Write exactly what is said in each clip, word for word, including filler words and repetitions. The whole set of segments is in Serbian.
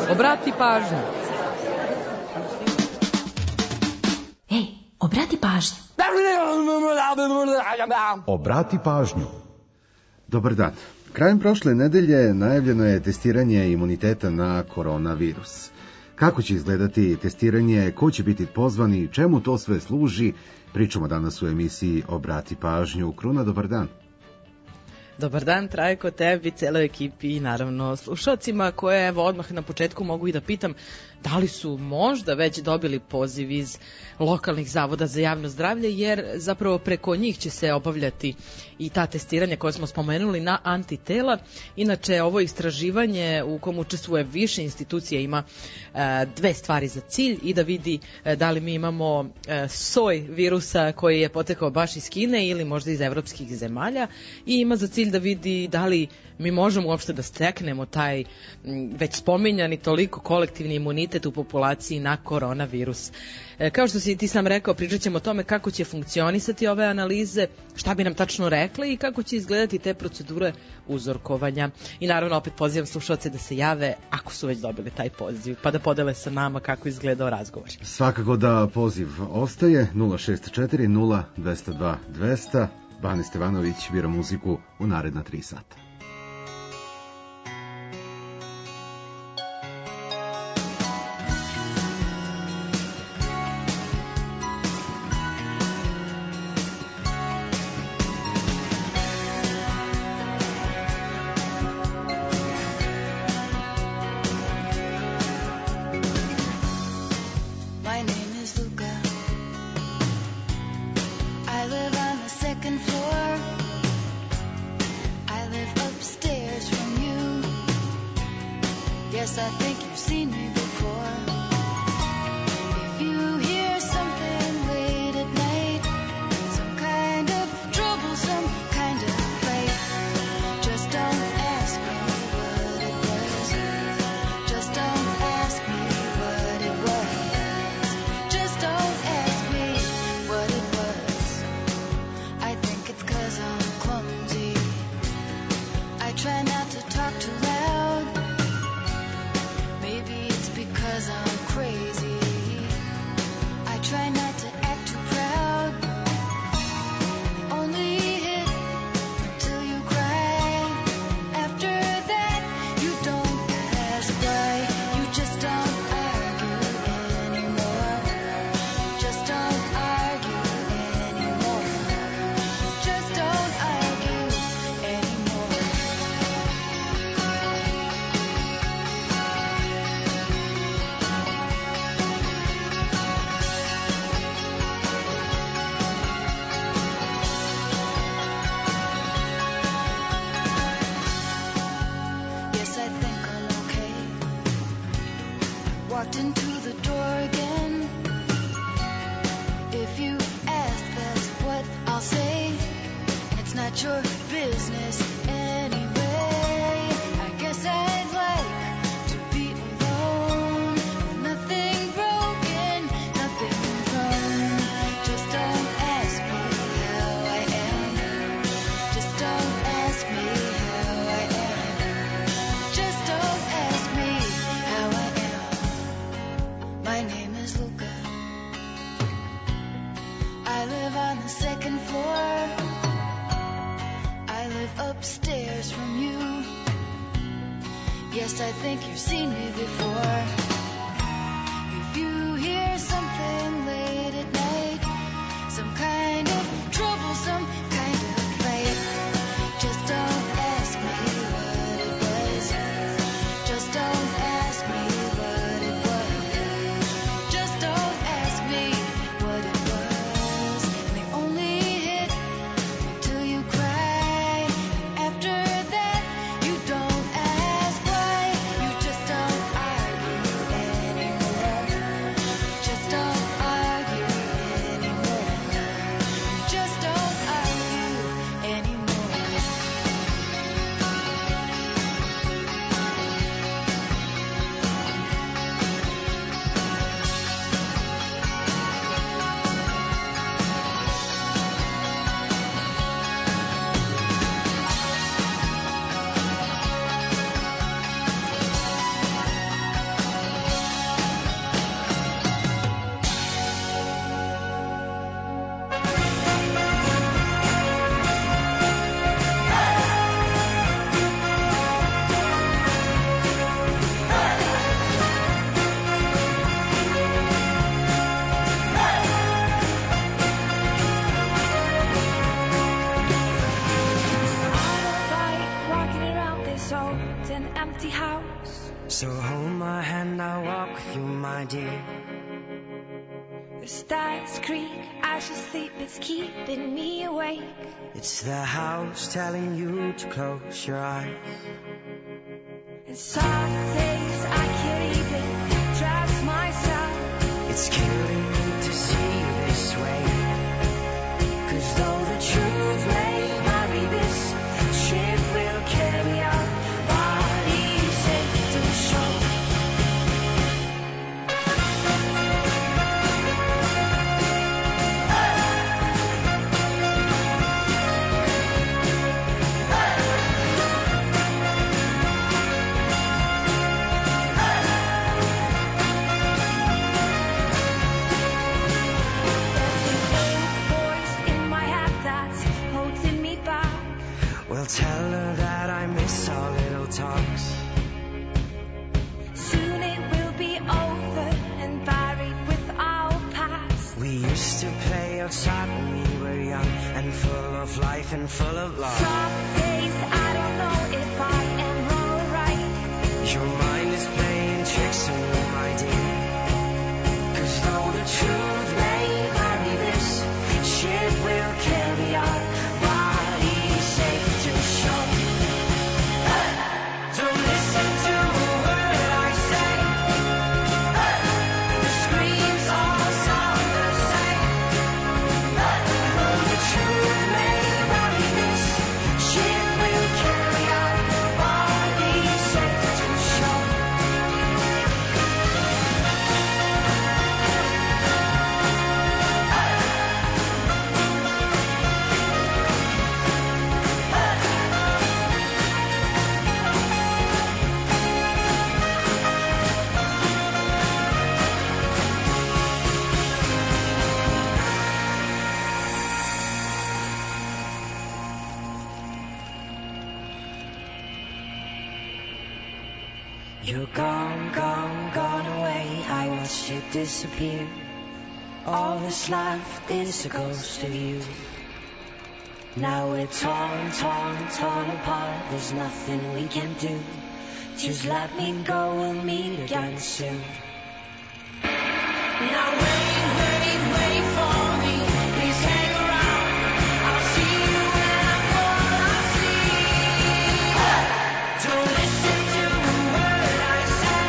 Obrati pažnju. Ej, obrati pažnju. Obrati pažnju. Dobar dan. Krajem prošle nedelje najavljeno je testiranje imuniteta na koronavirus. Kako će izgledati testiranje, ko će biti pozvani, čemu to sve služi, pričamo danas u emisiji Obrati pažnju. Kruna, dobar dan. Dobar dan, Trajko, tebi, celoj ekipi i naravno slušalcima koje evo odmah na početku mogu i da pitam da li su možda već dobili poziv iz lokalnih zavoda za javno zdravlje, jer zapravo preko njih će se obavljati i ta testiranja koje smo spomenuli na antitela. Inače, ovo istraživanje u kom učestvuje više institucija ima e, dve stvari za cilj i da vidi e, da li mi imamo e, soj virusa koji je potekao baš iz Kine ili možda iz evropskih zemalja i ima za cilj da vidi da li mi možemo uopšte da steknemo taj m, već spominjani toliko kolektivni imunitet u populaciji na koronavirus. E, kao što si ti sam rekao, pričat ćemo o tome kako će funkcionisati ove analize, šta bi nam tačno rekli i kako će izgledati te procedure uzorkovanja. I naravno opet pozivam slušalce da se jave ako su već dobili taj poziv, pa da podele sa nama kako izgledao razgovor. Svakako da poziv ostaje nula šest četiri nula dva zero dva dva zero zero. Bane Stevanović bira muziku u naredna tri sata. After that, you don't ask why, you just don't argue. sold an empty house. So hold my hand, I'll walk with you, my dear. The stars creak as you sleep, it's keeping me awake. It's the house telling you to close your eyes. And some days I can't even trust myself. It's killing me to see you this way. 'Cause though the truth may vary, this ship will carry our bodies safe to shore. Tell her that I miss our little talks. Soon it will be over and buried with our past. We used to play outside when we were young and full of life and full of love. Some days I don't know if I am alright. Your mind is playing tricks on you, my dear. 'Cause though the truth may vary, this ship will carry our bodies safe to shore. Don't listen to a word I say. The screams all sound the same. Though the truth may vary, this ship will carry our bodies safe to shore. You're gone, gone, gone away. I watched you disappear. All that's left is a ghost of you. Now we're torn, torn, torn apart. There's nothing we can do. Just let me go, we'll meet again soon. Now wait, wait, wait for me. Please hang around. I'll see you when I fall asleep. Don't listen to a word I say.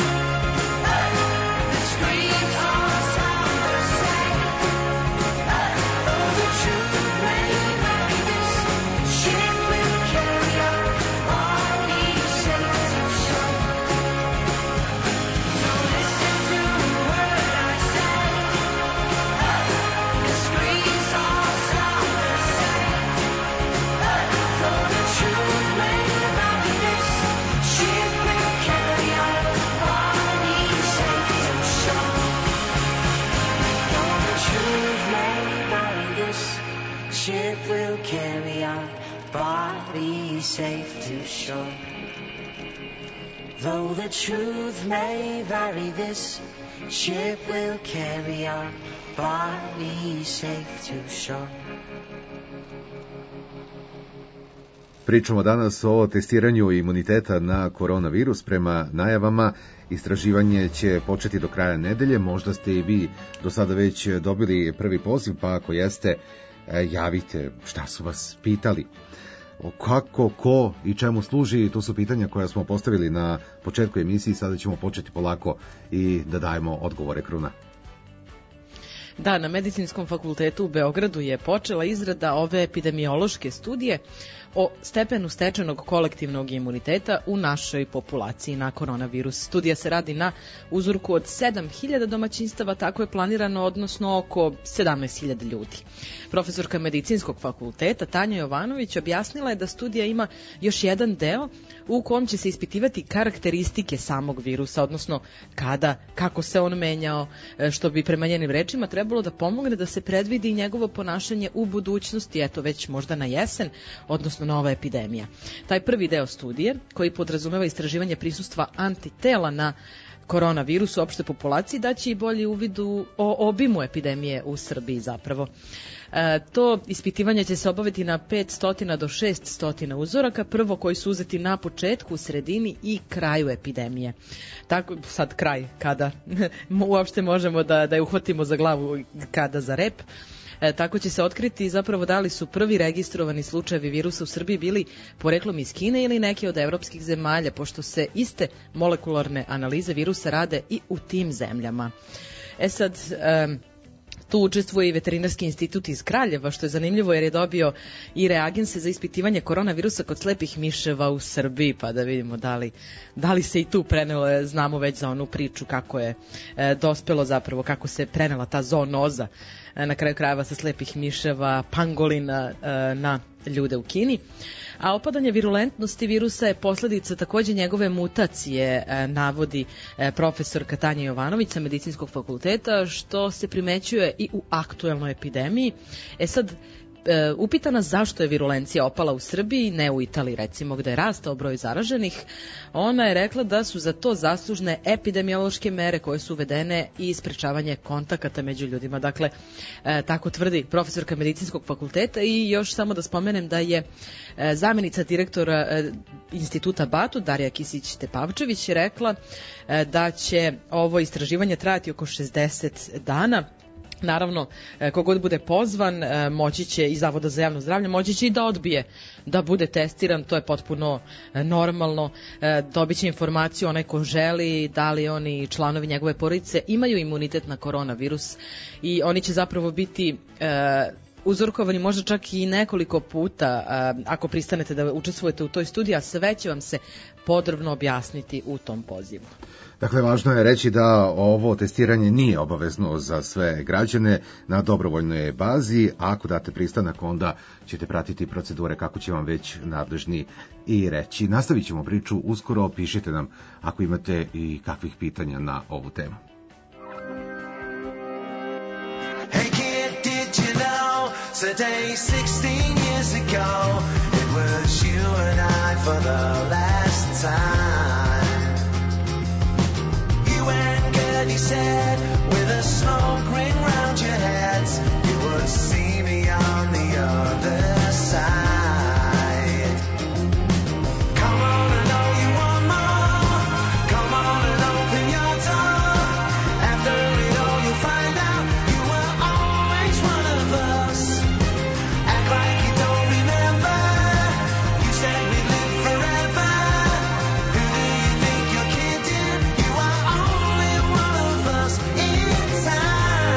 The screams all sound the same. Oh, the truth may vary, this ship will carry our bodies safe to shore. Don't listen to a word I say. The screams all sound the same. Though the truth may vary, this ship will carry our bodies safe to shore. Though the truth may vary, this ship will carry our bodies safe to shore. Though the truth may vary, this ship will carry our bodies safe to shore. Pričamo danas o testiranju imuniteta na koronavirus. Prema najavama, istraživanje će početi do kraja nedelje. Možda ste i vi do sada već dobili prvi poziv, pa ako jeste, javite šta su vas pitali. O kako, ko i čemu služi, to su pitanja koja smo postavili na početku emisiji. Sada ćemo početi polako i da dajemo odgovore, Kruna. Da, na Medicinskom fakultetu u Beogradu je počela izrada ove epidemiološke studije o stepenu stečenog kolektivnog imuniteta u našoj populaciji na koronavirus. Studija se radi na uzorku od sedam hiljada domaćinstava, tako je planirano, odnosno oko sedamnaest hiljada ljudi. Profesorka Medicinskog fakulteta Tanja Jovanović objasnila je da studija ima još jedan deo u kom će se ispitivati karakteristike samog virusa, odnosno kada, kako se on menjao, što bi prema njenim rečima trebalo da pomogne da se predvidi njegovo ponašanje u budućnosti, eto već možda na jesen, odnosno nova epidemija. Taj prvi deo studije, koji podrazumeva istraživanje prisustva antitela na koronavirusu u opšte populaciji daće i bolji uvid u, o obimu epidemije u Srbiji zapravo. E, to ispitivanje će se obaviti na petsto do šesto uzoraka, prvo koji su uzeti na početku, sredini i kraju epidemije. Tako, sad kraj, kada uopšte možemo da, da je uhvatimo za glavu, kada za rep. E, tako će se otkriti zapravo da li su prvi registrovani slučajevi virusa u Srbiji bili poreklom iz Kine ili neke od evropskih zemalja, pošto se iste molekularne analize virusa rade i u tim zemljama. E sad... E, Tu učestvuje i Veterinarski institut iz Kraljeva, što je zanimljivo jer je dobio i reagense za ispitivanje koronavirusa kod slepih miševa u Srbiji, pa da vidimo da li, da li se i tu prenelo, znamo već za onu priču kako je e, dospelo zapravo, kako se prenela ta zoonoza e, na kraju krajeva sa slepih miševa, pangolina e, na ljude u Kini. A opadanje virulentnosti virusa je posledica takođe njegove mutacije, e, navodi e, profesorka Tanja Jovanović sa Medicinskog fakulteta, što se primećuje i u aktuelnoj epidemiji. E sad, e, upitana zašto je virulencija opala u Srbiji, ne u Italiji recimo gde je rastao broj zaraženih, ona je rekla da su za to zaslužne epidemiološke mere koje su uvedene i sprečavanje kontakata među ljudima. Dakle, e, tako tvrdi profesorka Medicinskog fakulteta i još samo da spomenem da je e, zamenica direktora e, instituta Batut, Darija Kisić-Tepavčević, je rekla e, da će ovo istraživanje trajati oko šezdeset dana. Naravno, kogod bude pozvan, moći će i Zavoda za javno zdravlje, moći će i da odbije da bude testiran, to je potpuno normalno. Dobit će informaciju onaj ko želi, da li oni članovi njegove porodice imaju imunitet na koronavirus i oni će zapravo biti uzorkovani možda čak i nekoliko puta ako pristanete da učestvujete u toj studiji, a sve će vam se podrobno objasniti u tom pozivu. Dakle, važno je reći da ovo testiranje nije obavezno za sve građane, na dobrovoljnoj bazi, a ako date pristanak onda ćete pratiti procedure kako će vam već nadležni i reći. Nastavit ćemo priču uskoro, pišite nam ako imate i kakvih pitanja na ovu temu. Hey kid, did you know today sixteen years ago it was you and I for the last time. You and Gertie said with a smoke ring round your heads you would see me on the other side. Come on, I know you want more. Come on and open your door. After it all you'll find out you were always one of us. Act like you don't remember. You said we live forever. Who do you think you're kidding? You are only one of us in time.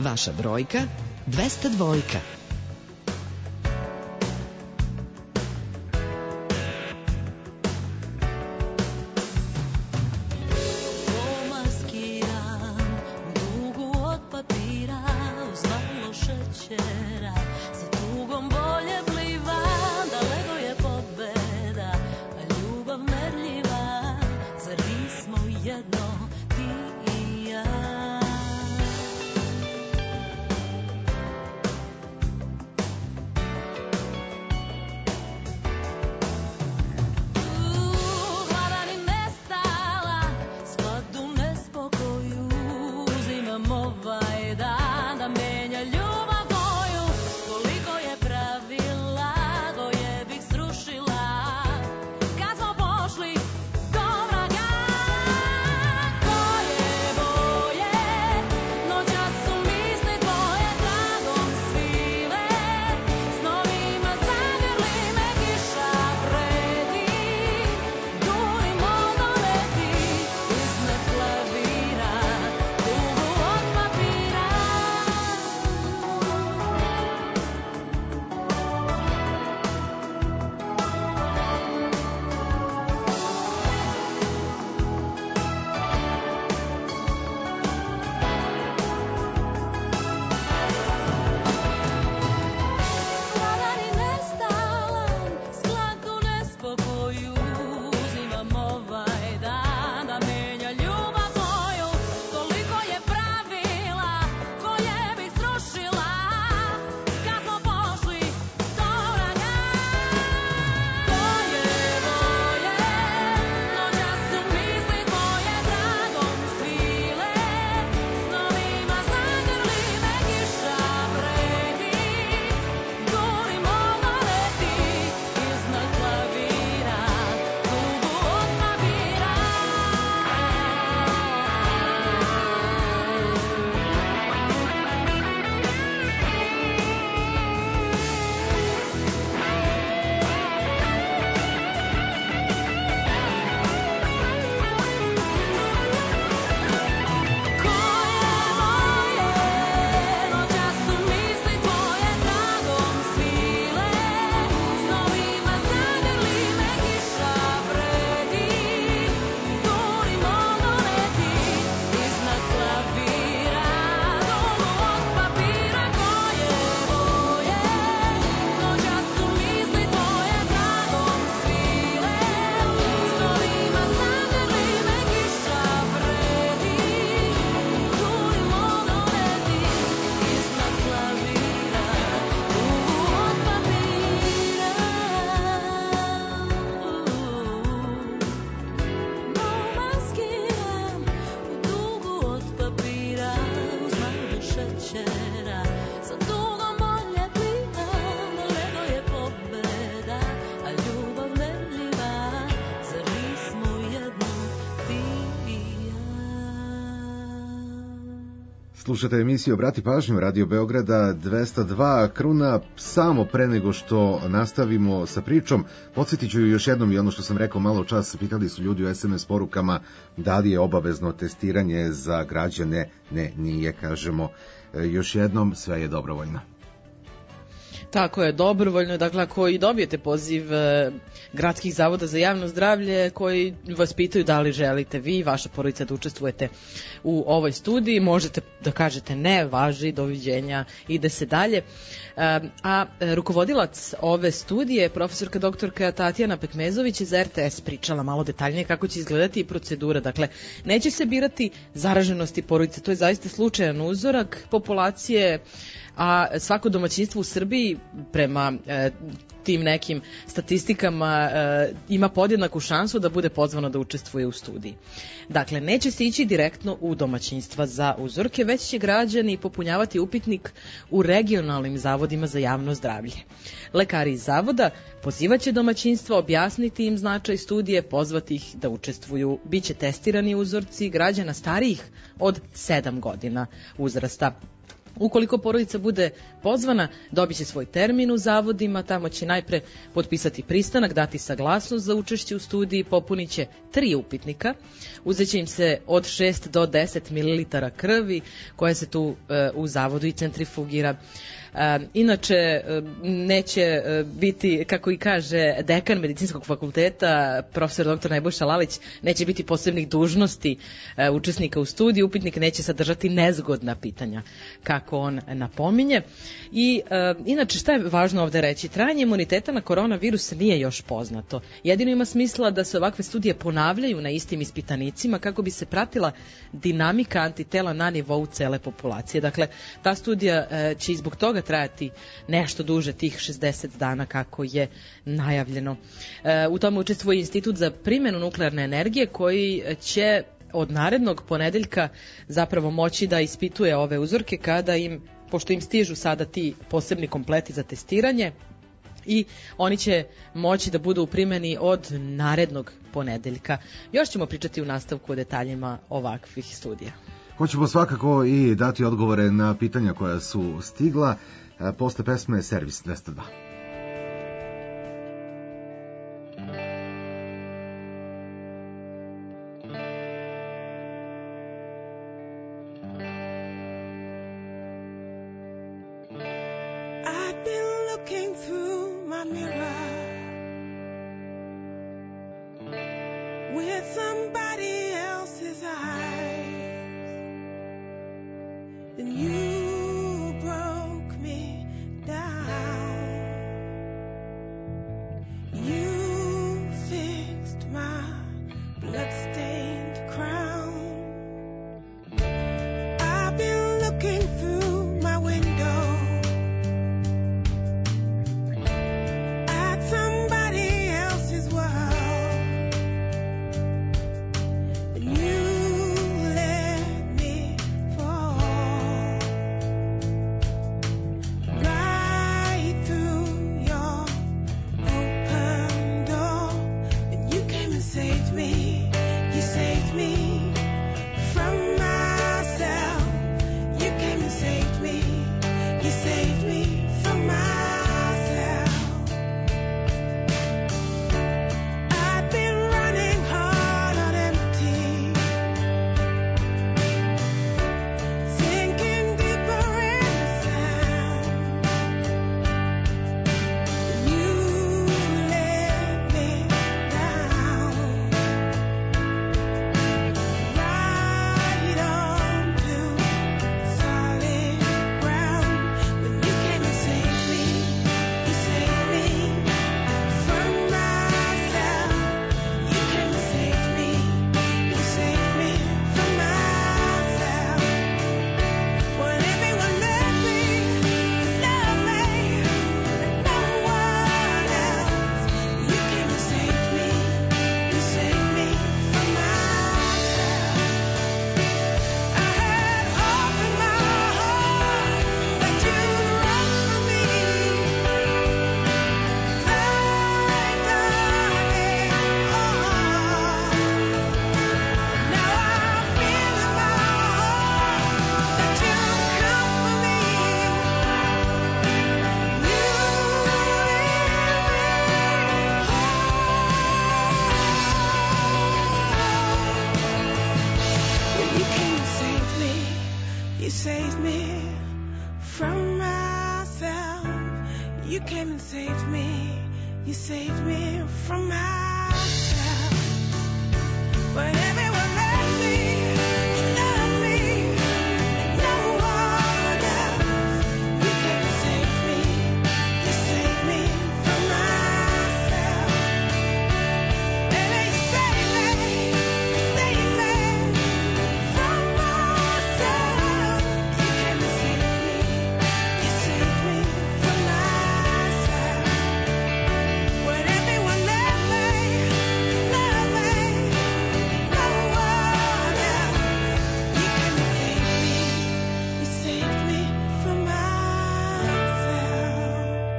Vaša brojka dvesta dvojka. Slušate emisiju Obrati pažnju, Radio Beograda dvesta dva. Kruna, samo pre nego što nastavimo sa pričom, podsjetit ću još jednom i ono što sam rekao malo čas, pitali su ljudi u es em es porukama da li je obavezno testiranje za građane. Ne, nije, kažemo još jednom, sve je dobrovoljno. Tako je, dobrovoljno. Dakle, ako i dobijete poziv e, gradskih zavoda za javno zdravlje koji vas pitaju da li želite vi i vaša porodica da učestvujete u ovoj studiji, možete da kažete ne, važi, doviđenja, ide se dalje. E, a rukovodilac ove studije, profesorka doktorka Tatjana Pekmezović iz er te es pričala malo detaljnije kako će izgledati i procedura. Dakle, neće se birati zaraženosti porodice, to je zaista slučajan uzorak populacije, a svako domaćinstvo u Srbiji prema e, tim nekim statistikama e, ima podjednaku šansu da bude pozvano da učestvuje u studiji. Dakle, neće se ići direktno u domaćinstva za uzorke, već će građani popunjavati upitnik u regionalnim zavodima za javno zdravlje. Lekari iz zavoda pozivaće domaćinstva, objasniti im značaj studije, pozvati ih da učestvuju. Biće testirani uzorci građana starijih od sedam godina uzrasta. Ukoliko porodica bude pozvana, dobit će svoj termin u zavodima, tamo će najpre potpisati pristanak, dati saglasnost za učešće u studiji, popunit će tri upitnika, uzet će im se od šest do deset mililitara krvi koja se tu e, u zavodu i centrifugira. E, inače, e, neće e, biti, kako i kaže dekan medicinskog fakulteta, profesor doktor Nebojša Lalić, neće biti posebnih dužnosti e, učesnika u studiju, upitnik neće sadržati nezgodna pitanja, kako on napominje. I e, inače, šta je važno ovde reći? Trajanje imuniteta na koronavirus nije još poznato. Jedino ima smisla da se ovakve studije ponavljaju na istim ispitanicima kako bi se pratila dinamika antitela na nivou cele populacije. Dakle, ta studija e, će i zbog toga trajati nešto duže, tih šezdeset dana kako je najavljeno. E, u tome učestvuje Institut za primjenu nuklearne energije koji će od narednog ponedeljka zapravo moći da ispituje ove uzorke kada im, pošto im stižu sada ti posebni kompleti za testiranje, i oni će moći da budu u primjeni od narednog ponedeljka. Još ćemo pričati u nastavku o detaljima ovakvih studija. Hoćemo svakako i dati odgovore na pitanja koja su stigla. Posle pesme Servis dvesta dva. I've been looking through my mirror with somebody else's eyes, and you broke me down. You fixed my blood-stained crown. I've been looking through my window at somebody else's world, and you let me fall right through your open door, and you came and saved me. You saved me from myself. You came and saved me. You saved me from myself. I've been running hard on empty, sinking deeper in the sand. You let me down, right onto solid ground. When you came and saved me, you saved me from myself. You came and saved me, you saved me from myself. When everyone left me, love me, and no one else, you came and saved me, you saved me from myself. I had hope in my heart that you'd run for me, like darling, oh. Now I feel in my heart that you'd come for me. You When you came and saved me, you saved me from myself. You came and saved me, you saved me from myself. When everyone left me, you loved me, and no one else. You came and saved me, you saved me from myself. Baby, you saved me, you saved me from myself. You came and saved me, you saved me from myself. When everyone left me, loved me, no one else. You came and saved me, you saved me from myself.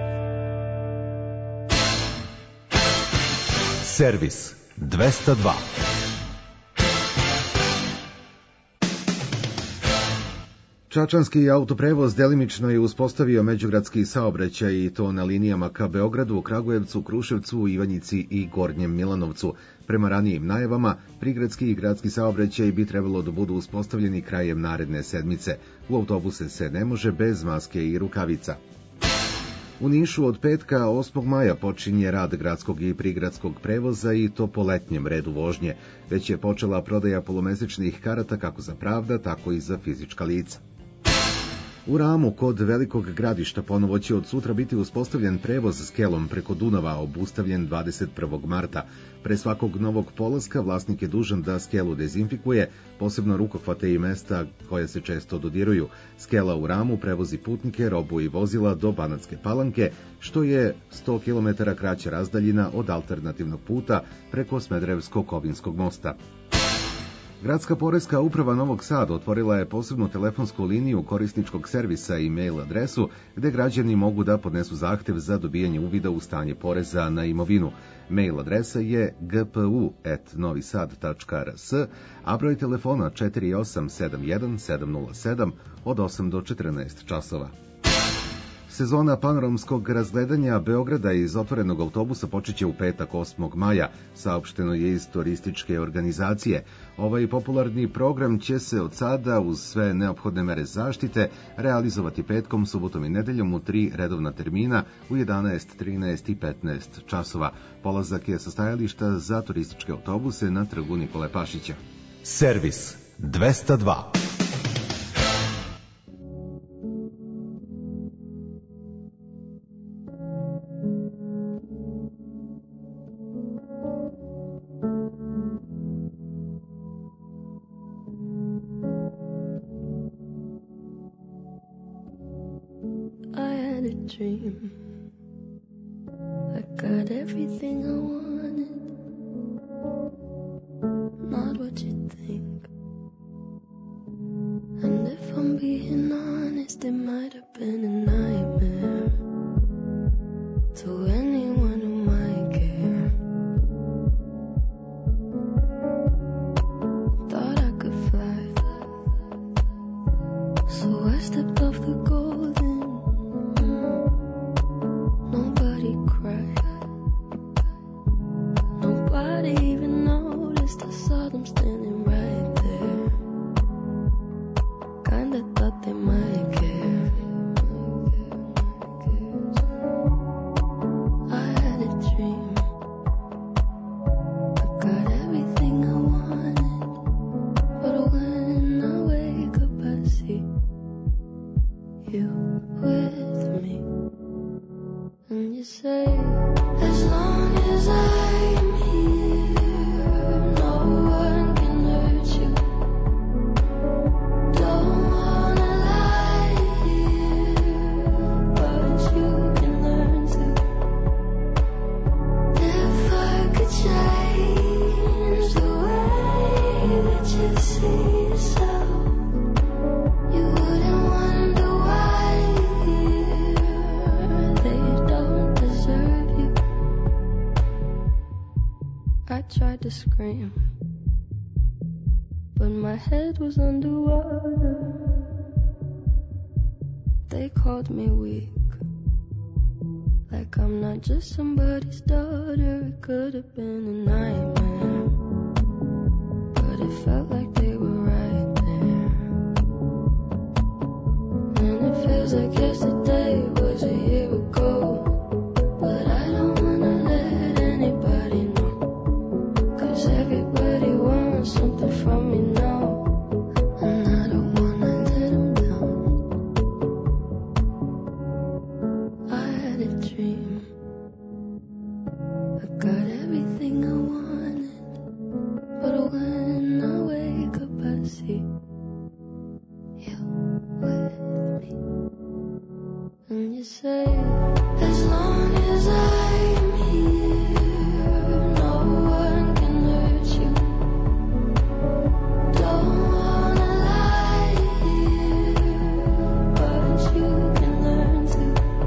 Servis dvesta dva. Čačanski autoprevoz delimično je uspostavio međugradski saobraćaj i to na linijama ka Beogradu, Kragujevcu, Kruševcu, Ivanjici i Gornjem Milanovcu. Prema ranijim najavama, prigradski i gradski saobraćaj bi trebalo da budu uspostavljeni krajem naredne sedmice. U autobuse se ne može bez maske i rukavica. U Nišu od petka osmog maja počinje rad gradskog i prigradskog prevoza i to po letnjem redu vožnje. Već je počela prodaja polumesečnih karata kako za pravda, tako i za fizička lica. U Ramu kod Velikog Gradišta ponovo će od sutra biti uspostavljen prevoz skelom preko Dunava, obustavljen dvadeset prvog marta. Pre svakog novog polaska vlasnik je dužan da skelu dezinfikuje, posebno rukohvate i mesta koja se često dodiruju. Skela u Ramu prevozi putnike, robu i vozila do Banatske Palanke, što je sto kilometara kraća razdaljina od alternativnog puta preko Smederevsko-Kovinskog mosta. Gradska poreska uprava Novog Sada otvorila je posebnu telefonsku liniju korisničkog servisa i mail adresu gde građani mogu da podnesu zahtev za dobijanje uvida u stanje poreza na imovinu. Mail adresa je g p u at novisad tačka r s, a broj telefona četiri osam sedam jedan sedam nula sedam od osam do četrnaest časova. Sezona panoramskog razgledanja Beograda iz otvorenog autobusa počeće u petak osmog maja, saopšteno je iz turističke organizacije. Ovaj popularni program će se od sada, uz sve neophodne mere zaštite, realizovati petkom, subotom i nedeljom u tri redovna termina u jedanaest, trinaest i petnaest časova. Polazak je sa stajališta za turističke autobuse na trgu Nikole Pašića. Servis dvesta dva. Dream. I got everything I wanted, not what you think. And if I'm being honest, it might have been a nightmare to anyone who might care. Thought I could fly, so I stepped off the golden. Scream, but my head was underwater. They called me weak, like I'm not just somebody's daughter. It could have been a nightmare, but it felt like they were right there. And it feels like yesterday was a year ago, but I don't wanna let anybody know. Everybody wants something from me now, and I don't wanna let them down. I had a dream, I got everything I wanted, but when I wake up I see you with me. And you say, as long as I'm here, no one can hurt you. Don't wanna lie here, but you can learn to.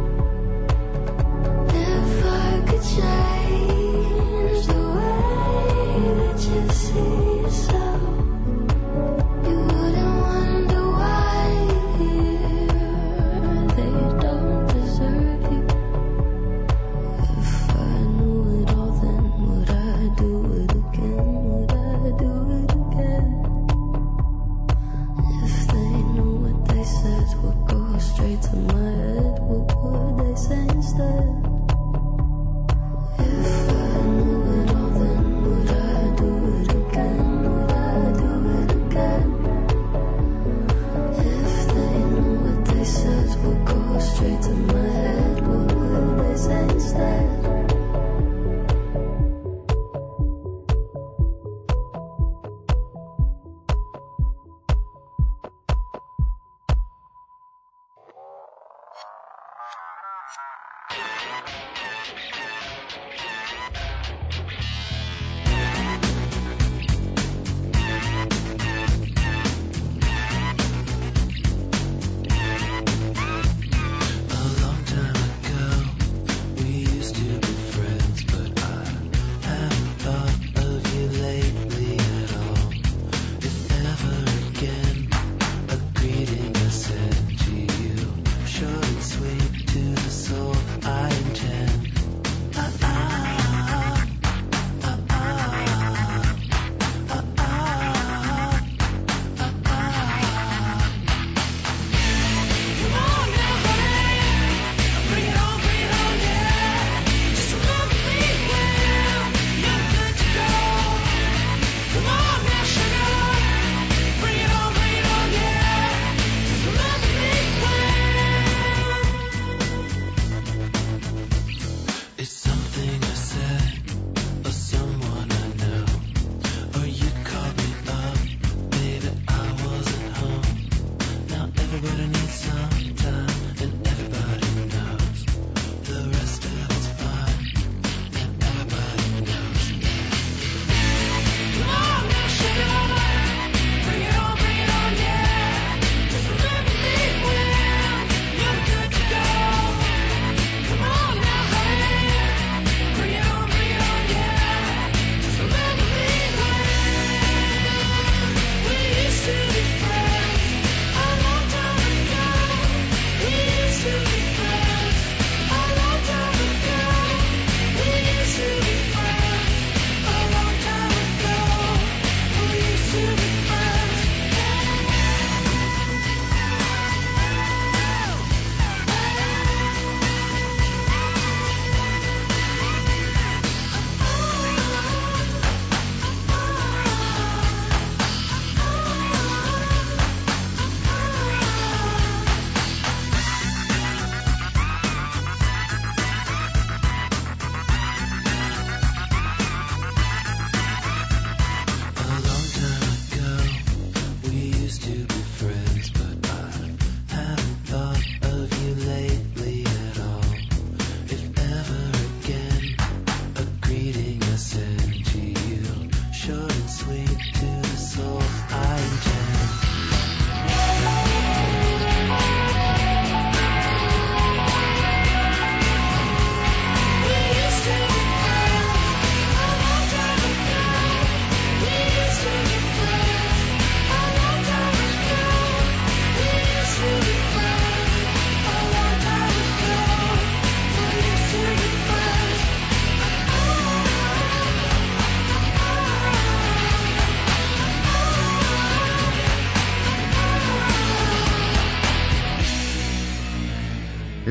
If I could change the way that you see yourself, you wouldn't wonder why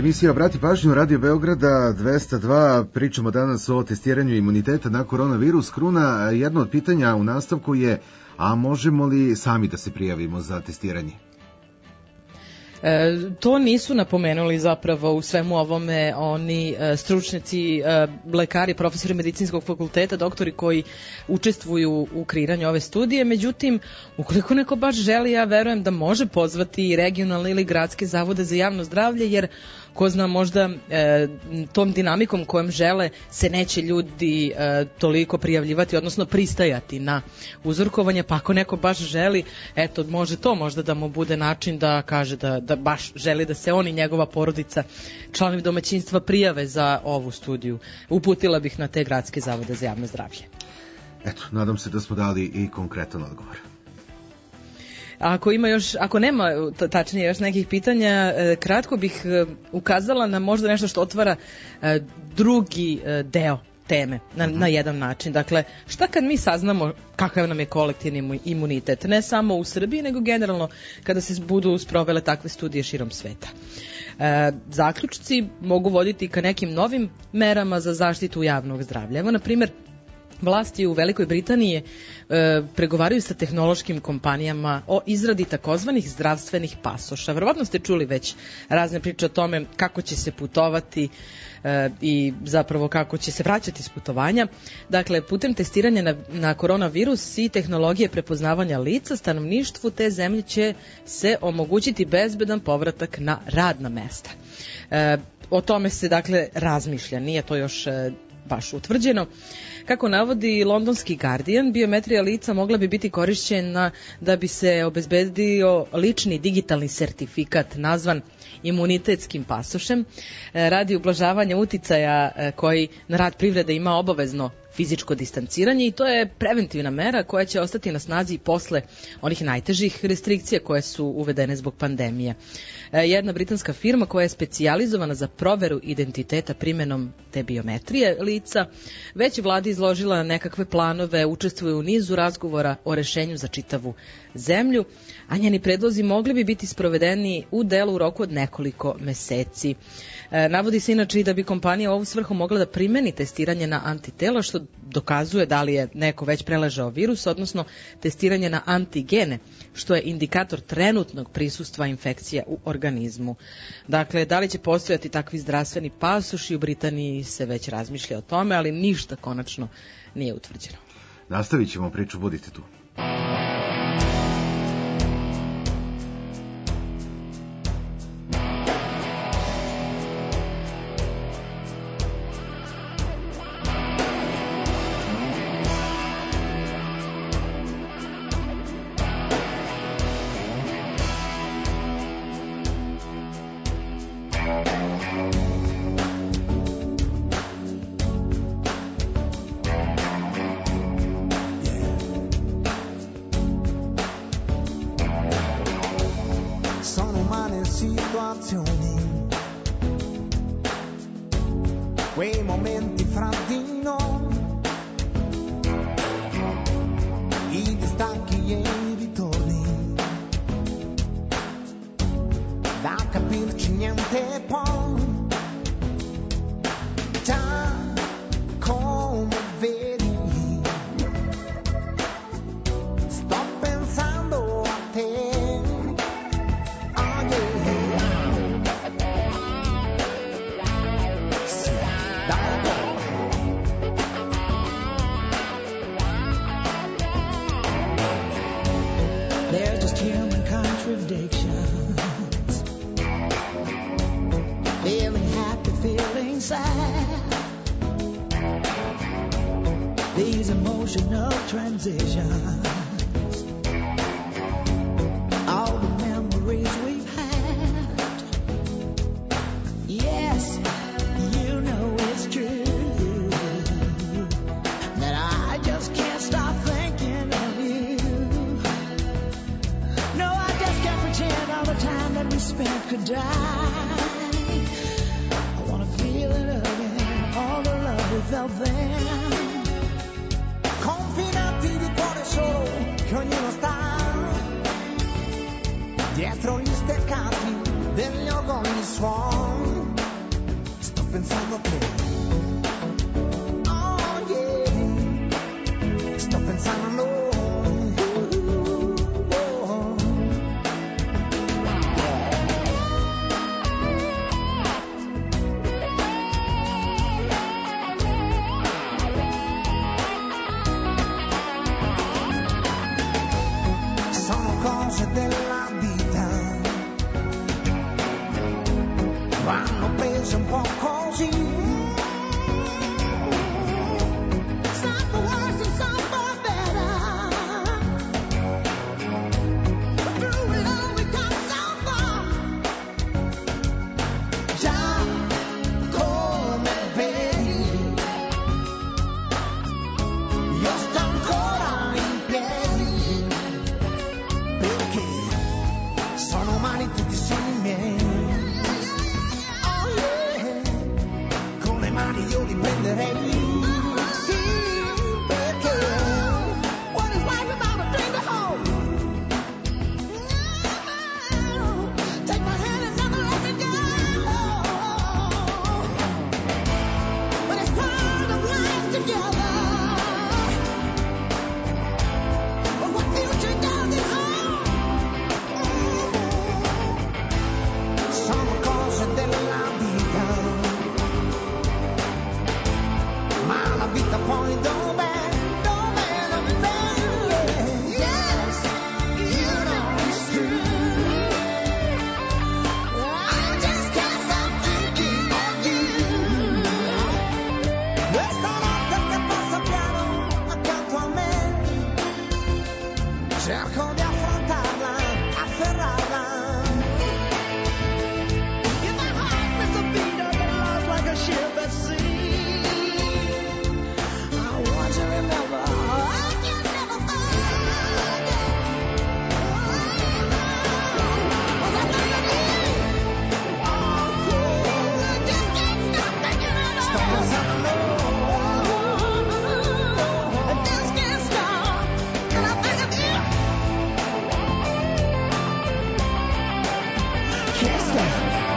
Emisija Obrati pažnju, Radio Beograda dvesta dva, pričamo danas o testiranju imuniteta na koronavirus. Kruna, jedno od pitanja u nastavku je, a možemo li sami da se prijavimo za testiranje? E, to nisu napomenuli zapravo u svemu ovome oni e, stručnjaci, e, lekari, profesori medicinskog fakulteta, doktori koji učestvuju u kreiranju ove studije. Međutim, ukoliko neko baš želi, ja verujem da može pozvati regionalne ili gradske zavode za javno zdravlje, jer ko zna, možda e, tom dinamikom kojom žele se neće ljudi e, toliko prijavljivati, odnosno pristajati na uzorkovanje, pa ako neko baš želi, eto, može to možda da mu bude način da kaže da, da baš želi da se on i njegova porodica, članovi domaćinstva, prijave za ovu studiju. Uputila bih na te gradske zavode za javno zdravlje. Eto, nadam se da smo dali i konkretan odgovor. Ako ima još, ako nema tačnije još nekih pitanja, kratko bih ukazala na možda nešto što otvara drugi deo teme na, na jedan način. Dakle, šta kad mi saznamo kakav nam je kolektivni imunitet, ne samo u Srbiji, nego generalno kada se budu sprovele takve studije širom sveta. E, zaključci mogu voditi ka nekim novim merama za zaštitu javnog zdravlja. Evo, na primjer, vlasti u Velikoj Britaniji e, pregovaraju sa tehnološkim kompanijama o izradi takozvanih zdravstvenih pasoša. Verovatno ste čuli već razne priče o tome kako će se putovati e, i zapravo kako će se vraćati s putovanja. Dakle, putem testiranja na, na koronavirus i tehnologije prepoznavanja lica, stanovništvu te zemlje će se omogućiti bezbedan povratak na radna mesta. E, o tome se dakle razmišlja, nije to još e, baš utvrđeno. Kako navodi londonski Guardian, biometrija lica mogla bi biti korišćena da bi se obezbedio lični digitalni sertifikat nazvan imunitetskim pasošem radi ublažavanja uticaja koji na rad privrede ima obavezno fizičko distanciranje, i to je preventivna mera koja će ostati na snazi posle onih najtežih restrikcija koje su uvedene zbog pandemije. Jedna britanska firma koja je specijalizovana za proveru identiteta primenom te biometrije lica već vladi izložila nekakve planove, učestvuje u nizu razgovora o rešenju za čitavu zemlju, a njeni predlozi mogli bi biti sprovedeni u delu u roku od nekoliko meseci. E, navodi se inače i da bi kompanija u ovu svrhu mogla da primeni testiranje na antitela, što dokazuje da li je neko već preležao virus, odnosno testiranje na antigene, što je indikator trenutnog prisustva infekcija u organizmu. Dakle, da li će postojati takvi zdravstveni pasoši, u Britaniji se već razmišlja o tome, ali ništa konačno nije utvrđeno. Nastavit ćemo priču, budite tu. Quei momenti fra di noi, i distacchi e i ritorni, da capirci niente poi, già come vedi, sto pensando a te. Contradictions, feeling happy, feeling sad, these emotional transitions, all the memories we've had. Yes, you know it's true that I just can't stop thinking of you. No, I just can't pretend all the time that we spent could die. I wanna feel it again, all the love we felt then. Confinati di cuore solo, che ognuno sta dietro gli steccati degli organi suoni. pensando a te. Oh yeah, sto pensando a noi. Sono cose della vita, vanno prese un po' così. Some for worse and some for better, but through it all we come so far. Già come vedi, io sto ancora in piedi, perché sono umani tutti sogni miei. Oh yeah, con le mani io li prenderei. Sì, perché what is life without a thing to hold? Take my hand and never let me go. But it's part of life together. But what future does it hold? Sono cose della vita, ma la vita poi dov'è? Dov'è? Dov'è? Yes, you know it's true. I just can't stop thinking of you. Questa notte che passa piano accanto a me, cerco di affrontarla, afferrarla. In my heart there's a beat of love like a ship at sea. I want you to remember, I can never forget. Was I thinking? Oh yeah, just can't stop thinking of you. Sto pensando a I just can't stop, and I think of you. Can't stop.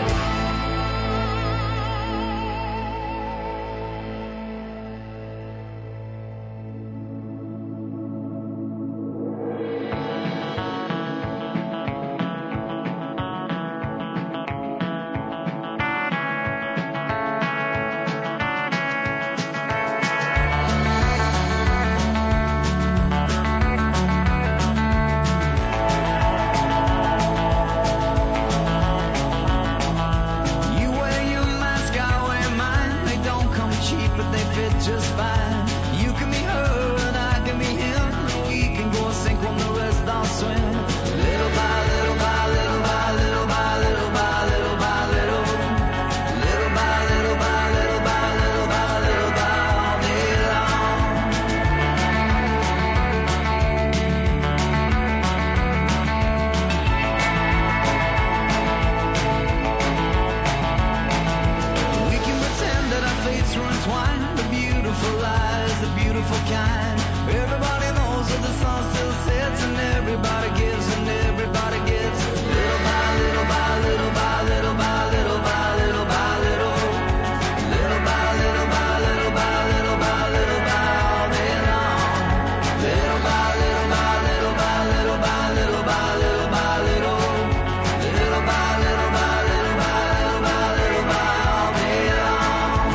You wear your mask, I wear mine. They don't come cheap, but they fit just fine. You can be her and I can be him. We can go sink when the rest don't swim. Little by little by little by little by little by little by little. Little by little by little by little by little by all day long. We can pretend that our fates were entwined. The beautiful lies, the beautiful kind. Everybody knows that the sun still sets, and everybody gives and everybody gets. Little by little by little by little by little by little by little. Little by little by little by little by little by all day long. Little by little by little by little by little by little by little. Little by little by little by little by little by all day long.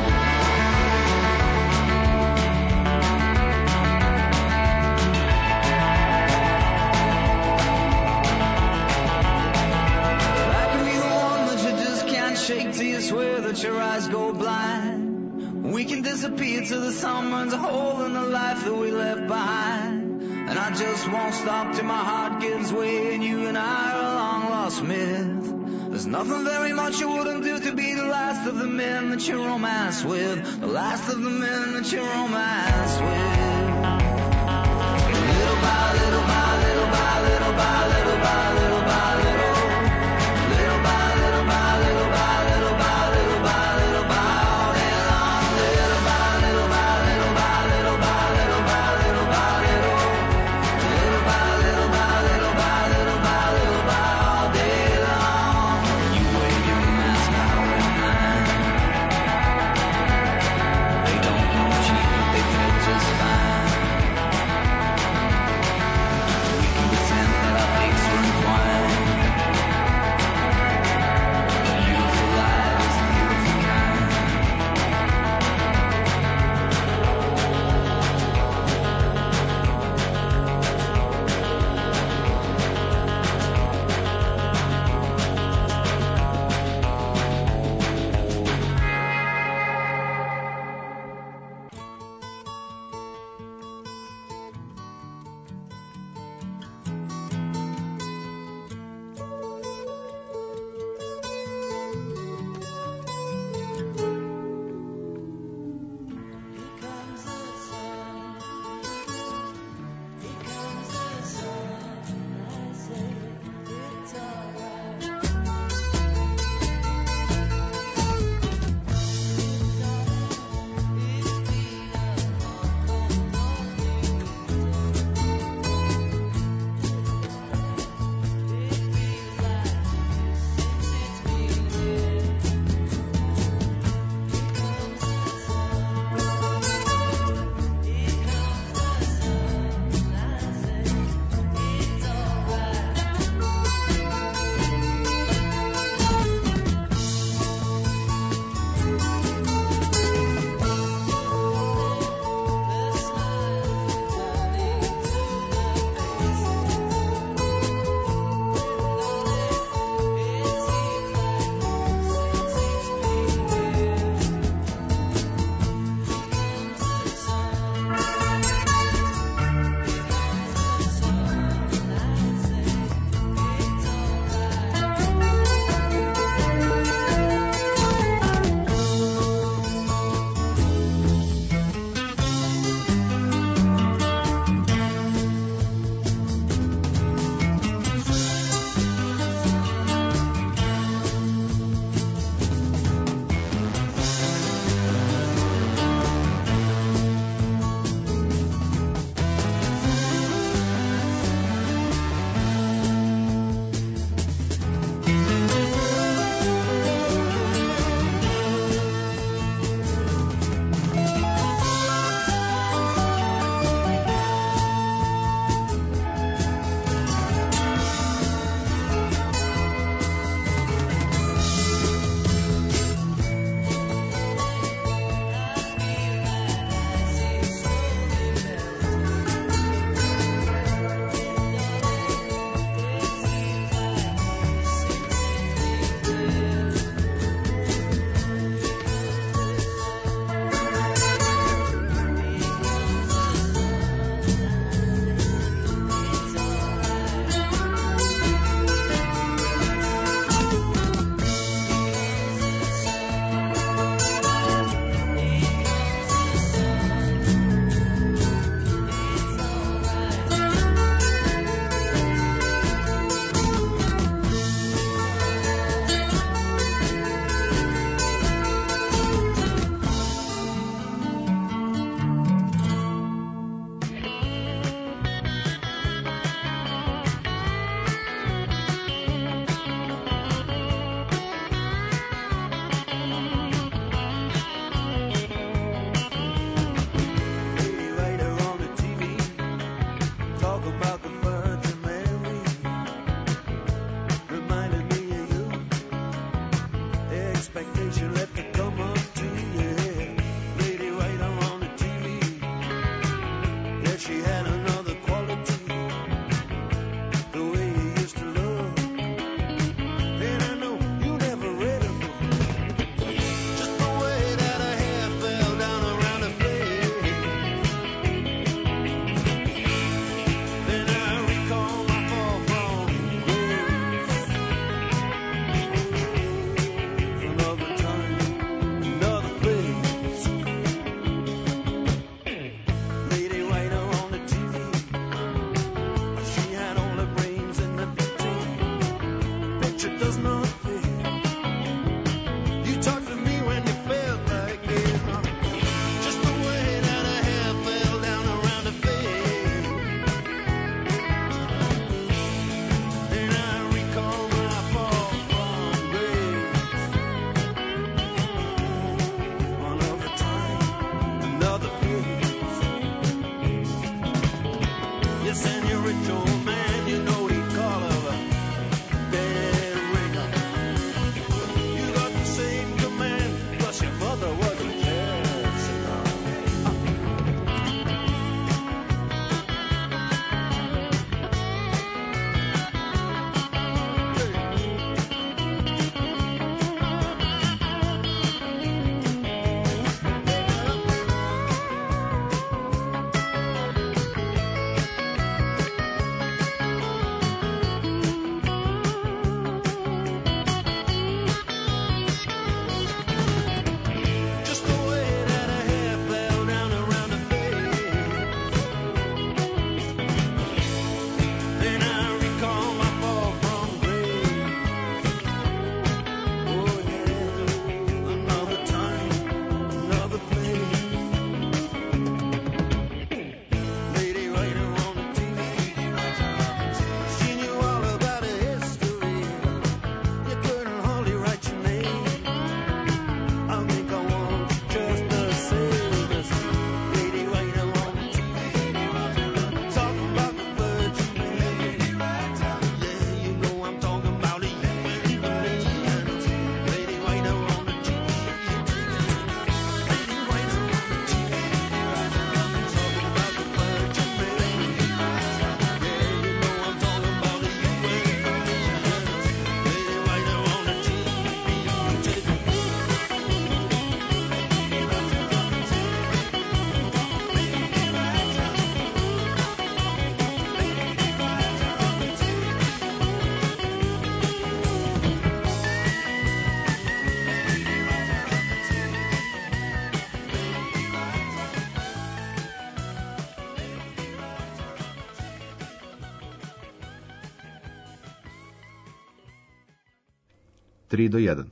I can be the one that you just can't shake till you swear that your eyes go blind. We can disappear till the sun burns a hole in the life that we left behind. And I just won't stop till my heart gives way and you and I are a long lost myth. There's nothing very much you wouldn't do to be the last of the men that you romance with. The last of the men that you romance with. Little by little by little by little by little by little by little. Little by little by little by little by little by little by all day long. Little by little by little by little by little by little by little. Little by little by little by little by little by all day long. You wave your mask, I wear mine. about the Virgin Mary. Reminded me of you. Expectation left to come up to you. Lady right on the T V. Yeah, she had another quality. The way you used to love. And I know you never read a book. Just the way that her hair fell down around her face. Then I recall my fall from grace. Another time, another place. Lady writer on the T V. She had all her brains in the picture. Picture does not fit. You talked to me when you felt like this. Just the way that her hair fell down around her face. Then I recall my fall from grace. Another time, another place. Yes, and your rich old man, you know he'd call her a dead ringer. You got the same command, plus your mother was a jazz singer. Just the way that her hair fell down around her face. Then I recall my fall from grace. Oh yeah, another time, another place. Lady writer on the T V. She knew all about her history. You couldn't hardly write your name. I think I want you just the same as lady right on the T V. Talk about the Virgin Mary. Yeah, you know I'm talking about you and me. Lady right on the T V. Lady right on the T V. Talk about the Virgin Mary. Yeah, you know I'm talking about you and me. Lady right on the T V. tri do jedan.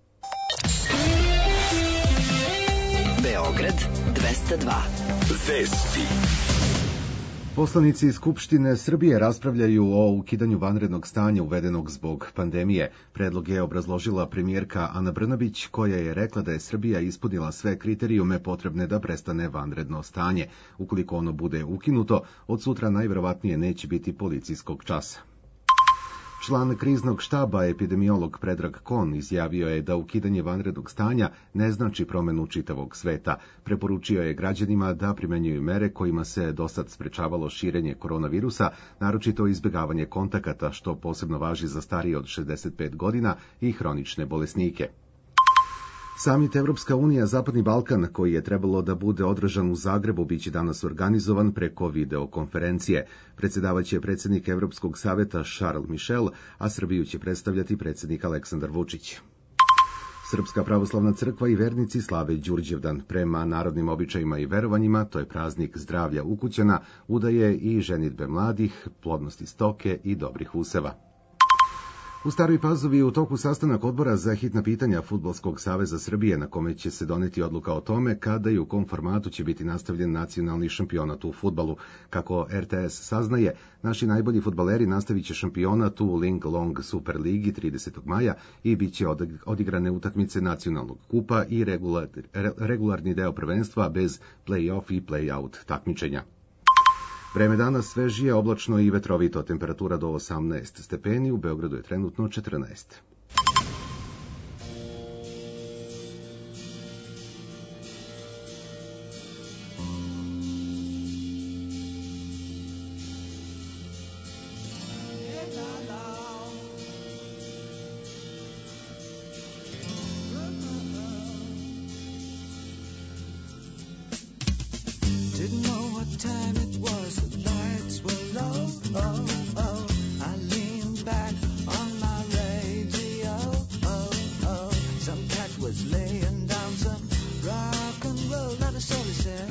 Beograd dvesta dva. Vesti. Poslanici Skupštine Srbije raspravljaju o ukidanju vanrednog stanja uvedenog zbog pandemije. Predlog je obrazložila premijerka Ana Brnabić, koja je rekla da je Srbija ispunila sve kriterijume potrebne da prestane vanredno stanje. Ukoliko ono bude ukinuto, od sutra najverovatnije neće biti policijskog časa. Član kriznog štaba, epidemiolog Predrag Kon, izjavio je da ukidanje vanrednog stanja ne znači promenu čitavog sveta. Preporučio je građanima da primenjuju mere kojima se dosad sprečavalo širenje koronavirusa, naročito izbjegavanje kontakata, što posebno važi za starije od šezdeset pet godina i hronične bolesnike. Samit Evropska unija Zapadni Balkan, koji je trebalo da bude održan u Zagrebu, biće danas organizovan preko videokonferencije. Predsjedavaće predsjednik Evropskog saveta Charles Michel, a Srbiju će predstavljati predsjednik Aleksandar Vučić. Srpska pravoslavna crkva i vernici slave Đurđevdan. Prema narodnim običajima i verovanjima, to je praznik zdravlja ukućana, udaje i ženidbe mladih, plodnosti stoke i dobrih useva. U Staroj Pazovi u toku sastanak odbora za hitna pitanja Fudbalskog saveza Srbije, na kome će se doneti odluka o tome kada i u kom formatu će biti nastavljen nacionalni šampionat u fudbalu. Kako R T S saznaje, naši najbolji fudbaleri nastavit će šampionat u Ling Long Super Ligi tridesetog maja i bit će odigrane utakmice nacionalnog kupa i regular, regularni deo prvenstva bez play-off i play-out takmičenja. Vreme danas svežije, oblačno i vetrovito, temperatura do osamnaest stepeni, u Beogradu je trenutno četrnaest. Didn't know what time it was, the lights were low. Oh, oh. I leaned back on my radio. Oh, oh. Some cat was laying down some rock and roll, not a soul said.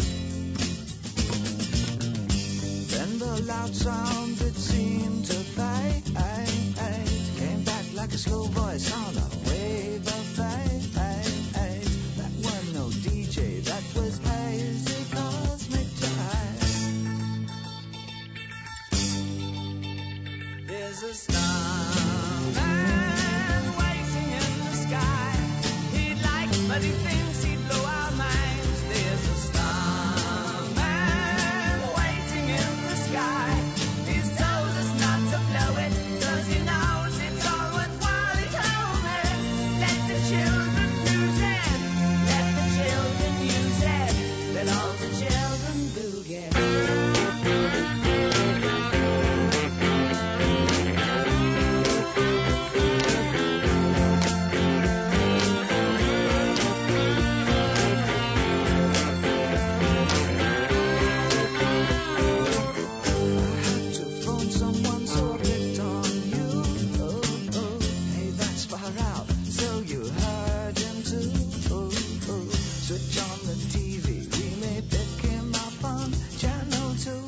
Then the loud sound it seemed to fade, came back like a slow voice on a wave of fate. That wasn't no D J, that was hazy cosmic jive. There's a starman waiting in the sky. He'd like, but he thinks he'd blow our minds. There's a starman waiting in the sky. He's told us not to blow it, 'cause he knows it's all worthwhile. He told me, let the children use it, let the children use it, let all the children boogie. To phone someone, so I picked on you. Oh, oh, hey, that's far out. So you heard him too. Oh, oh, switch on the T V. We may pick him up on channel two.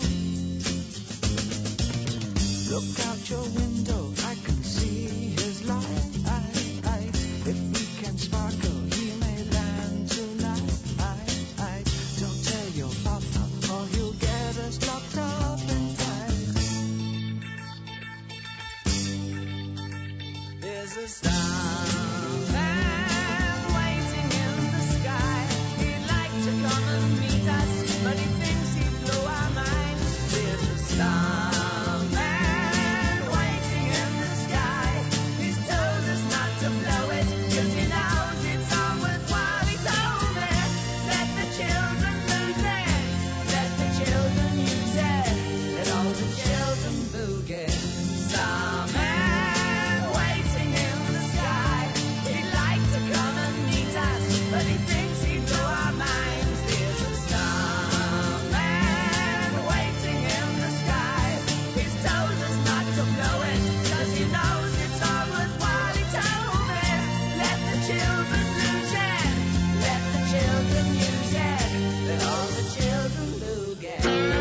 Look out your window, I can see his light. If we can sparkle, he may land tonight. Don't tell your father, or he'll get us locked up in tight. There's a starman waiting in the sky. He'd like to come and meet us, but he thinks he'd blow our minds. There's a starman waiting in the sky. He's told us not to blow it, 'cause he knows it's all worthwhile. He told me, let the children lose it, let the children use it, let all the children boogie. Starman waiting in the sky. He'd like to come and meet us, but he thinks he'd blow our minds. There's a starman waiting in the sky. He's told us not to blow it, 'cause he knows it's all worthwhile. He told me, let the children lose it, let the children use it, let all the children boogie.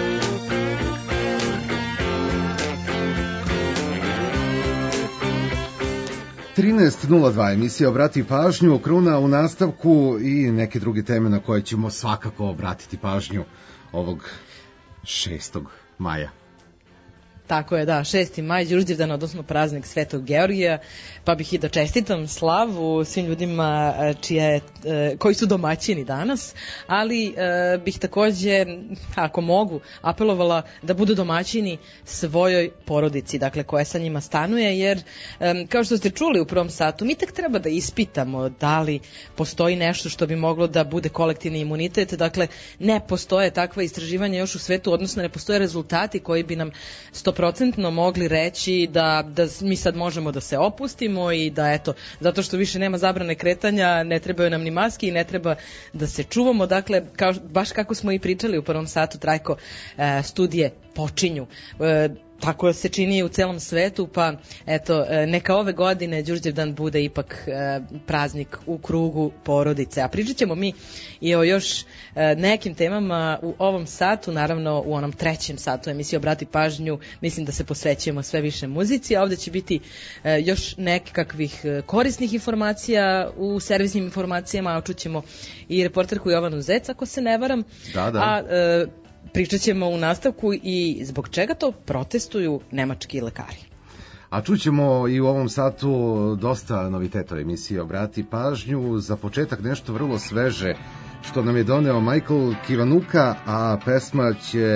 trinaest nula dva, emisija Obrati pažnju, kruna u nastavku i neke druge teme na koje ćemo svakako obratiti pažnju ovog šestog maja. Tako je, da, šesti maj, Đurđevdan, odnosno praznik Svetog Georgija, pa bih i da čestitam slavu svim ljudima e, čije, e, koji su domaćini danas, ali e, bih takođe, ako mogu, apelovala da budu domaćini svojoj porodici, dakle, koja sa njima stanuje, jer, e, kao što ste čuli u prvom satu, mi tek treba da ispitamo da li postoji nešto što bi moglo da bude kolektivni imunitet, dakle, ne postoje takva istraživanja još u svetu, odnosno ne postoje rezultati koji bi nam sto procentno mogli reći da, da mi sad možemo da se opustimo i da eto, zato što više nema zabrane kretanja, ne trebaju nam ni maski i ne treba da se čuvamo, dakle, kao, baš kako smo i pričali u prvom satu, Trajko, e, studije počinju. E, Tako se čini u celom svetu, pa eto, neka ove godine Đurđevdan bude ipak e, praznik u krugu porodice. A pričat ćemo mi i o još e, nekim temama u ovom satu, naravno u onom trećem satu emisije Obrati pažnju, mislim da se posvećujemo sve više muzici, a ovde će biti e, još nekakvih korisnih informacija u servisnim informacijama, a čućemo i reporterku Jovanu Zec, ako se ne varam. Da, da. A, e, Pričat ćemo u nastavku i zbog čega to protestuju nemački lekari. A čućemo i u ovom satu dosta noviteta u emisiji Obrati pažnju. Za početak nešto vrlo sveže što nam je doneo Michael Kivanuka, a pesma će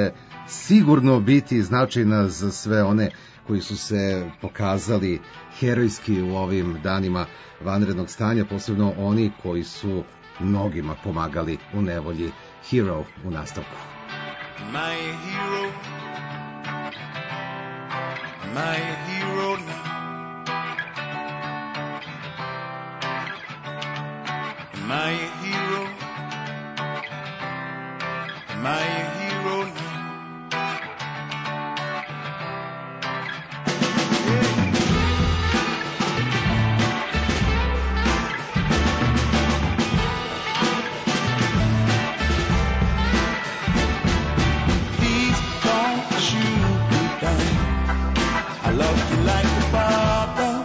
sigurno biti značajna za sve one koji su se pokazali herojski u ovim danima vanrednog stanja, posebno oni koji su mnogima pomagali u nevolji. Hero u nastavku. My hero, my hero now. My hero, my hero now. Please don't shoot me down. I love you like a father.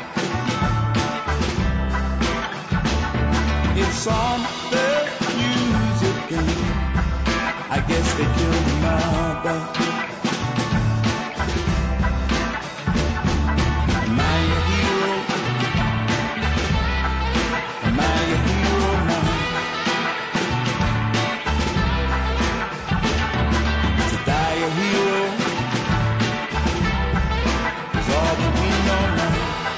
It's on the news again. I guess they killed my mother. Am I a hero? Am I a hero now? To die a hero is all that we know now.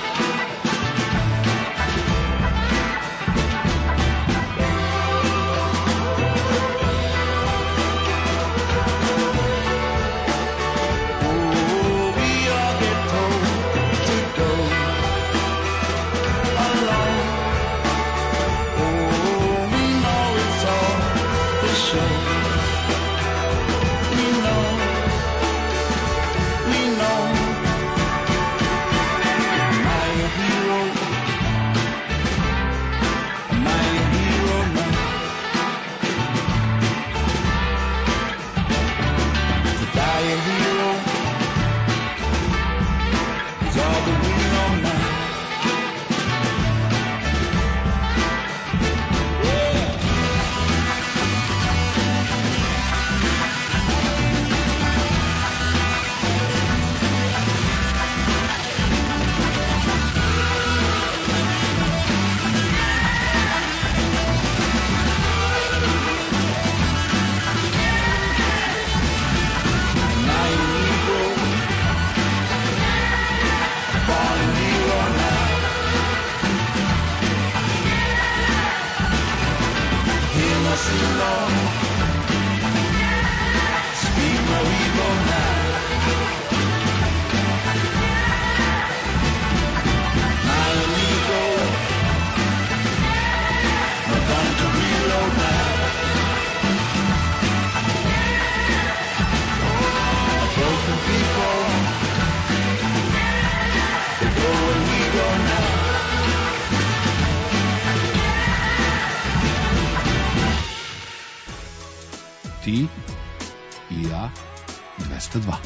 Ti i ja dvesta dva.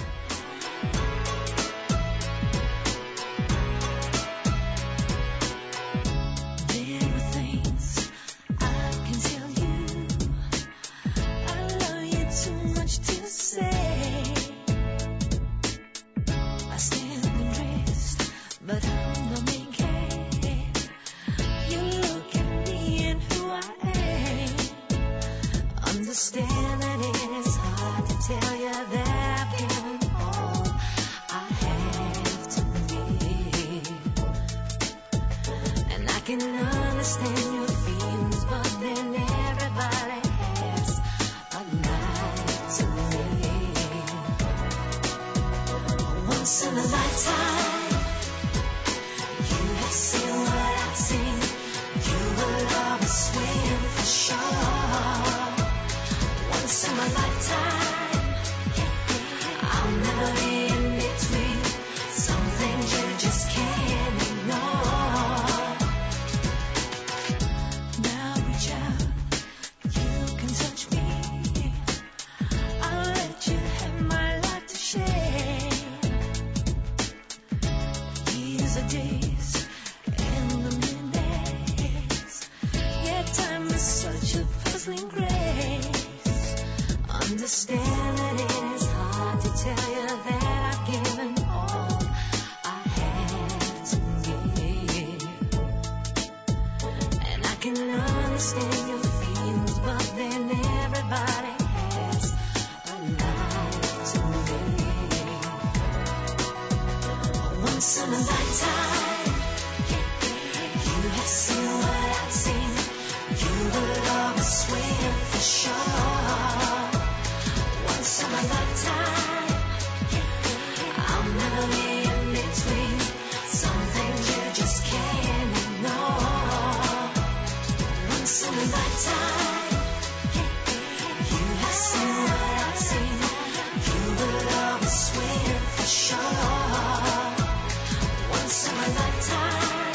Understand that it is hard to tell you that I've given all I have to give. And I can understand your feelings, but then everybody has a life to live. Once in a lifetime, you have seen what I've seen. You will always win for sure. Once in my lifetime, I'll never be in between. Some things you just can't ignore. Now reach out, you can touch me. I'll let you have my life to share. These are days and the minutes. Yeah, time is such a puzzling grace. Understand that it is hard to tell you that I've given all I have to give. And I can understand your feelings, but then everybody has a life Once in a lifetime, you have seen what I've seen. You would always win for sure. Once in a lifetime, I'll never be in between. Some things you just can't ignore. Once in a lifetime, you have seen what I've seen. You would always win for sure. Once in a lifetime,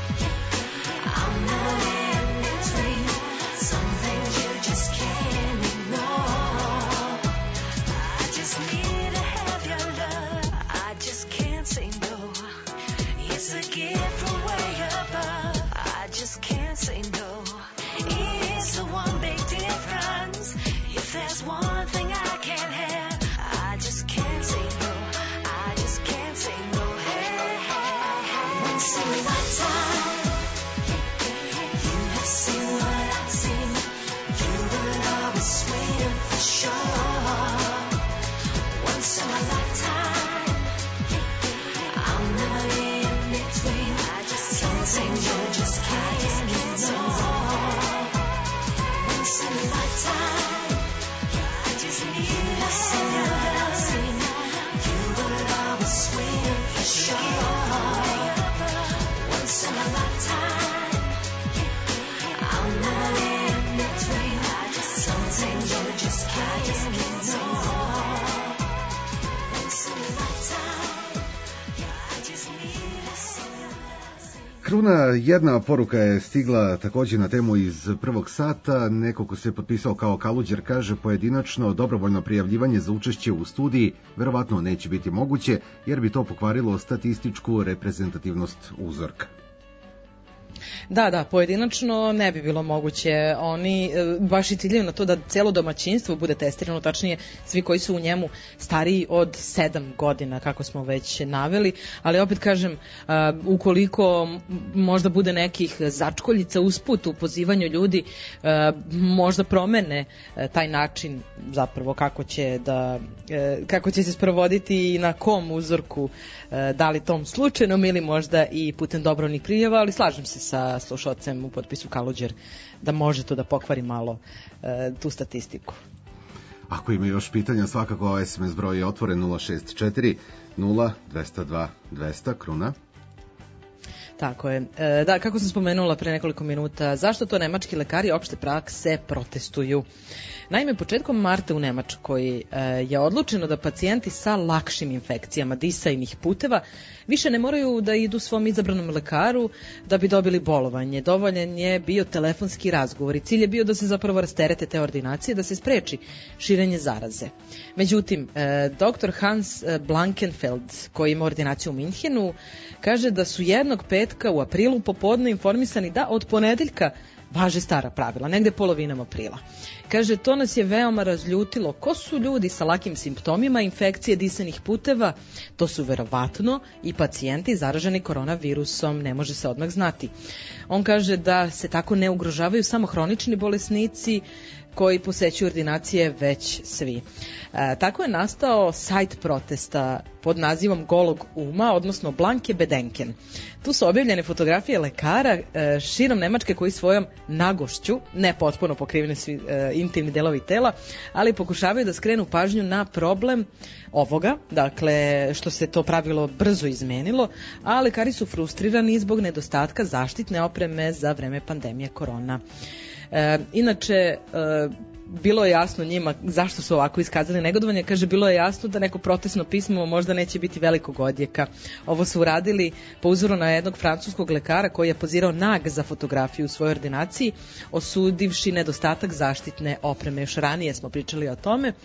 I'll never be in between. Some things you just can't ignore. I just need to have your love. I just can't say no. It's a gift from way above. I just can't say no. It's the one big difference. If there's one thing I can't have, I just can't say no. I just can't say no. Hey, hey, hey. Once in a lifetime, you have seen what I've seen. You would always win for sure. Once in a lifetime, I'll never be in between. I just can't say no. Just can't ignore. Once in a lifetime, I just need to see what I've seen. You would always win for sure. Once in a lifetime, I'll never be in between. I just something you just can't ignore. Once in a lifetime, I just need to see what I've seen. Kruna, jedna poruka je stigla takođe na temu iz prvog sata. Neko ko se potpisao kao Kaluđer kaže: pojedinačno dobrovoljno prijavljivanje za učešće u studiji verovatno neće biti moguće, jer bi to pokvarilo statističku reprezentativnost uzorka. Da, da, pojedinačno ne bi bilo moguće. Oni e, baš i ciljaju na to da celo domaćinstvo bude testirano, tačnije svi koji su u njemu stariji od sedam godina, kako smo već naveli, ali opet kažem, a, ukoliko možda bude nekih začkoljica usput u pozivanju ljudi, a, možda promene a, taj način zapravo kako će da a, kako će se sprovoditi i na kom uzorku, a, da li tom slučajnom ili možda i putem dobrovoljnih prijava, ali slažem se sa slušalcem u potpisu Kaluđer da može to da pokvari malo e, tu statistiku. Ako ima još pitanja, svakako es em es broj je otvoren nula šest četiri nula dva zero dva dva zero zero. Kruna. Tako je. E, da, kako sam spomenula pre nekoliko minuta, zašto to nemački lekari opšte prakse protestuju? Naime, početkom marta u Nemačkoj e, je odlučeno da pacijenti sa lakšim infekcijama disajnih puteva više ne moraju da idu svom izabranom lekaru da bi dobili bolovanje. Dovoljan je bio telefonski razgovor i cilj je bio da se zapravo rasterete te ordinacije, da se spreči širenje zaraze. Međutim, e, doktor Hans Blankenfeld, koji ima ordinaciju u Minhenu, kaže da su jednog petka u aprilu popodne informisani da od ponedeljka važe stara pravila, negde polovinom aprila. Kaže, to nas je veoma razljutilo. Ko su ljudi sa lakim simptomima infekcije disanih puteva? To su verovatno i pacijenti zaraženi koronavirusom, ne može se odmah znati. On kaže da se tako ne ugrožavaju samo hronični bolesnici koji posećuju ordinacije, već svi. E, tako je nastao sajt protesta pod nazivom Golog uma, odnosno Blanke Bedenken. Tu su objavljene fotografije lekara e, širom Nemačke koji svojom nagošću, ne potpuno pokriveni svi e, intimni delovi tela, ali pokušavaju da skrenu pažnju na problem ovoga, dakle što se to pravilo brzo izmenilo, a lekari su frustrirani zbog nedostatka zaštitne opreme za vreme pandemije korona. E, inače, e, bilo je jasno njima zašto su ovako iskazali negodovanje. Kaže, bilo je jasno da neko protestno pismo možda neće biti velikog odjeka. Ovo su uradili po uzoru na jednog francuskog lekara koji je pozirao nag za fotografiju u svojoj ordinaciji, osudivši nedostatak zaštitne opreme. Još ranije smo pričali o tome.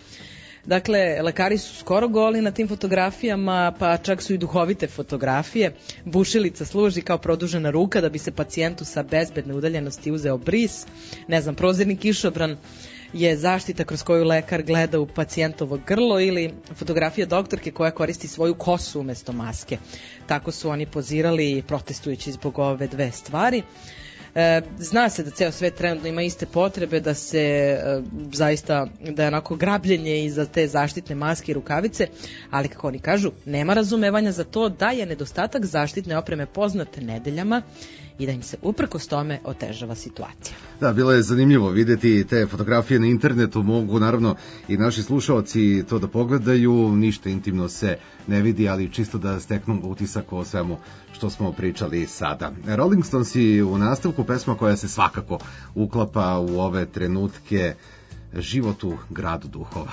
Dakle, lekari su skoro goli na tim fotografijama, pa čak su i duhovite fotografije. Bušilica služi kao produžena ruka da bi se pacijentu sa bezbedne udaljenosti uzeo bris. Ne znam, prozirni kišobran je zaštita kroz koju lekar gleda u pacijentovo grlo, ili fotografija doktorke koja koristi svoju kosu umesto maske. Tako su oni pozirali protestujući zbog ove dve stvari. E, zna se da ceo svet trenutno ima iste potrebe, da se e, zaista, da je onako grabljenje i za te zaštitne maske i rukavice, ali kako oni kažu, nema razumevanja za to da je nedostatak zaštitne opreme poznat nedeljama i da im se uprkos tome otežava situacija. Da, bilo je zanimljivo videti te fotografije na internetu, mogu naravno i naši slušaoci to da pogledaju, ništa intimno se ne vidi, ali čisto da steknu utisak o svemu što smo pričali sada. Rolling Stonesi u nastavku, pesma koja se svakako uklapa u ove trenutke, Život u gradu duhova.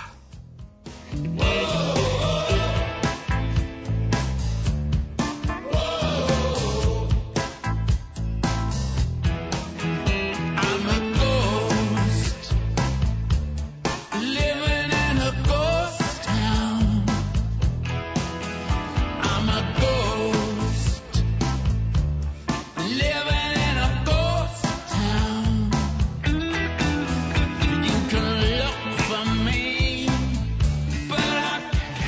You can look for me, but I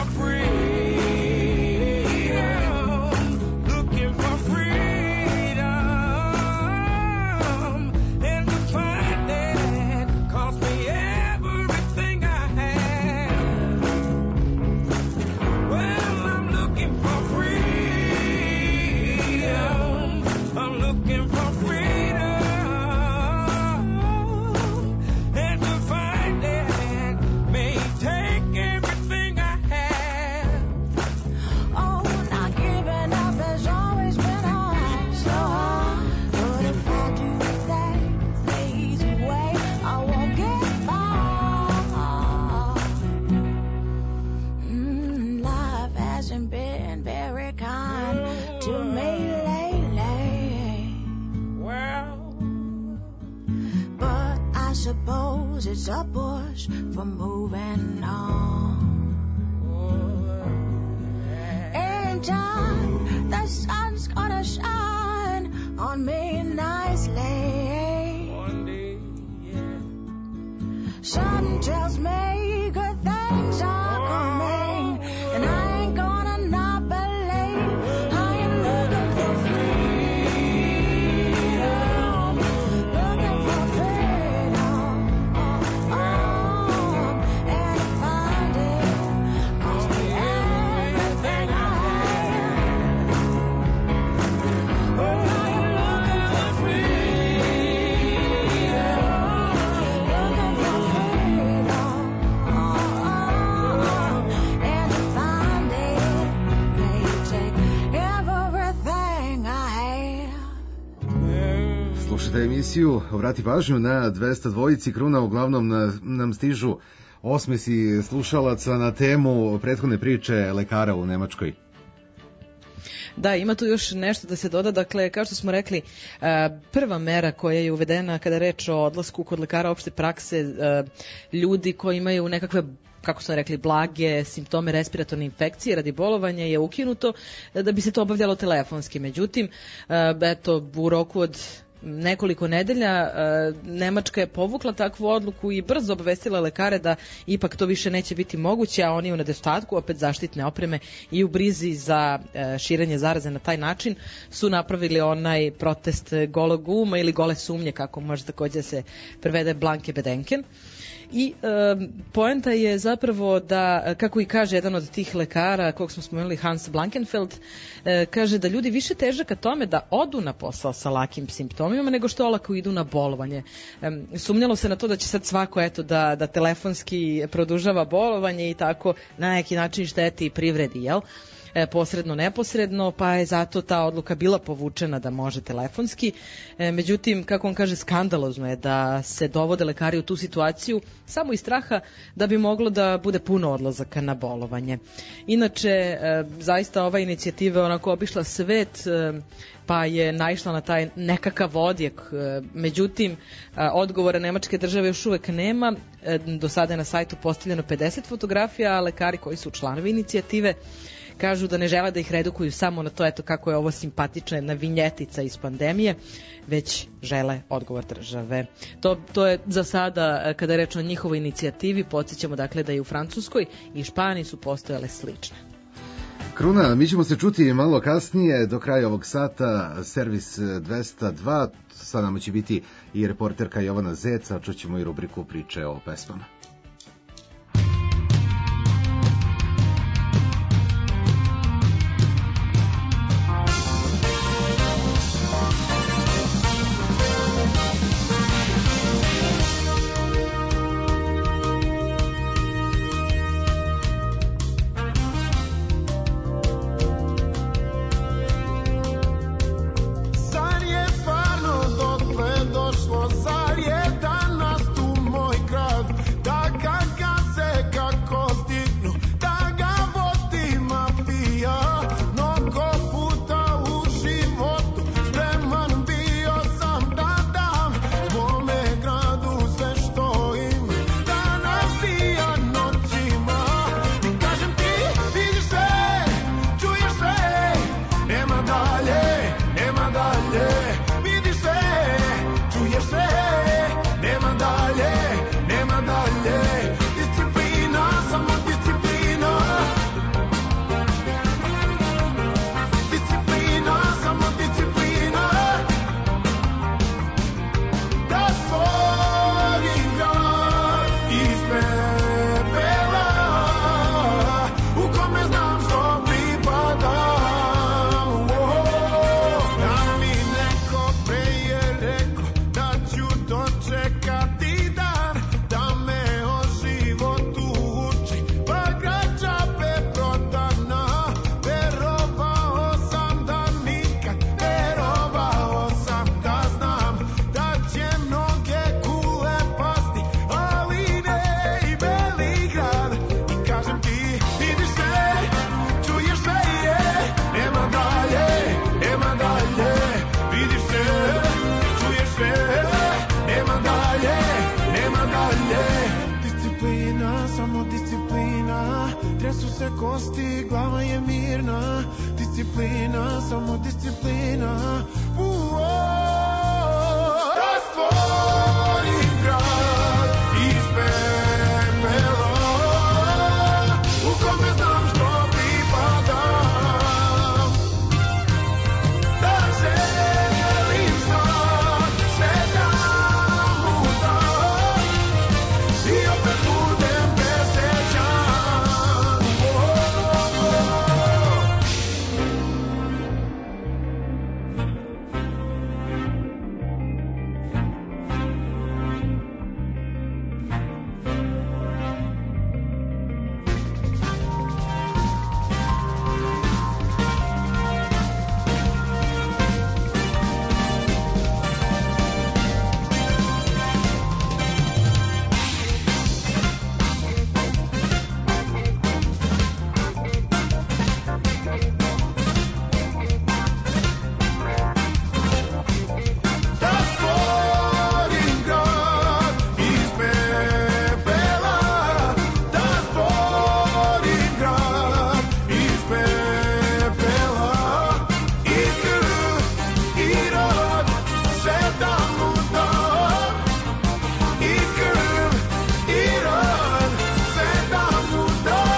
for freedom, looking for freedom, and to find it cost me everything I have. Well, I'm looking for freedom, I'm looking for freedom, and to find it may take everything I have. Oh, not giving up has always been hard, so hard. But if I do things the easy way, I won't get far. Mm, life hasn't been very kind to me lately. Well, But I suppose it's a push for moving on. In time, the sun's gonna shine on me nicely. one day, yeah. Something tells me good things are coming, and I ain't gonna not believe. I am looking for freedom, looking for freedom, oh, and to find it cost me everything I have. Oh, I am looking for freedom, looking for freedom, oh, and to find it may take everything I have. Slušajte emisiju Obrati pažnju na dvesta dvojici Kruna, uglavnom na, nam stižu osmesi slušalaca na temu prethodne priče lekara u Nemačkoj. Da, ima tu još nešto da se doda. Dakle, kao što smo rekli, e, prva mera koja je uvedena kada je reč o odlasku kod lekara opšte prakse, e, ljudi koji imaju nekakve, kako smo rekli, blage simptome respiratorne infekcije radi bolovanja je ukinuto, e, da bi se to obavljalo telefonski. Međutim, e, eto, u roku od nekoliko nedelja e, Nemačka je povukla takvu odluku i brzo obavestila lekare da ipak to više neće biti moguće, a oni u nedostatku opet zaštitne opreme i u brizi za e, širenje zaraze na taj način su napravili onaj protest golog uma ili gole sumnje, kako može takođe se prevede Blanke Bedenken. I e, poenta je zapravo da, kako i kaže jedan od tih lekara kog smo spomenuli, Hans Blankenfeld, e, kaže da ljudi više teže ka tome da odu na posao sa lakim simptomima nego što olako idu na bolovanje. E, sumnjalo se na to da će sad svako eto da, da telefonski produžava bolovanje i tako na neki način šteti privredi, jel? E, posredno, neposredno, pa je zato ta odluka bila povučena da može telefonski. E, međutim, kako on kaže, skandalozno je da se dovode lekari u tu situaciju samo iz straha da bi moglo da bude puno odlazaka na bolovanje. Inače, e, zaista ova inicijativa je onako obišla svet, e, pa je naišla na taj nekakav odjek. E, međutim, e, odgovora Nemačke države još uvek nema. E, do sada je na sajtu postavljeno pedeset fotografija, a lekari koji su članovi inicijative kažu da ne žele da ih redukuju samo na to eto kako je ovo simpatična jedna vinjetica iz pandemije, već žele odgovor države. To, to je za sada, kada je reč o njihovoj inicijativi, podsjećamo dakle da i u Francuskoj i Španiji su postojale slične. Kruna, mi ćemo se čuti malo kasnije, do kraja ovog sata, servis dvesta dva, sa nama će biti i reporterka Jovana Zeca, čućemo i rubriku priče o pesmama. zar je stvarno dotle došlo, zar je danas tu moj grad, da se kosti, glava je mirna, disciplina, samo disciplina. Uo, da stvorim grad iz pepela, u kome znam što pripadam, da želim znat sve dam u dan i opet budem besečan. Da stvorim grad iz pepela, da stvorim grad iz pepela, i krv i rod sve dam mu dam, i krv i rod sve dam mu dam.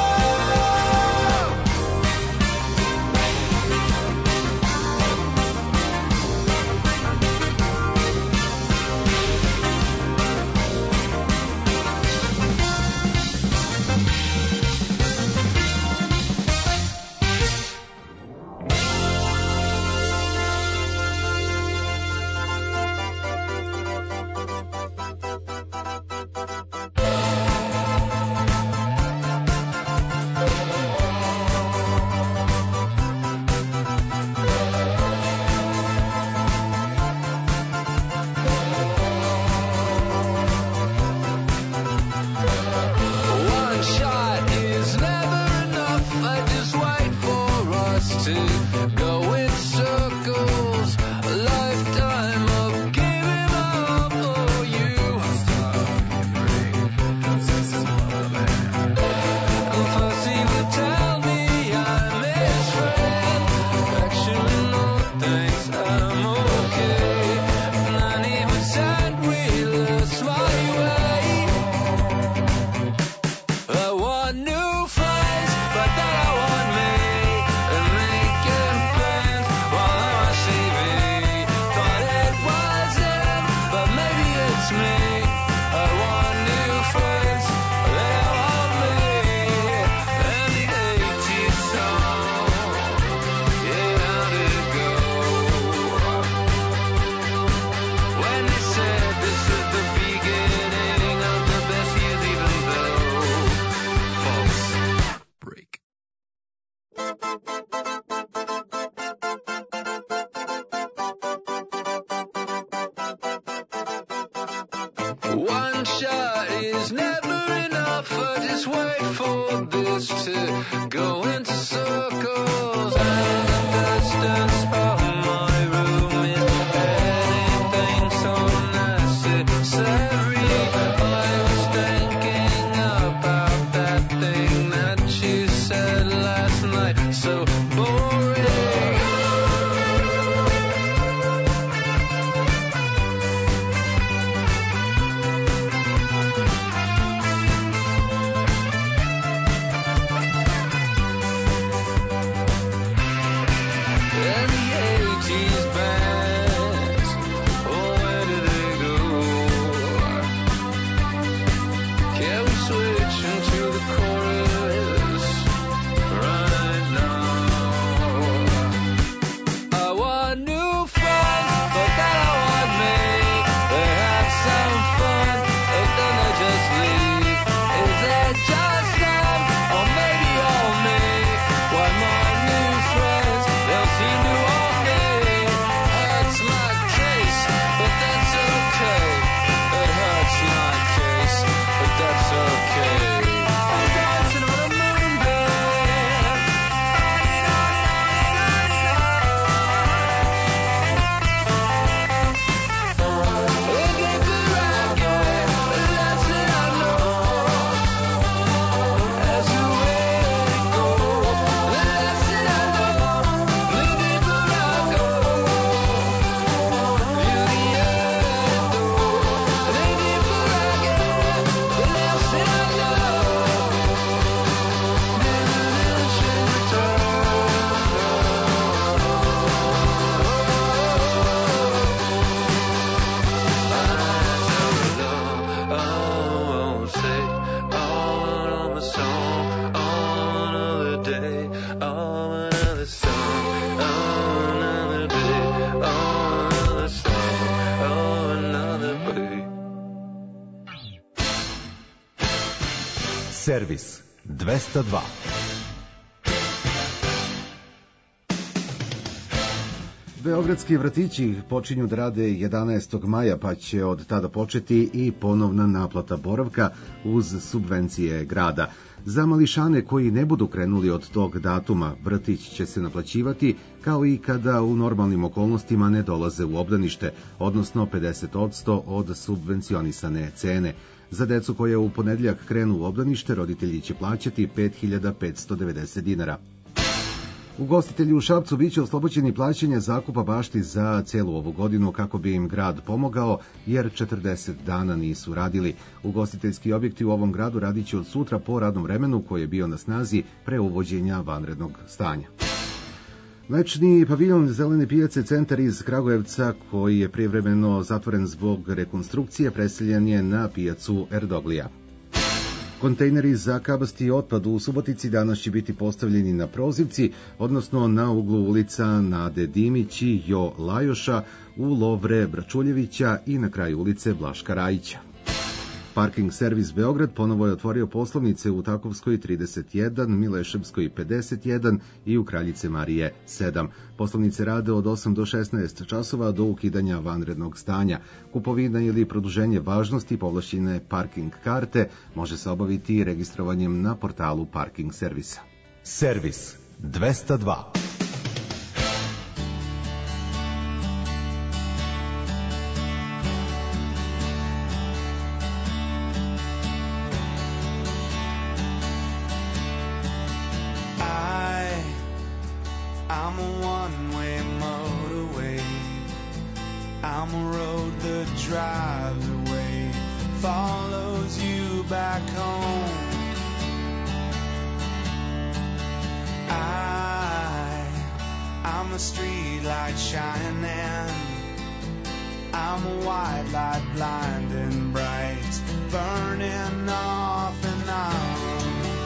One shot is never enough. I just wait for us to go in circles. A lifetime of giving up for you. And first he would tell me I'm his friend. Actually, no thanks, I'm okay. And then he would send wheelers my way. I want new friends, but then I want me. And making plans while I'm on T V. Thought it was him, but maybe it's me. I want new friends, they want me. And the eighties song, yeah, how'd it go? When they said this is the beginning of the best years, even though false break. One shot is never enough. I just wait for this to go into circles. And the distance from my room is anything so necessary. I was thinking about that thing that you said last night. So boring. Servis dvesta dva. Beogradski vrtići počinju da rade jedanaestog maja, pa će od tada početi i ponovna naplata boravka uz subvencije grada. Za mališane koji ne budu krenuli od tog datuma, vrtić će se naplaćivati kao i kada u normalnim okolnostima ne dolaze u obdanište, odnosno pedeset posto od subvencionisane cene. Za decu koje u ponedjeljak krenu u obdanište, roditelji će plaćati pet hiljada petsto devedeset dinara. Ugostitelji u Šapcu biće oslobođeni plaćanja zakupa bašti za celu ovu godinu kako bi im grad pomogao, jer četrdeset dana nisu radili. Ugostiteljski objekti u ovom gradu radit će od sutra po radnom vremenu koji je bio na snazi pre uvođenja vanrednog stanja. Večni paviljon Zelene pijace centar iz Kragujevca, koji je privremeno zatvoren zbog rekonstrukcije, preseljen je na pijacu Erdoglija. Kontejneri za kabasti otpad u Subotici danas će biti postavljeni na prozivci, odnosno na uglu ulica Nade Dimić i Jo Lajoša, u Lovre Bračuljevića i na kraju ulice Blaška Rajića. Parking servis Beograd ponovo je otvorio poslovnice u Takovskoj trideset jedan, Mileševskoj pedeset jedan i u Kraljice Marije sedam. Poslovnice rade od osam do šesnaest časova do ukidanja vanrednog stanja. Kupovina ili produženje važnosti povlašćene parking karte može se obaviti registrovanjem na portalu parking servisa. Servis dvesta dva. I'm a one-way motorway. I'm a road that drives away, follows you back home. I, I'm a street light shining. I'm a white light blinding bright, burning off and on.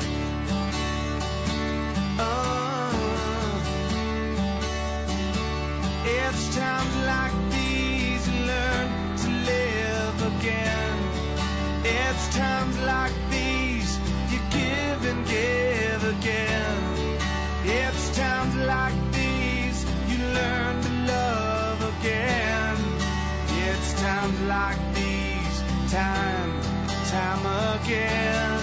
Oh, it's times like these you learn to live again. It's times like these you give and give again. It's times like these you learn to love again. It's times like these, time, time again.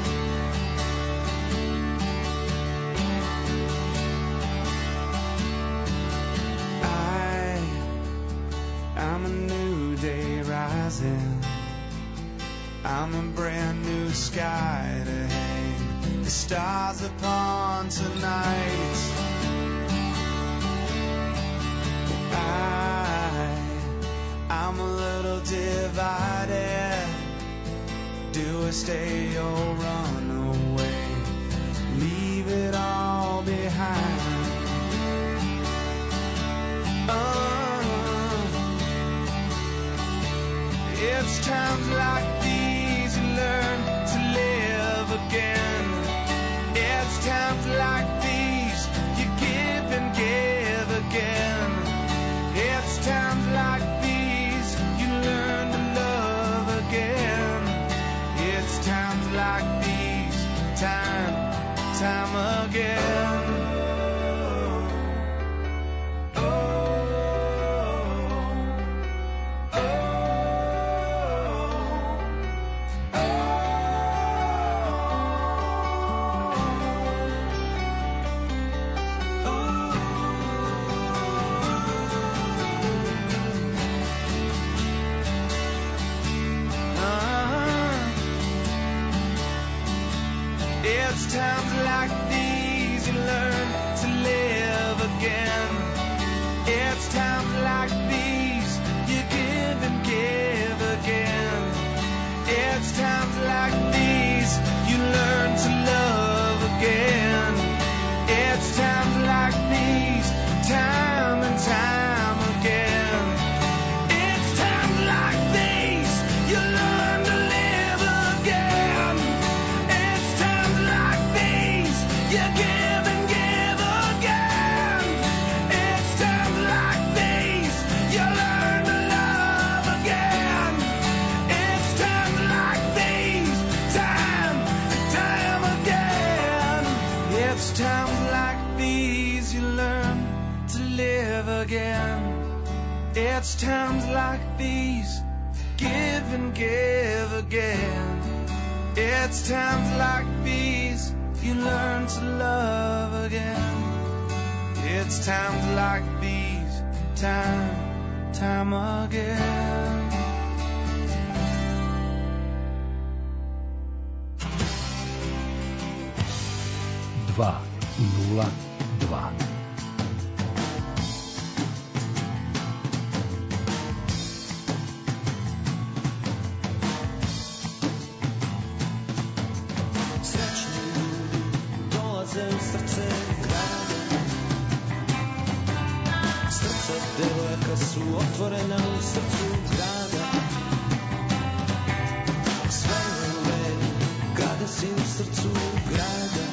I'm a new day rising. I'm a brand new sky to hang the stars upon tonight. I, I'm a little divided. Do I stay or run away? Leave it all behind. Oh, it's times like these you learn to live again. It's times like these you give and give again. It's times like these you learn to love again. It's times like these, time, time again. It's times like these you learn to live again. It's times like these, give and give again. It's times like these you learn to love again. It's times like these, time, time again. dva nula dva. Srećni ljudi dolaze u srce grada. Srca devojaka su otvorena u srcu grada. Sve je u redu kada si u srcu grada.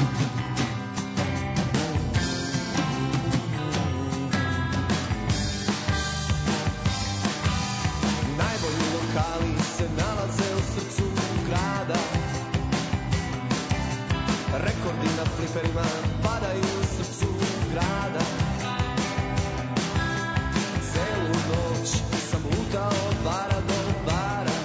Najbolji lokali se nalaze u srcu grada. Rekordi na fliperima padaju u srcu grada. Celu noć sam lutao od bara do bara,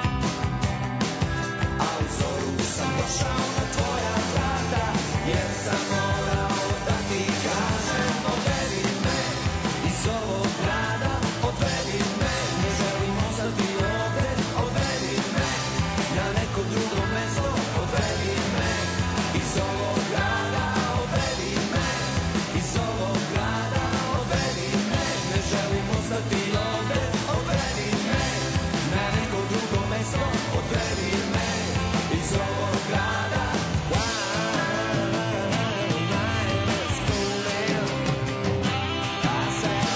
a u zoru sam došao na tvoja vrata, jer sam morao da ti kažem odvedi me iz ovog grada, odvedi me, ne želim ostati ovde, odvedi me na neko drugo mesto, odvedi me iz ovog grada, odvedi me iz ovog grada, odvedi me, ne želim ostati ovde, odvedi me na neko drugo mesto, odvedi me iz ovog grada. Let's go there. I said,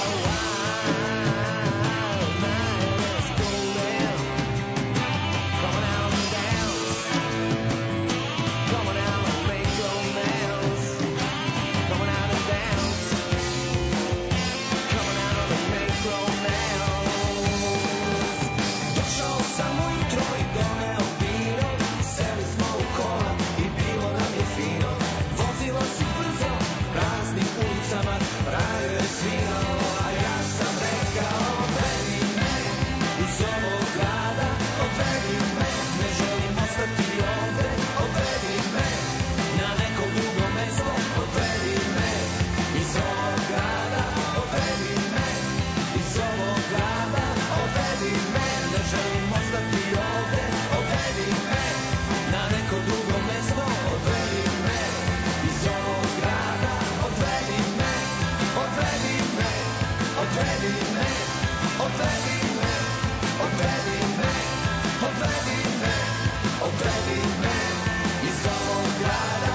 let's go there. Come on out and dance. Come on out and make romance. Come on out and dance. Come on out and make romance. Došao sam ujutro i doneo vino, seli smo u kola i bilo nam je fino. Vozilo si brzo, praznim ulicama, radio je svirao, a ja sam rekao odvedi me iz ovog grada, odvedi me, ne želim ostati ovde, odvedi me na neko drugo mesto, odvedi me iz ovog grada, odvedi me iz ovog grada, odvedi me, ne želim ostati ovde, odvedi me na neko drugo mesto, odvedi me iz ovog grada, odvedi me, odvedi me, odvedi me, odvedi me, odvedi me, odvedi me, odvedi me iz ovog grada.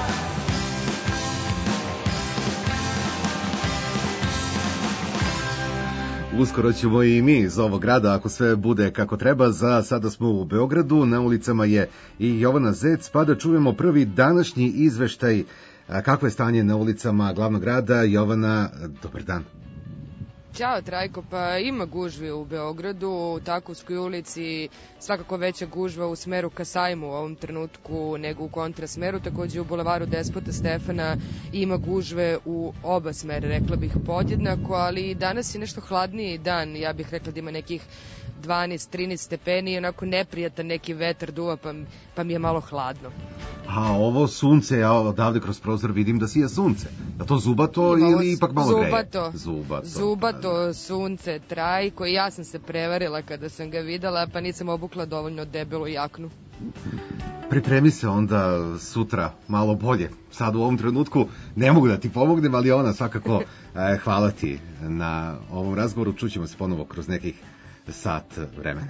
Uskoro ćemo i mi iz ovog grada, ako sve bude kako treba. Za sada smo u Beogradu, na ulicama je i Jovana Zec, pa da čujemo prvi današnji izveštaj. A, kakvo je stanje na ulicama glavnog grada? Jovana, dobar dan. Ćao Trajko, pa ima gužvi u Beogradu, u Takovskoj ulici, svakako veća gužva u smeru ka Sajmu u ovom trenutku nego u kontrasmeru, takođe u bulevaru Despota Stefana ima gužve u oba smere, rekla bih podjednako, ali danas je nešto hladniji dan, ja bih rekla da ima nekih dvanaest trinaest stepeni i onako neprijatan neki vetar duva pa, pa mi je malo hladno. A ovo sunce, ja odavde kroz prozor vidim da sija sunce. Da to zubato Ima ovo ili ipak malo greje? zubato, Zubato. Zubato sunce, Trajko, i ja sam se prevarila kada sam ga videla, pa nisam obukla dovoljno debelu jaknu. Pripremi se onda sutra malo bolje. Sad u ovom trenutku ne mogu da ti pomognem, ali ona svakako eh, hvala ti na ovom razgovoru. Čućemo se ponovo kroz nekih sat vremena.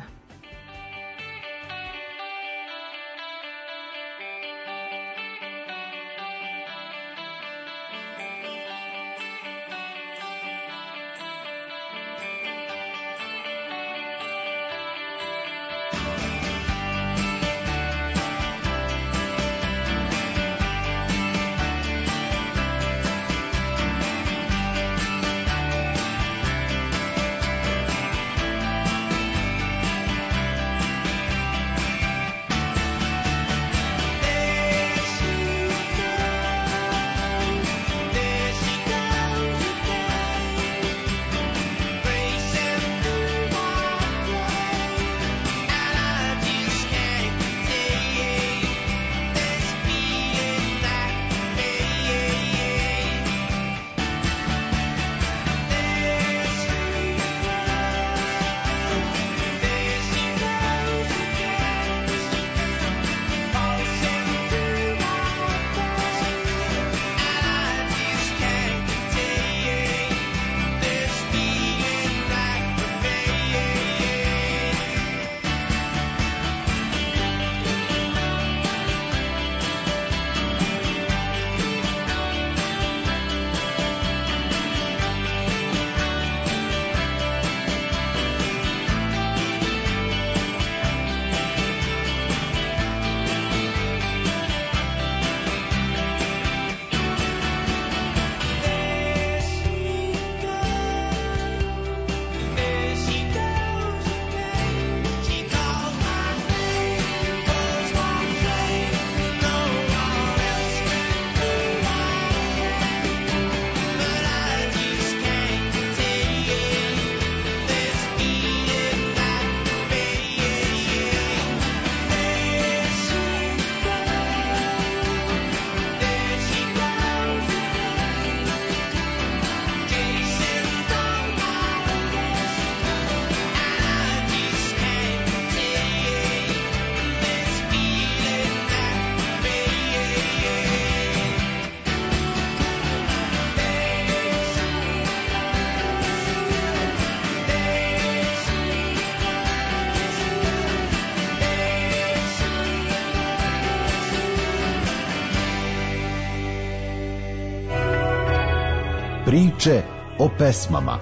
Priče o pesmama.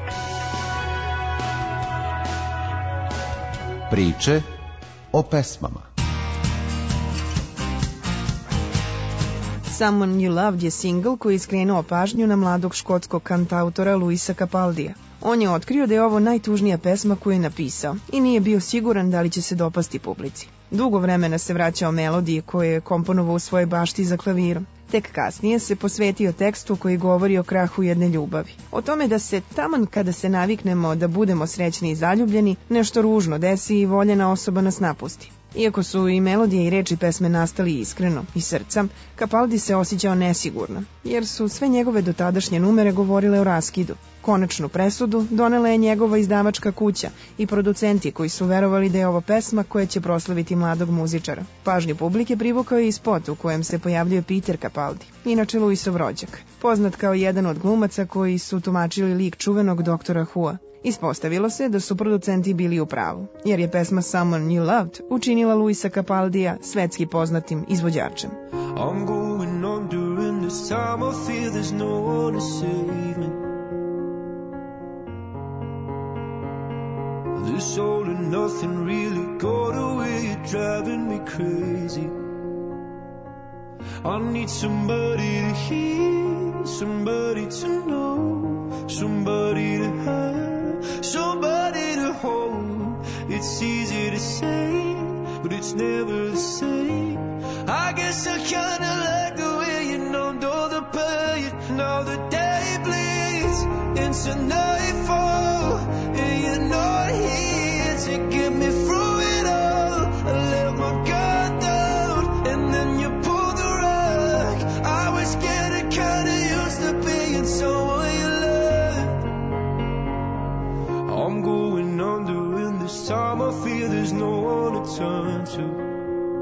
Priče o pesmama. Someone You Loved je singl koji je skrenuo pažnju na mladog škotskog kantautora Luisa Capaldija. On je otkrio da je ovo najtužnija pesma koju je napisao i nije bio siguran da li će se dopasti publici. Dugo vremena se vraćao melodiji koje je komponovao u svojoj bašti za klavirom. Tek kasnije se posvetio tekstu koji govori o krahu jedne ljubavi. O tome da se taman kada se naviknemo da budemo srećni i zaljubljeni, nešto ružno desi i voljena osoba nas napusti. Iako su i melodije i reči pesme nastali iskreno, iz srca, Capaldi se osjećao nesigurno, jer su sve njegove dotadašnje numere govorile o raskidu. Konačnu presudu donela je njegova izdavačka kuća i producenti koji su verovali da je ovo pesma koja će proslaviti mladog muzičara. Pažnju publike privukao je i spot u kojem se pojavljuje Peter Capaldi, inače Luisov rođak, poznat kao jedan od glumaca koji su tumačili lik čuvenog doktora Hua. Ispostavilo se da su producenti bili u pravu, jer je pesma Someone You Loved učinila Luisa Capaldija svetski poznatim izvođačem. I'm going under and this time I feel there's no one to save me. This all and nothing really got away, you're driving me crazy. I need somebody to hear, somebody to know, somebody to have, somebody to hold. It's easy to say, but it's never the same. I guess I kinda like the way you numbed all the pain. Now the day bleeds into nightfall, and you're not here to get me through it all. I let my guard down, and then you pulled the rug. I was getting kinda used to being someone you loved. I'm going under, and this time I feel there's no one to turn to.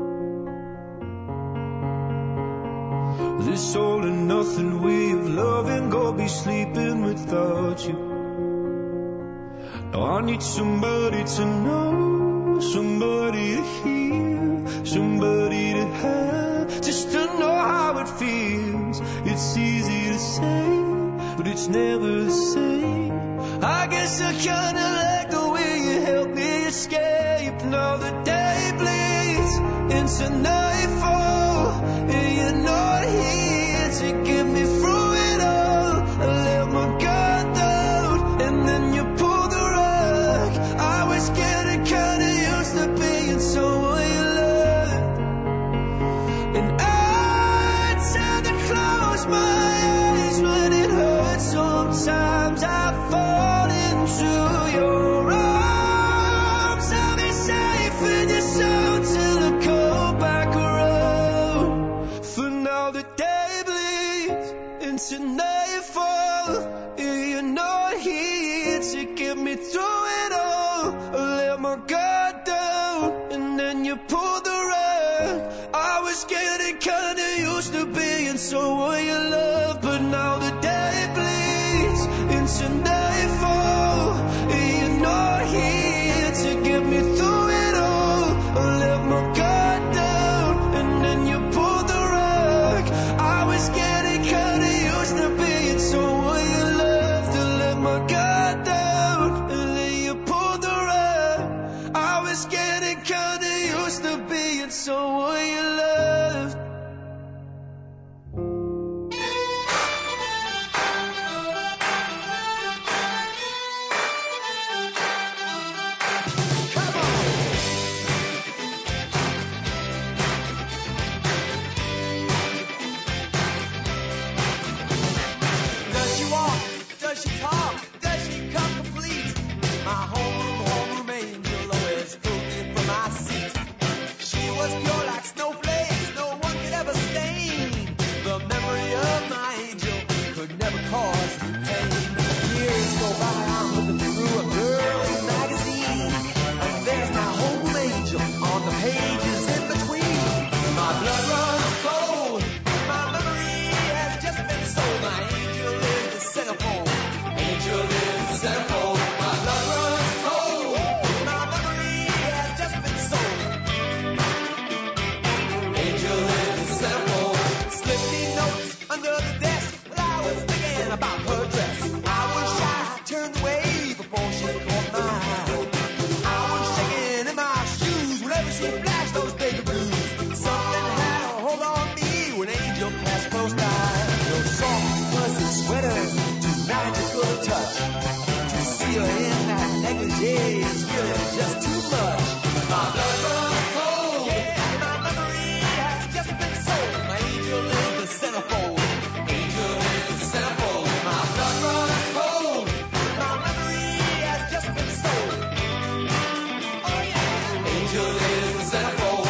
This all and nothing way of loving, go be sleeping without you. Now I need somebody to know, somebody to hear, somebody to have, just to know how it feels. It's easy to say, but it's never the same. I guess I kinda like the way you help me escape. Now the day bleeds into nightfall, and you're not here to get me through it all. I let my guard down, and then you pulled the rug. I was getting kinda used to being someone you loved. And I tend to close my eyes when it hurts. Sometimes I fall into your arms. I'll be safe in your soul till I come back around. For now the day bleeds into nightfall, and you're not here to get me through it all. I let my guard down, and then you pulled the rug. I was getting kinda used to being someone you love, but now the day bleeds into nightfall, and you're not here to get me through it all. I let my guard down, and then you pulled the rug. I was getting kinda used to being someone you loved. To let my guard down, and then you pulled the rug. I was getting kinda used to being someone you loved. Does she walk? Does she talk? Does she come complete? My homeroom, homeroom angel always pulled me from my seat. She was pure like snowflakes, no one could ever stain. The memory of my angel could never cause pain. Years go by, I'm looking through a girl's magazine, and there's my homeroom angel on the pages in between. My blood runs cold, my memory has just been sold. My angel is the centerfold, angel is the centerfold. My blood runs cold, my memory has just been sold. Angel is the centerfold. Slipped me notes under the desk, but I was thinking about her dress. I was shy, turned away before she caught my eye. I was shaking in my shoes whenever she flashed those baby blues. Something had a hold on me when Angel passed close by. Your soft, fuzzy sweater, too magical to touch. To see her in that negligee is really just too much. My blood runs cold, yeah, my memory has just been sold. My angel is the centerfold. Angel is the centerfold. My blood runs cold, my memory has just been sold. Oh yeah, angel is the centerfold.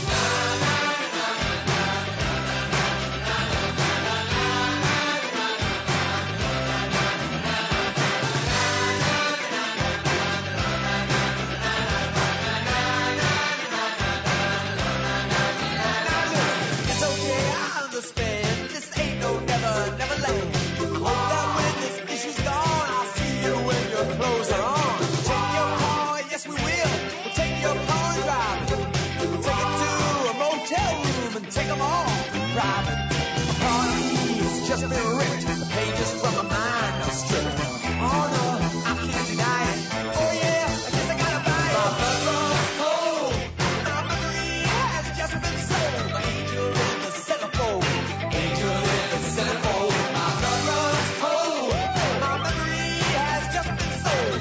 It's okay, I understand. This ain't no never, never land. Hope that when this issue's gone, I'll see you when your clothes are on. Take your car, yes we will. We'll take your car and drive it. We'll take it to a motel room and take them all private. A part of me has just been ripped. The pages from my mind are stripped. Oh no, I can't deny it. Oh yeah, I guess I gotta buy it. My blood runs cold. My memory has just been sold. My angel is the centerfold. Angel is the centerfold. My blood runs cold. My memory has just been sold.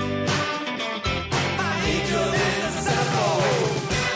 My angel is the centerfold.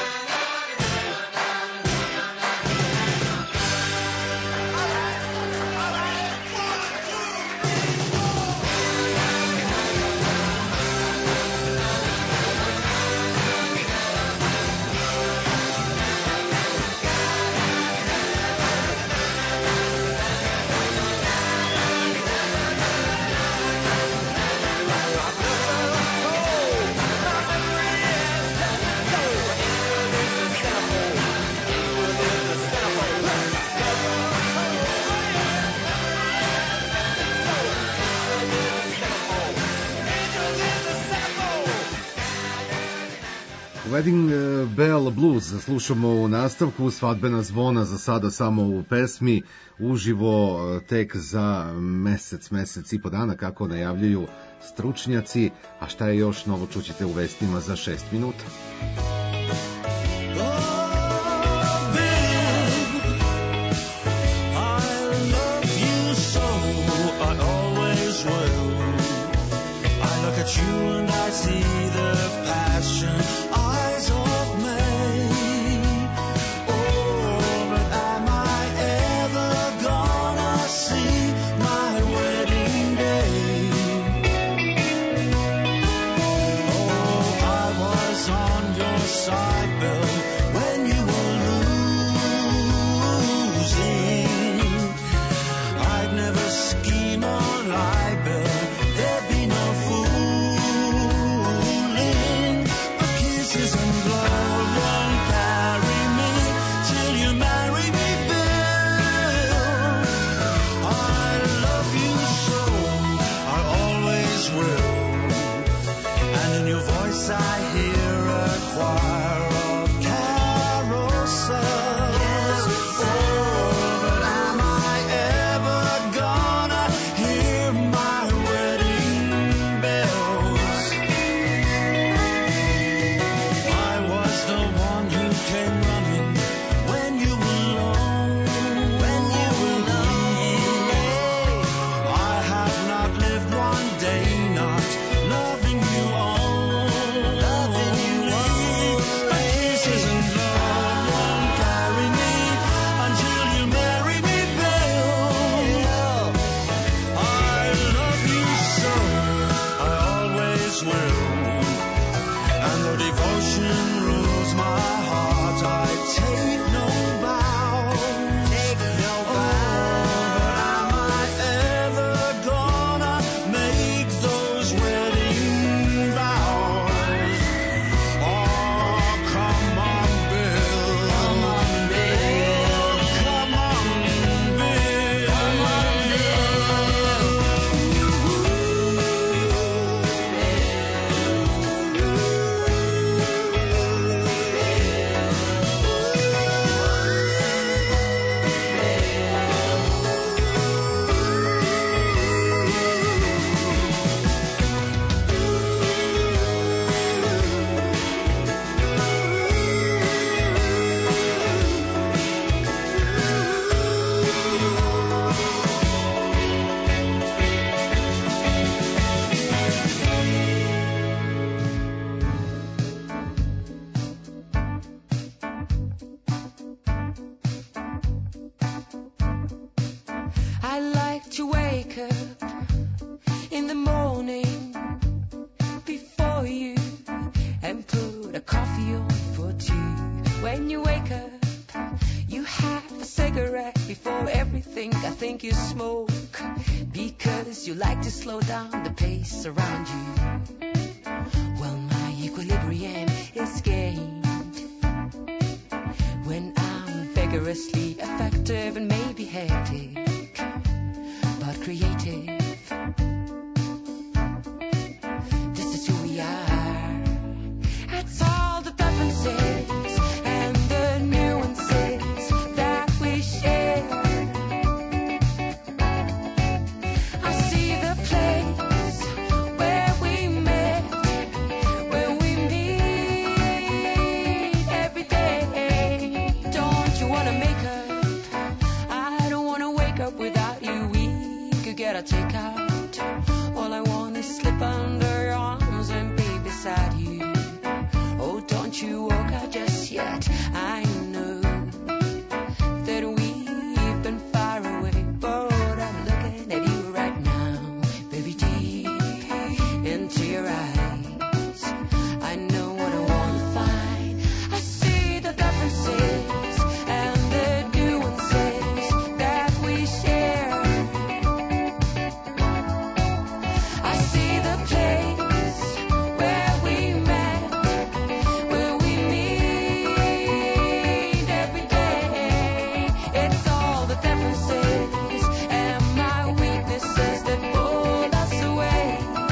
Wedding eh, Bell Blues slušamo u nastavku, svadbena zvona za sada samo u pesmi, uživo eh, tek za mesec, mesec i po dana kako najavljuju stručnjaci, a šta je još novo čućete u vestima za šest minuta. You and I see the passion eyes of May. Oh, but am I ever gonna see my wedding day? Oh, I was on your you wake up in the morning before you and put a coffee on for two. When you wake up, you have a cigarette before everything. I think you smoke because you like to slow down the pace around you. Well, my equilibrium is gained when I'm vigorously effective and maybe hectic, but creative. This is who we are. That's all the differences and the nuances that we share. I see the place where we met, where we meet every day. Don't you wanna make up? I don't wanna wake up without you. We could get a takeout. All I want is slip under your arms and be beside you. Oh, don't you walk out just yet. I know that we've been far away, but I'm looking at you right now, baby, deep into your eyes. I know what I want to find. I see the differences and the nuances that we share. I see the place where we met, where we meet every day. It's all the differences and my weaknesses that pull us away.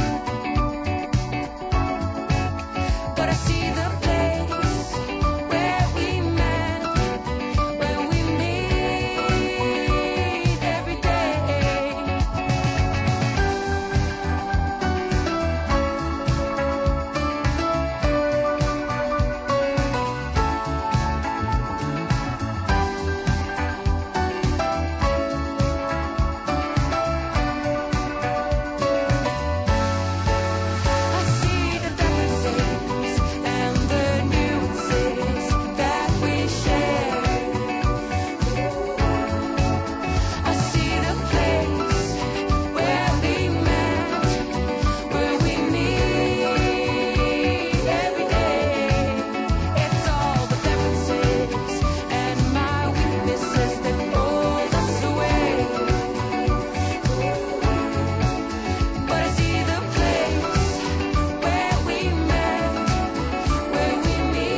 But I see the place where we met, where we meet every day. I see the differences and the nuances that we share. I see the place where we met, where we meet every day. It's all the differences and my weaknesses that pull us away. But I see the place where we met, where we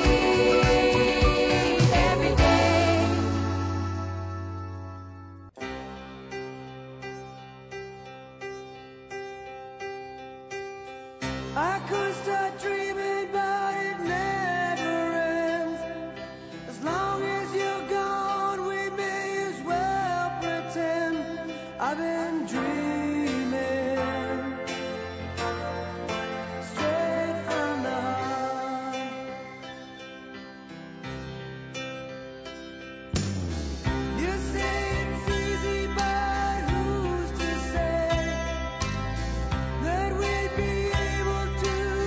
meet every day. I could start dreaming, but it never ends. As long as you're gone, we may as well pretend I've been dreaming straight from the heart. You say it's easy, but who's to say that we'd be able to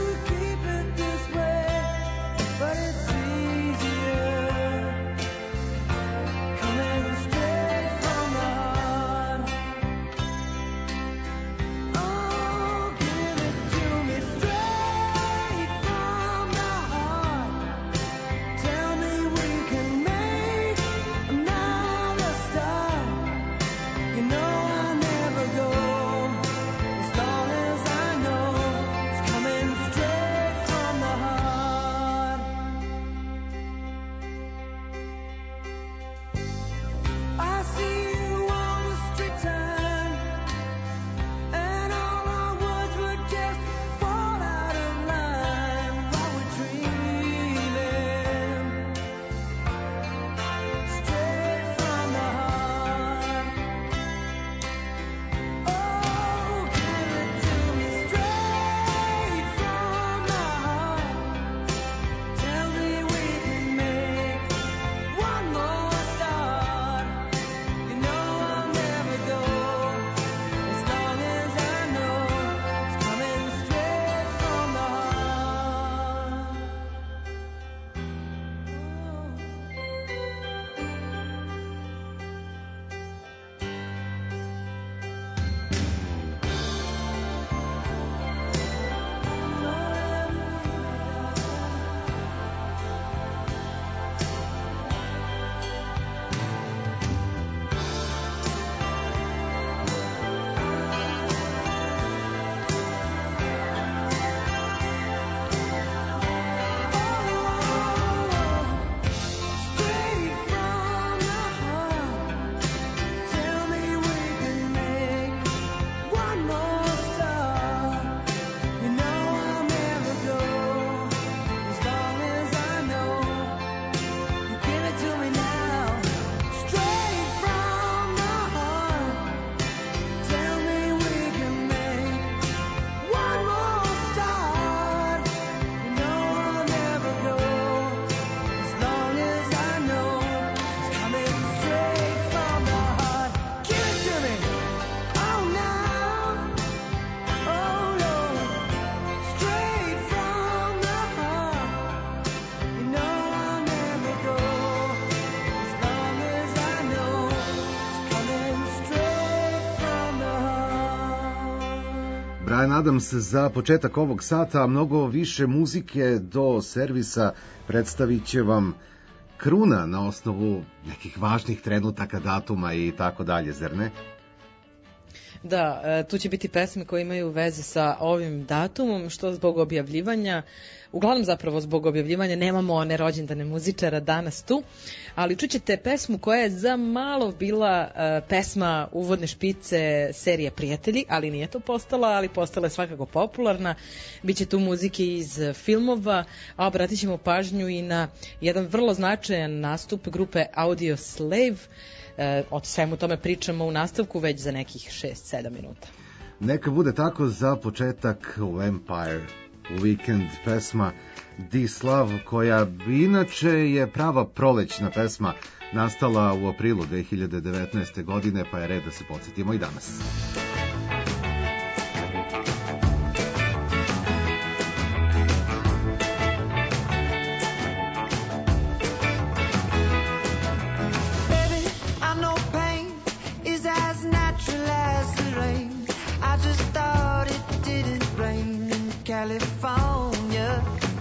Bryan Adams za početak ovog sata, a mnogo više muzike do servisa predstavit će vam Kruna na osnovu nekih važnih trenutaka, datuma i tako dalje, zar ne? Da, e, tu će biti pesme koje imaju veze sa ovim datumom, što zbog objavljivanja, uglavnom zapravo zbog objavljivanja nemamo ne rođendane muzičara danas tu, ali čućete pesmu koja je za malo bila e, pesma uvodne špice serije Prijatelji, ali nije to postala, ali postala je svakako popularna. Biće tu muzike iz filmova, a obratit ćemo pažnju i na jedan vrlo značajan nastup grupe Audio Slave. E, o svemu tome pričamo u nastavku već za nekih šest sedam minuta. Neka bude tako za početak Vampire Weekend pesma This Love, koja inače je prava prolećna pesma, nastala u aprilu dve hiljade devetnaeste. godine, pa je red da se podsjetimo i danas. California.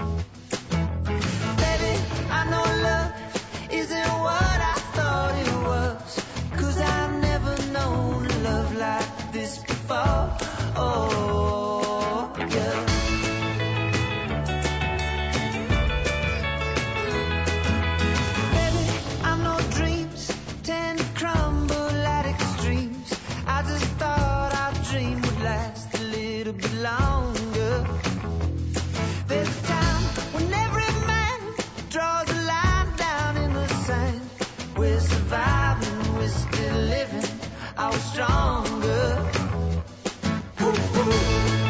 Baby, I know love isn't what I thought it was, 'cause I've never known love like this before. Oh, yeah. Baby, I know dreams tend to crumble at extremes. I just thought our dream would last a little bit longer. There's a time when every man draws a line down in the sand. We're surviving, we're still living, I was stronger. Ooh, ooh.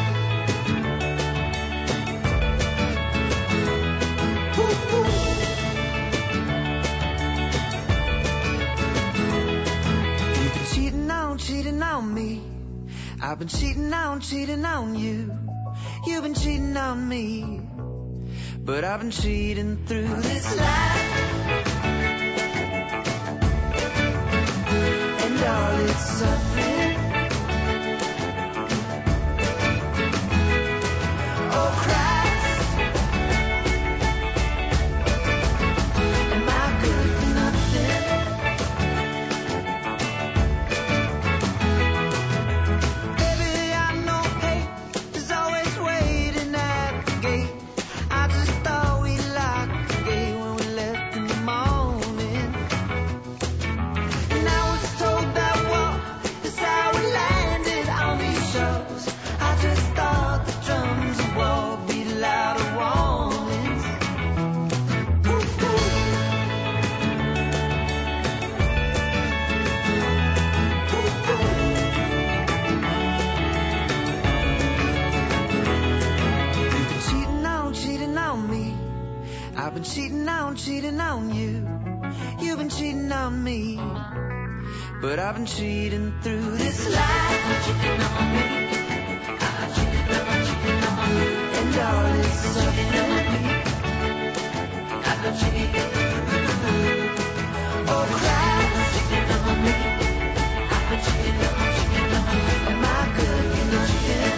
Ooh, ooh. You've been cheating on, cheating on me. I've been cheating on, cheating on you. You've been cheating on me, but I've been cheating through this life, and all its suffering. Oh Christ, am I good for nothing? Baby, I know hate is always waiting at the gate. I just thought we locked the gate when we left in the morning. Now it's told that war is how we landed on these shores. I just thought the drums of war beat louder warnings. Ooh, ooh. Ooh, ooh. You've been cheating on, cheating on me. I've been cheating on, cheating on you. You've been cheating on me, but I've been cheating through this life. Cheating on me. I've cheated on, cheating on you, and all its suffering. I've been cheating through. Oh Christ, cheating on me. I've been cheating on, cheating on you. Am I good for nothing?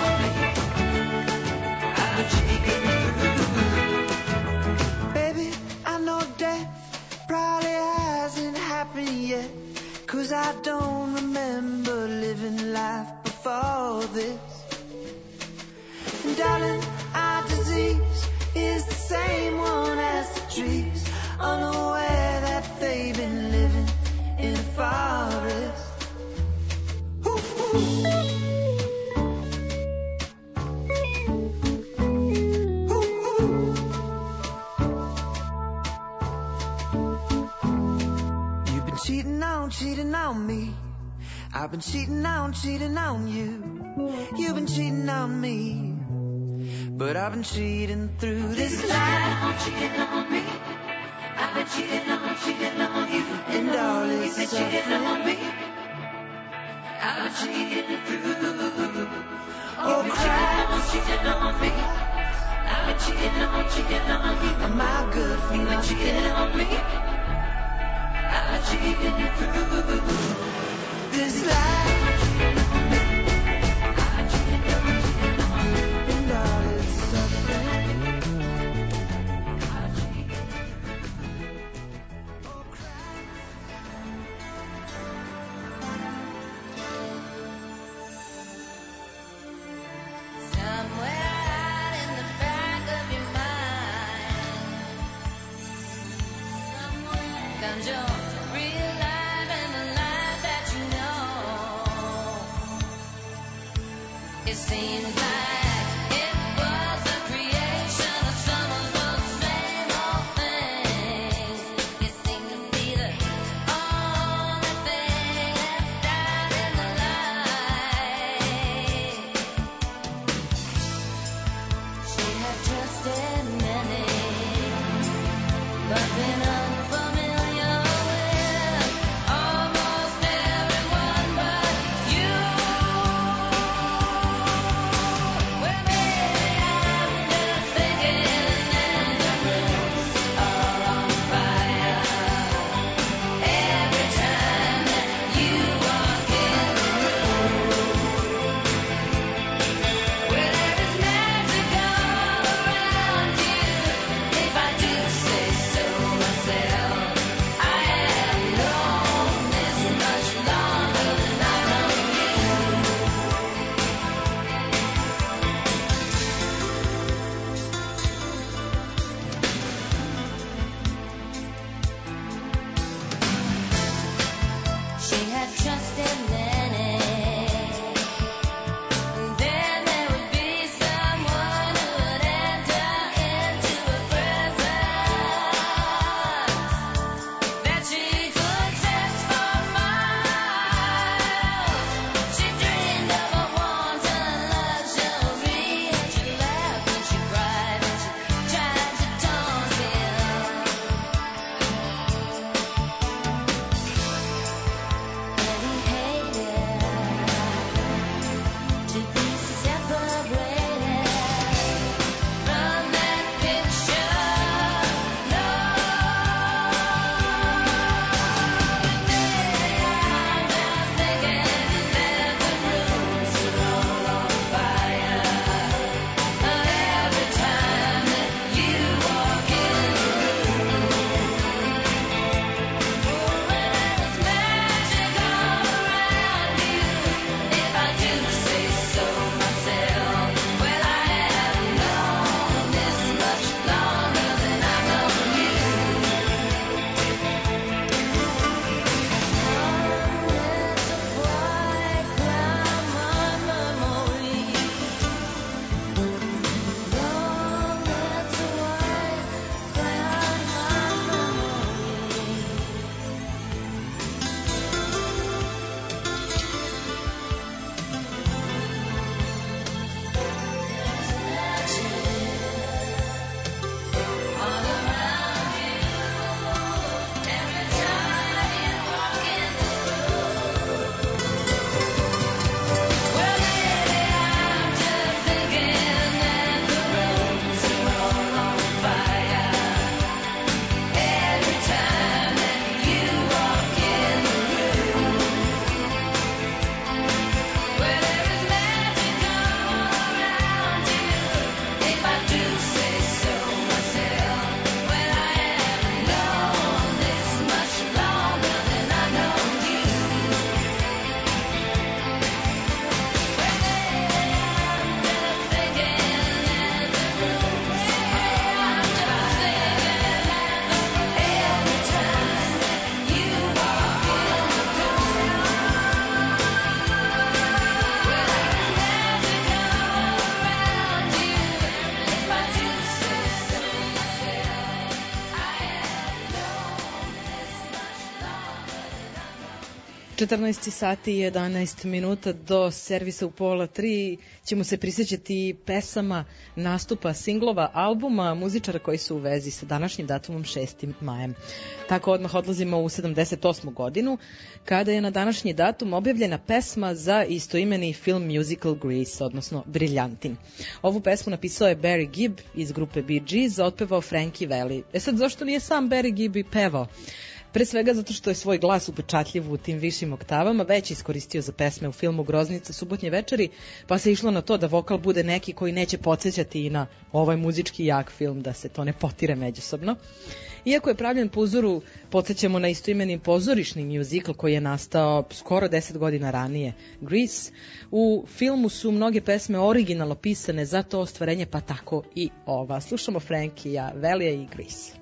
I've been cheating through. Baby, I know death probably hasn't happened yet, 'cause I don't remember living life before this. And darling, our disease is the same one as the trees, unaware that they've been living in a forest. Ooh, ooh. You've been cheating on, cheating on me. I've been cheating on, cheating on you. You've been cheating on me, but I've been cheating through this life. Cheating on me. I've been cheating on, cheating on you, and all its suffering. You've been cheating on me. I've been cheating through. Oh Christ, cheating on me. I've been cheating on, cheating on you. Am I good for nothing? Cheating on me. I've been cheating through this life. I've been cheating on, cheating on It seems like it was a creation of some of those same old things. It seemed to be the only thing left out in the light. She had trusted many, but been unfamiliar with almost everyone but you. Well, maybe I'm just thinking that the room's all on fire every time that you walk in the room. Well, there is magic all around you, if I do say so myself. I have known this much longer than I've known you. She had trusted many, and then there would be someone who would enter into her presence that she could sense for miles. She dreamed of a wanton luxury, and she laughed and she cried and she tried to taunt him. And he hated to be separated from that picture. No, maybe I'm just thinking that the rooms are all on fire every time that you walk in the room. Oh, well, there's magic all around you, if I do say so myself. Well, I have known this much longer than I've known you. Long as a white cloud my memory. All around you, every time you walk in the room. Well, maybe I'm just thinking that the rooms are all on fire every time that you walk in the room. Well, there is magic all around you, if I do say so myself. Well, I have known this much longer than I've known you. Well, maybe I'm just thinking that the rooms are all on fire every time that you walk in the room. Well, there is magic all around you, if I do say so myself. I have known this much longer than I've known. četrnaest sati i jedanaest minuta do servisa u pola tri ćemo se prisjećati pesama, nastupa, singlova, albuma, muzičara koji su u vezi sa današnjim datumom šestim majem. Tako odmah odlazimo u sedamdeset osmu godinu, kada je na današnji datum objavljena pesma za istoimeni film musical Grease, odnosno Briljantin. Ovu pesmu napisao je Barry Gibb iz grupe Bee Gees, a otpevao Frankie Valli. E sad, zašto nije sam Barry Gibb i pevao? Pre svega zato što je svoj glas upečatljiv u tim višim oktavama već iskoristio za pesme u filmu Groznica subotnje večeri, pa se išlo na to da vokal bude neki koji neće podsjećati i na ovaj muzički jak film, da se to ne potire međusobno. Iako je pravljen po uzoru, podsjećamo na istoimeni pozorišni mjuzikl koji je nastao skoro deset godina ranije, Grease, u filmu su mnoge pesme originalno pisane za to ostvarenje, pa tako i ova. Slušamo Frankija Vallija i Grease.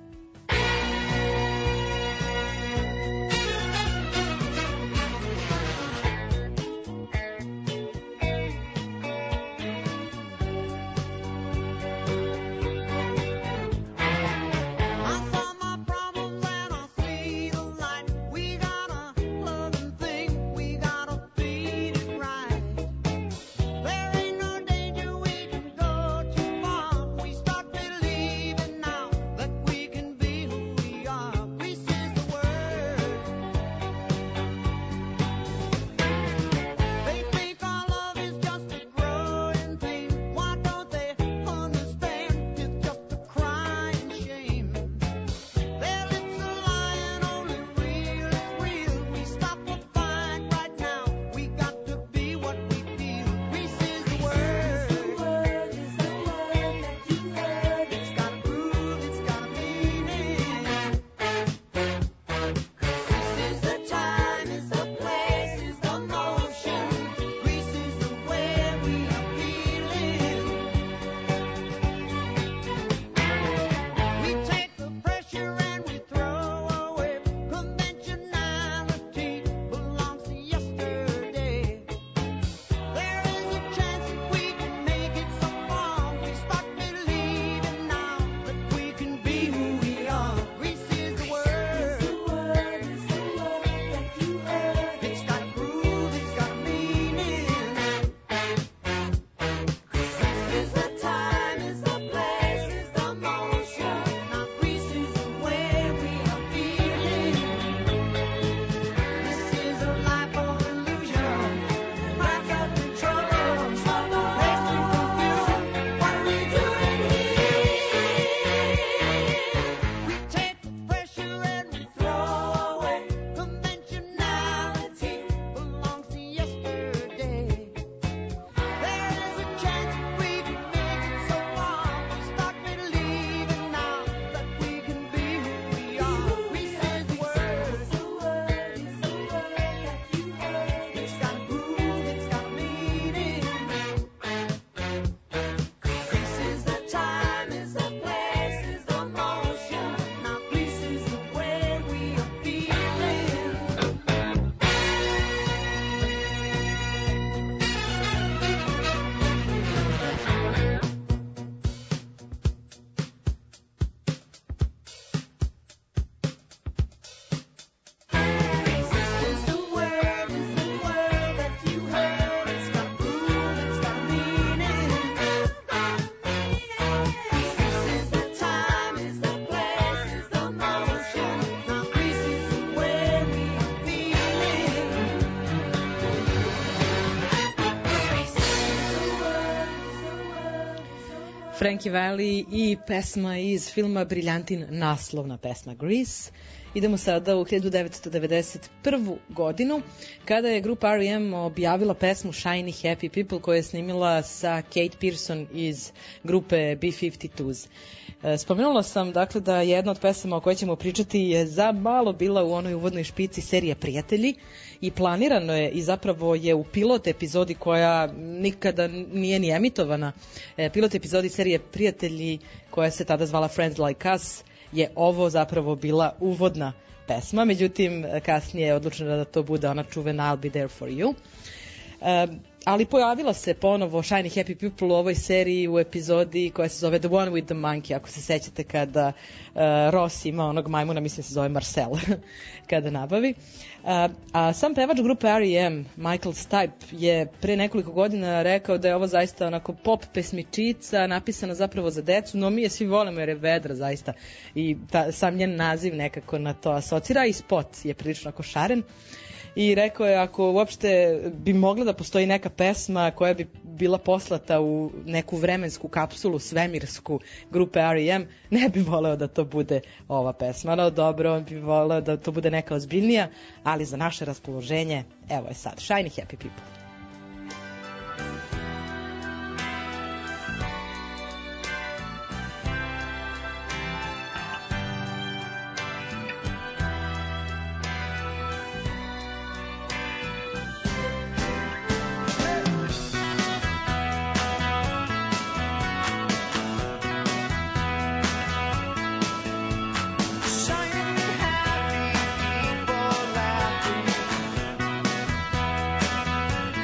Frankie Valli i pesma iz filma Briljantin, naslovna pesma Grease. Idemo sada u hiljadu devetsto devedeset prvu godinu, kada je grupa R E M objavila pesmu Shiny Happy People, koju je snimila sa Kate Pearson iz grupe B fifty-twos. Spomenula sam dakle da jedna od pesama o kojoj ćemo pričati je za malo bila u onoj uvodnoj špici serija Prijatelji i planirano je i zapravo je u pilot epizodi koja nikada nije ni emitovana, pilot epizodi serije Prijatelji koja se tada zvala Friends Like Us, je ovo zapravo bila uvodna pesma, međutim kasnije je odlučeno da to bude ona čuvena I'll Be There For You. E, ali pojavila se ponovo Shiny Happy People u ovoj seriji u epizodi koja se zove The One with the Monkey, ako se sećate kada uh, Ross ima onog majmuna, mislim se zove Marcel, kada nabavi. Uh, a sam pevač grupe R E M, Michael Stipe, je pre nekoliko godina rekao da je ovo zaista onako pop pesmičica, napisana zapravo za decu, no mi je svi volimo jer je vedra zaista i ta, sam njen naziv nekako na to asocira i spot je prilično ako šaren. I rekao je ako uopšte bi mogla da postoji neka pesma koja bi bila poslata u neku vremensku kapsulu svemirsku grupe R E M, ne bi voleo da to bude ova pesma. No dobro, on bi voleo da to bude neka ozbiljnija, ali za naše raspoloženje, evo je sad, Shiny Happy People. Shiny happy people laughing.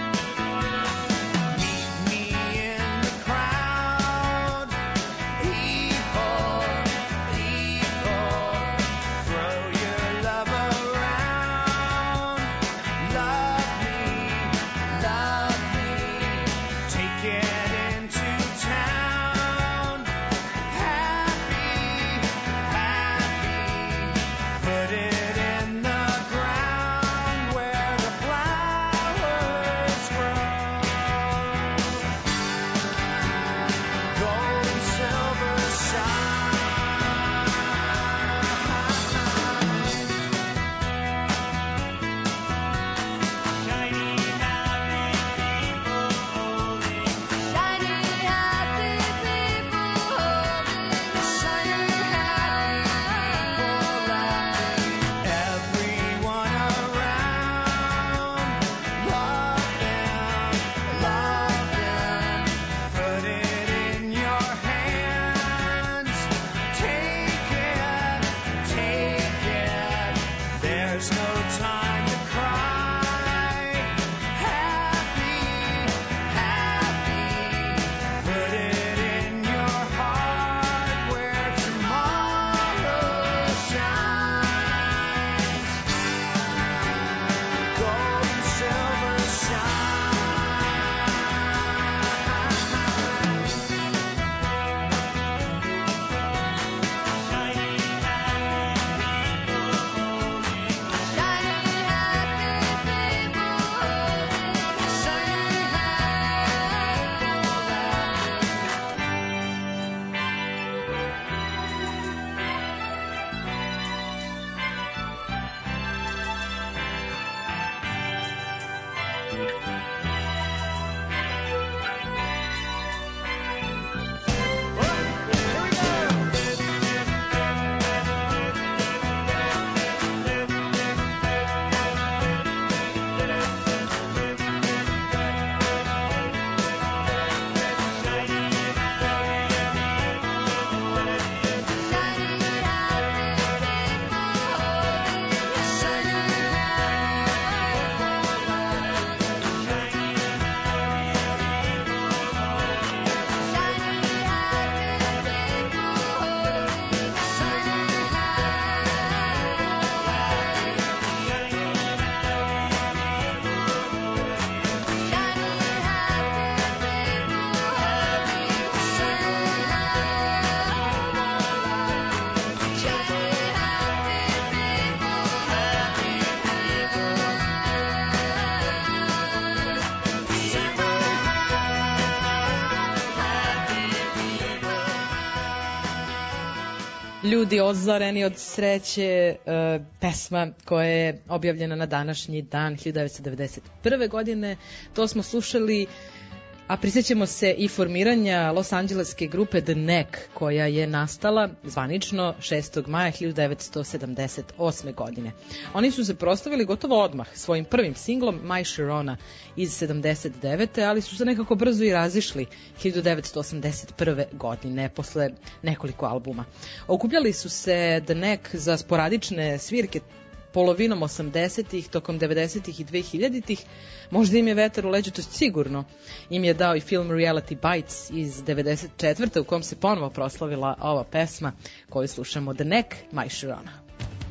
Ljudi ozareni od sreće, e, pesma koja je objavljena na današnji dan hiljadu devetsto devedeset prve godine. To smo slušali, a prisjećamo se i formiranja Los Angeleske grupe The Neck, koja je nastala zvanično šestog maja hiljadu devetsto sedamdeset osme godine. Oni su se proslavili gotovo odmah svojim prvim singlom My Sharona iz sedamdeset devete ali su se nekako brzo i razišli hiljadu devetsto osamdeset prve godine posle nekoliko albuma. Okupljali su se The Neck za sporadične svirke polovinom osamdesetih, tokom devedesetih i dvehiljaditih. Možda im je vetar u leđu, to sigurno im je dao i film Reality Bites iz devedeset četvrte u kom se ponovo proslavila ova pesma koju slušamo, The Neck, My Sharona.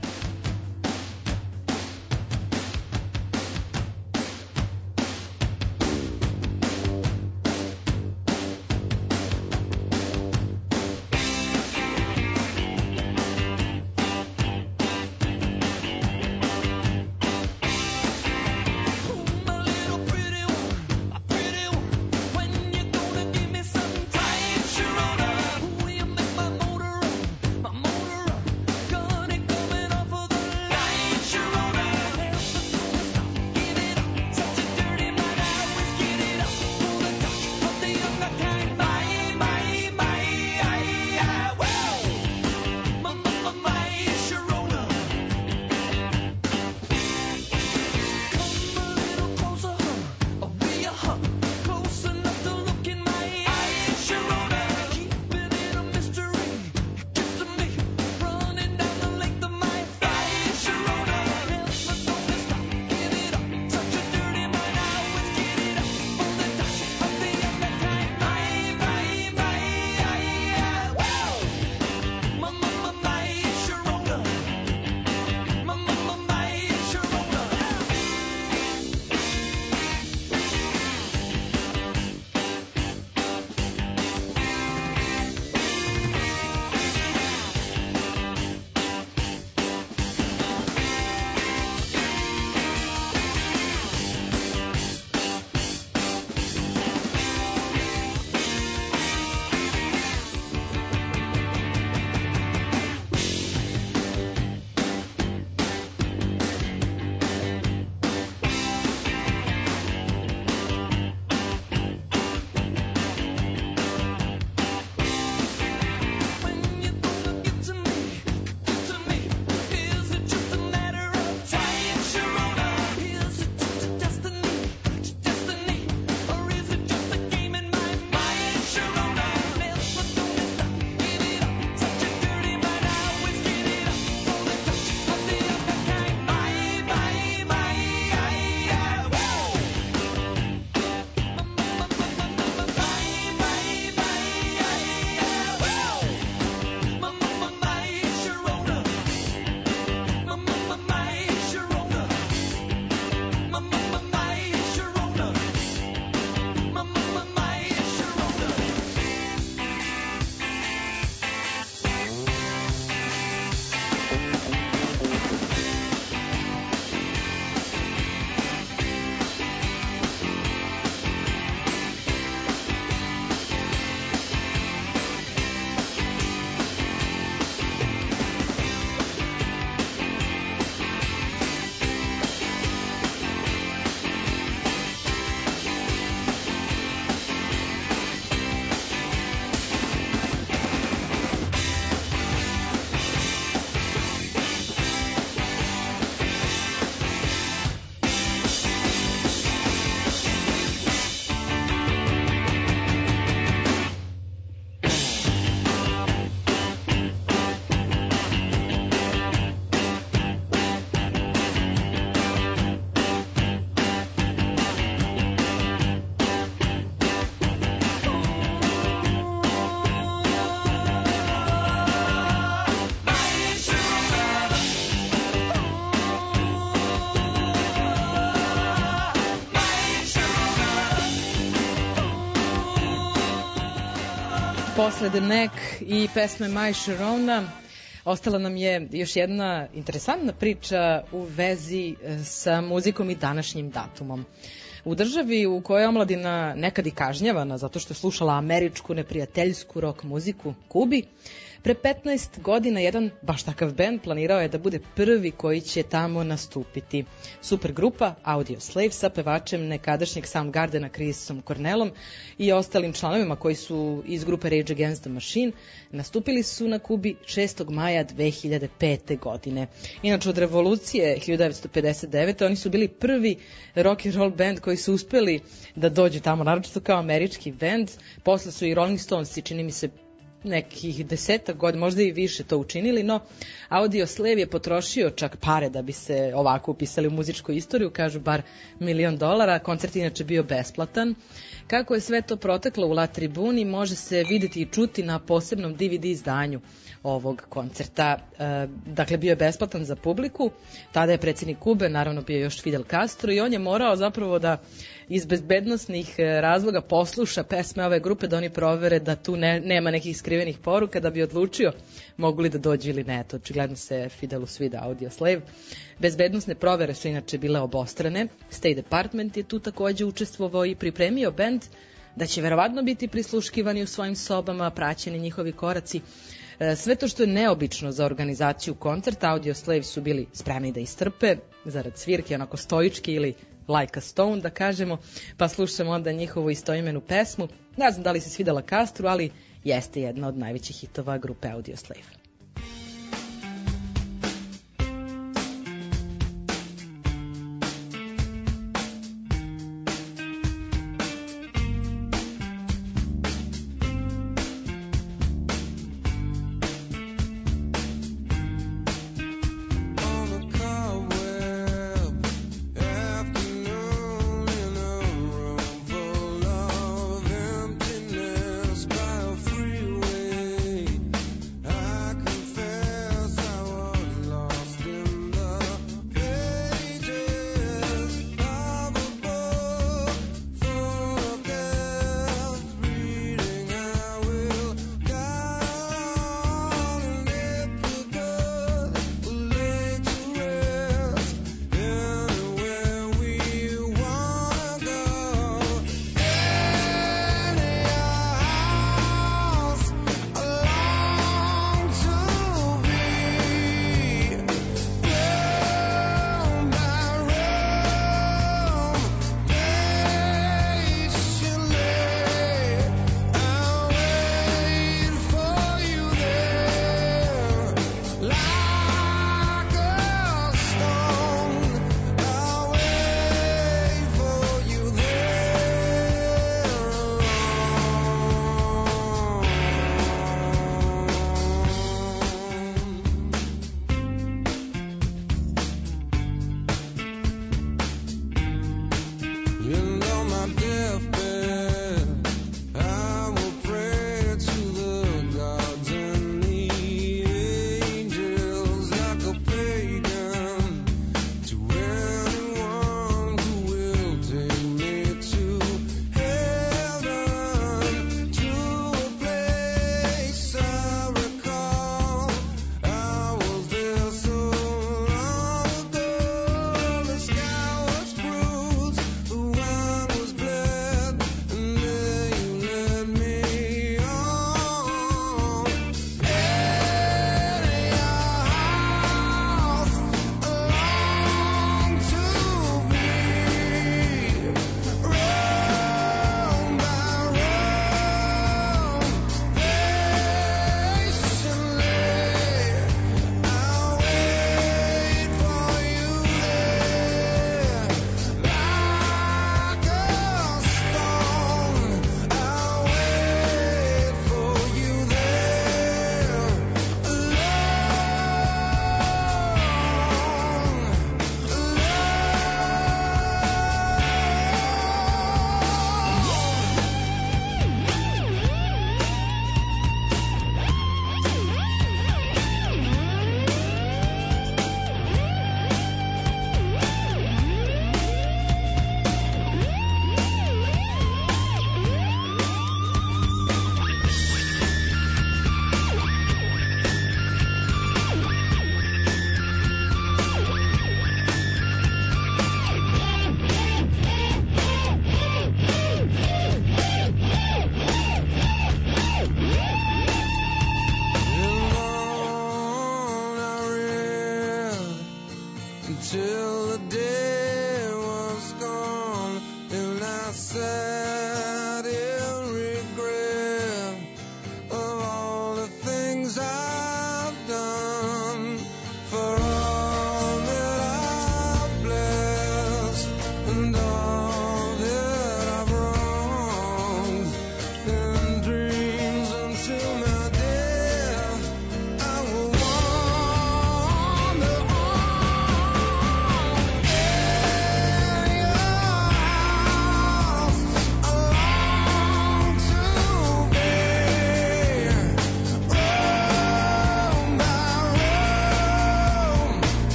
Posle The Neck i pesme My Sharona ostala nam je još jedna interesantna priča u vezi sa muzikom i današnjim datumom. U državi u kojoj je omladina nekad i kažnjavana zato što je slušala američku neprijateljsku rock muziku, Kubi, pre petnaest godina jedan baš takav bend planirao je da bude prvi koji će tamo nastupiti. Supergrupa Audioslave sa pevačem nekadašnjeg Soundgardena Chrisom Cornellom i ostalim članovima koji su iz grupe Rage Against the Machine nastupili su na Kubi šestog maja dve hiljade pete. godine. Inače, od revolucije hiljadu devetsto pedeset devete. oni su bili prvi rock and roll band koji su uspeli da dođu tamo, naročito kao američki band. Posle su i Rolling Stones, čini mi se, nekih desetak godina, možda i više to učinili, no Audioslave je potrošio čak pare da bi se ovako upisali u muzičku istoriju, kažu bar milion dolara, koncert inače bio besplatan. Kako je sve to proteklo u La Tribuni može se vidjeti i čuti na posebnom D V D izdanju ovog koncerta. E, dakle, bio je besplatan za publiku, tada je predsjednik Kube, naravno bio još Fidel Castro i on je morao zapravo da iz bezbednosnih razloga posluša pesme ove grupe, da oni provere da tu ne, nema nekih skrivenih poruka, da bi odlučio mogu li da dođu ili ne. To očigledno se Fidelu svida Audioslave. Bezbednosne provere su inače bile obostrane. State Department je tu takođe učestvovao i pripremio bend da će verovatno biti prisluškivani u svojim sobama, praćeni njihovi koraci. Sve to što je neobično za organizaciju koncerta, Audioslave su bili spremni da istrpe, zarad svirke, onako stoički ili like a stone, da kažemo, pa slušamo onda njihovu istoimenu pesmu. Ne znam da li se svidela Castru, ali jeste jedna od najvećih hitova grupe Audioslave. I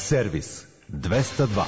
Servis dvesta dva.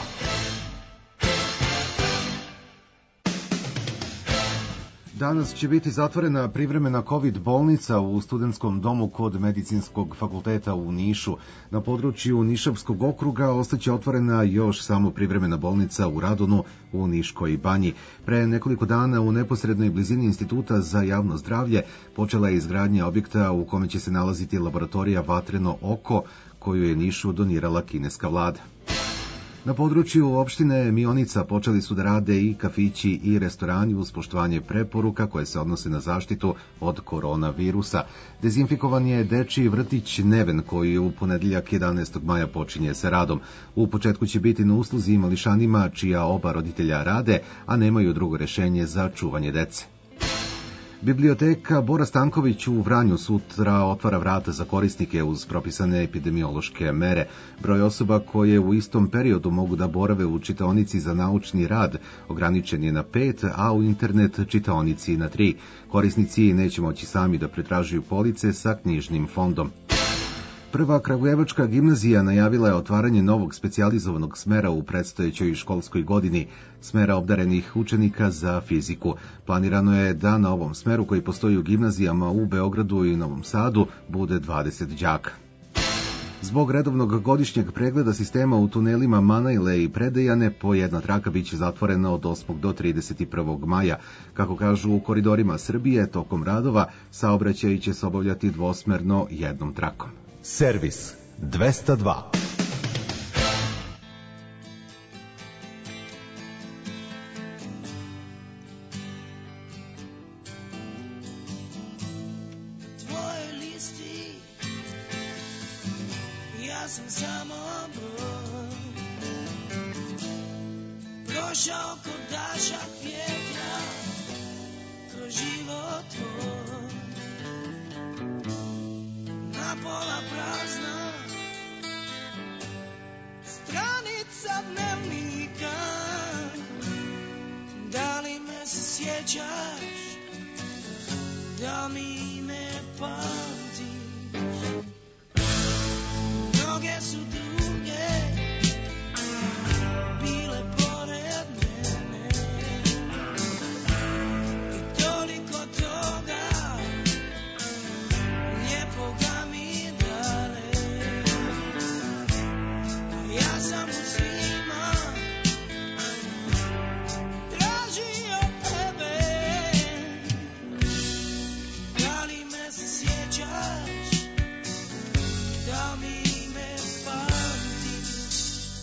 Danas će biti zatvorena privremena COVID bolnica u studentskom domu kod Medicinskog fakulteta u Nišu. Na području Nišavskog okruga ostaće otvorena još samo privremena bolnica u Radonu u Niškoj banji. Pre nekoliko dana u neposrednoj blizini Instituta za javno zdravlje počela je izgradnja objekta u kome će se nalaziti laboratorija Vatreno oko, koju je Nišu donirala kineska vlada. Na području opštine Mionica počeli su da rade i kafići i restorani uz poštovanje preporuka koje se odnose na zaštitu od koronavirusa. Dezinfikovan je dečiji vrtić Neven koji u ponedeljak jedanaestog maja počinje sa radom. U početku će biti na usluzi mališanima čija oba roditelja rade, a nemaju drugo rešenje za čuvanje dece. Biblioteka Bora Stanković u Vranju sutra otvara vrata za korisnike uz propisane epidemiološke mere. Broj osoba koje u istom periodu mogu da borave u čitaonici za naučni rad ograničen je na pet, a u internet čitaonici na tri. Korisnici neće moći sami da pretražuju police sa knjižnim fondom. Prva kragujevačka gimnazija najavila je otvaranje novog specijalizovanog smera u predstojećoj školskoj godini, smera obdarenih učenika za fiziku. Planirano je da na ovom smeru koji postoji u gimnazijama u Beogradu i Novom Sadu bude dvadeset đaka. Zbog redovnog godišnjeg pregleda sistema u tunelima Manajle i Predejane, po jedna traka biće zatvorena od osmog do trideset prvog maja. Kako kažu u koridorima Srbije, tokom radova saobraćaj će se obavljati dvosmerno jednom trakom. Servis dvesta dva. Tvoje listi, ja sam samo broj, prošao ko dašak vjetra kroz život tvoj. Na pola prazna stranica dnevnika, da li me se sjećaš, da mi me pamtiš. Mnoge su druge bile pored mene i toliko toga lijepoga mi dale. Ja sam u svima tražio tebe, da li me se sjećaš, da mi me pamtiš.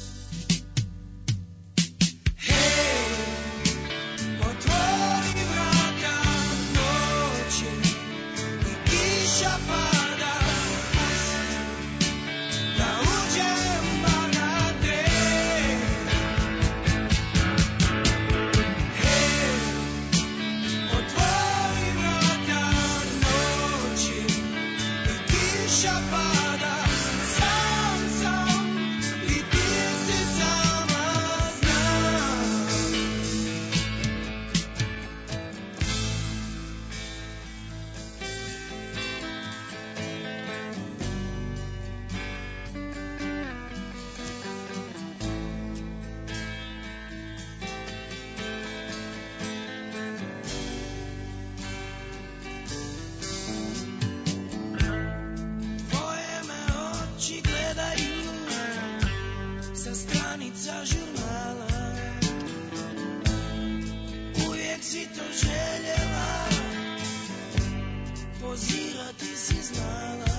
Hej, otvori vrata noći i kiša pada, da uđem na dej. Hej, otvori vrata noći i kiša pada, sam sam i ti si sama znam. Tvoje me oči gledaju sa stranica žurnala, uvijek si to željela, pozirati si znala,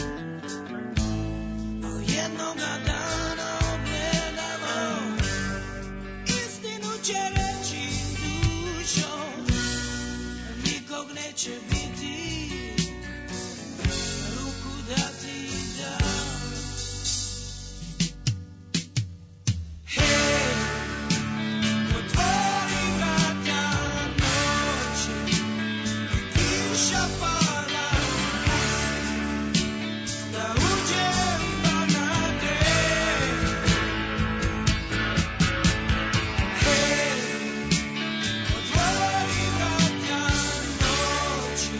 ali jednoga dana ogledalo istinu će reći dušo, nikog neće biti ruku da ti dam. Hej, otvori vrata noći i kiša pada, da uđem na dej. Hej, otvori vrata noći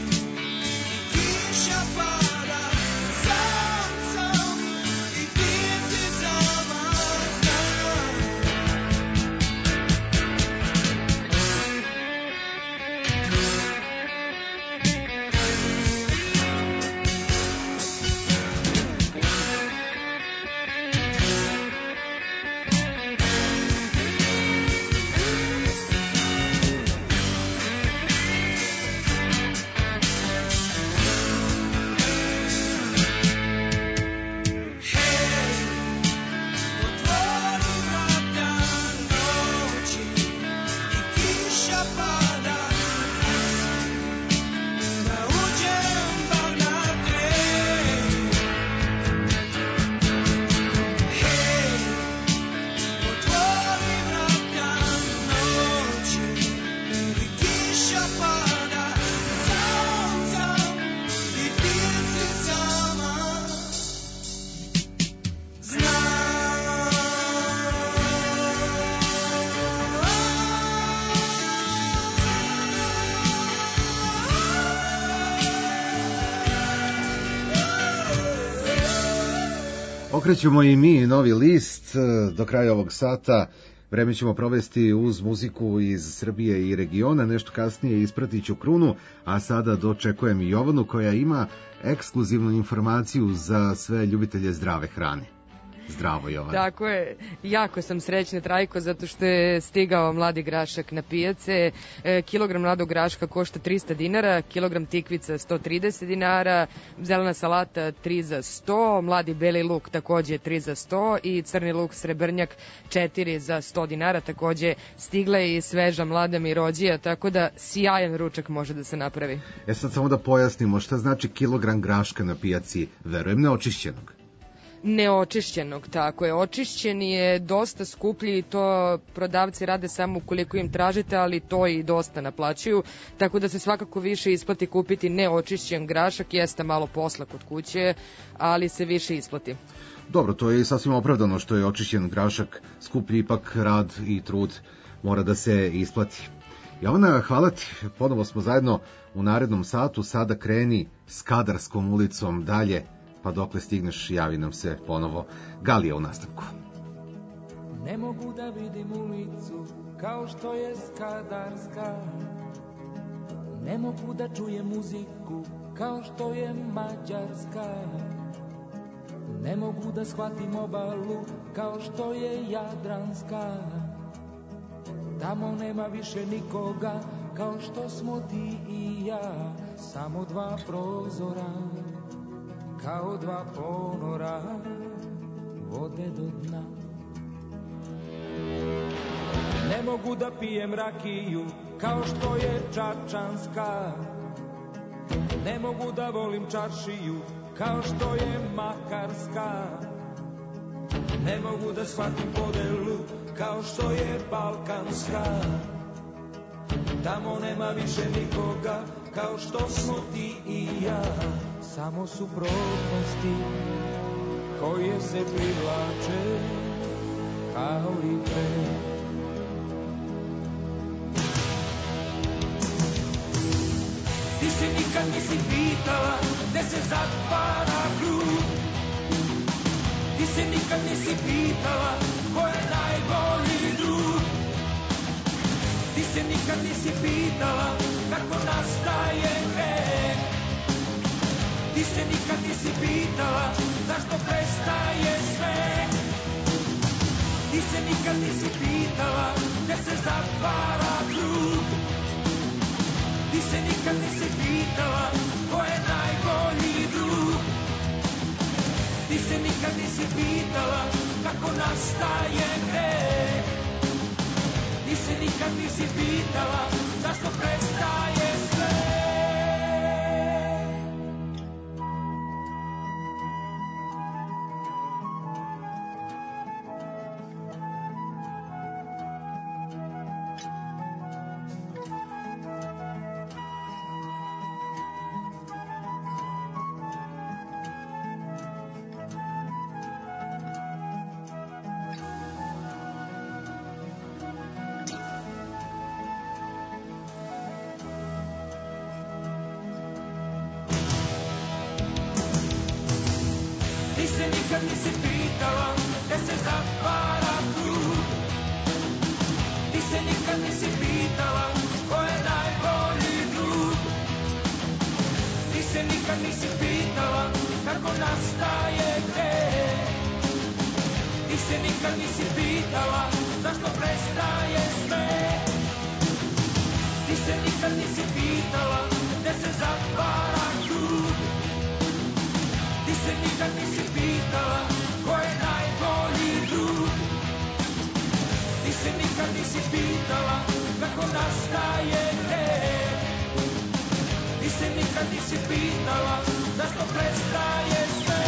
Okrećemo i mi novi list. Do kraja ovog sata vreme ćemo provesti uz muziku iz Srbije i regiona. Nešto kasnije ispratit ću Krunu, a sada dočekujem Jovanu koja ima ekskluzivnu informaciju za sve ljubitelje zdrave hrane. Zdravo, Jovana. Tako je, jako sam srećna, Trajko, zato što je stigao mladi grašak na pijace. E, kilogram mladog graška košta trista dinara, kilogram tikvica sto trideset dinara, zelena salata tri za sto, mladi beli luk takođe tri za sto i crni luk srebrnjak četiri za sto dinara. Takođe stigla je i sveža mlada mirođija, tako da sjajan ručak može da se napravi. E sad samo da pojasnimo šta znači kilogram graška na pijaci, verujem neočišćenog. Neočišćenog, tako je. Očišćen je dosta skuplji i to prodavci rade samo ukoliko im tražite, ali to i dosta naplaćuju, tako da se svakako više isplati kupiti neočišćen grašak, jeste malo posla kod kuće, ali se više isplati. Dobro, to je sasvim opravdano što je očišćen grašak skuplji, ipak rad i trud mora da se isplati. Jovana, hvala ti, ponovo smo zajedno u narednom satu, sada kreni Skadarskom ulicom dalje, pa dokle stigneš, javi nam se ponovo. Galija u nastavku. Ne mogu da vidim ulicu kao što je Skadarska. Ne mogu da čujem muziku kao što je Mađarska. Ne mogu da shvatim obalu kao što je Jadranska. Tamo nema više nikoga kao što smo ti i ja. Samo dva prozora kao dva ponora vode do dna. Ne mogu da pijem rakiju kao što je čačanska. Ne mogu da volim čaršiju kao što je makarska. Ne mogu da shvatim podelu kao što je balkanska. Tamo nema više nikoga kao što smo ti i ja. Samo suprotnosti koje se privlače kao i pre. Ti se nikad nisi pitala gde se zatvara krug. Ti se nikad nisi pitala ko je najbolji drug. Ti se nikad nisi pitala kako nastaje greh. Ti se nikad nisi pitala zašto prestaje sve. Ti se nikad nisi pitala gde se zatvara krug. Ti se nikad nisi pitala ko je najbolji drug. Ti se nikad nisi pitala kako nastaje greh. Ti se nikad nisi pitala zašto prestaje sve. Ti se nikad nisi pitala gde se zatvara krug. Ti se nikad nisi pitala ko je najbolji drug. Ti se nikad nisi pitala kako nastaje greh. Ti se nikad nisi pitala zašto prestaje sve. Ti se nikad nisi pitala gde se zatvara krug. Ti se nikad nisi pitala ko je najbolji drug. Ti se nikad nisi pitala kako nastaje greh. Ti se nikad nisi pitala zašto prestaje sve.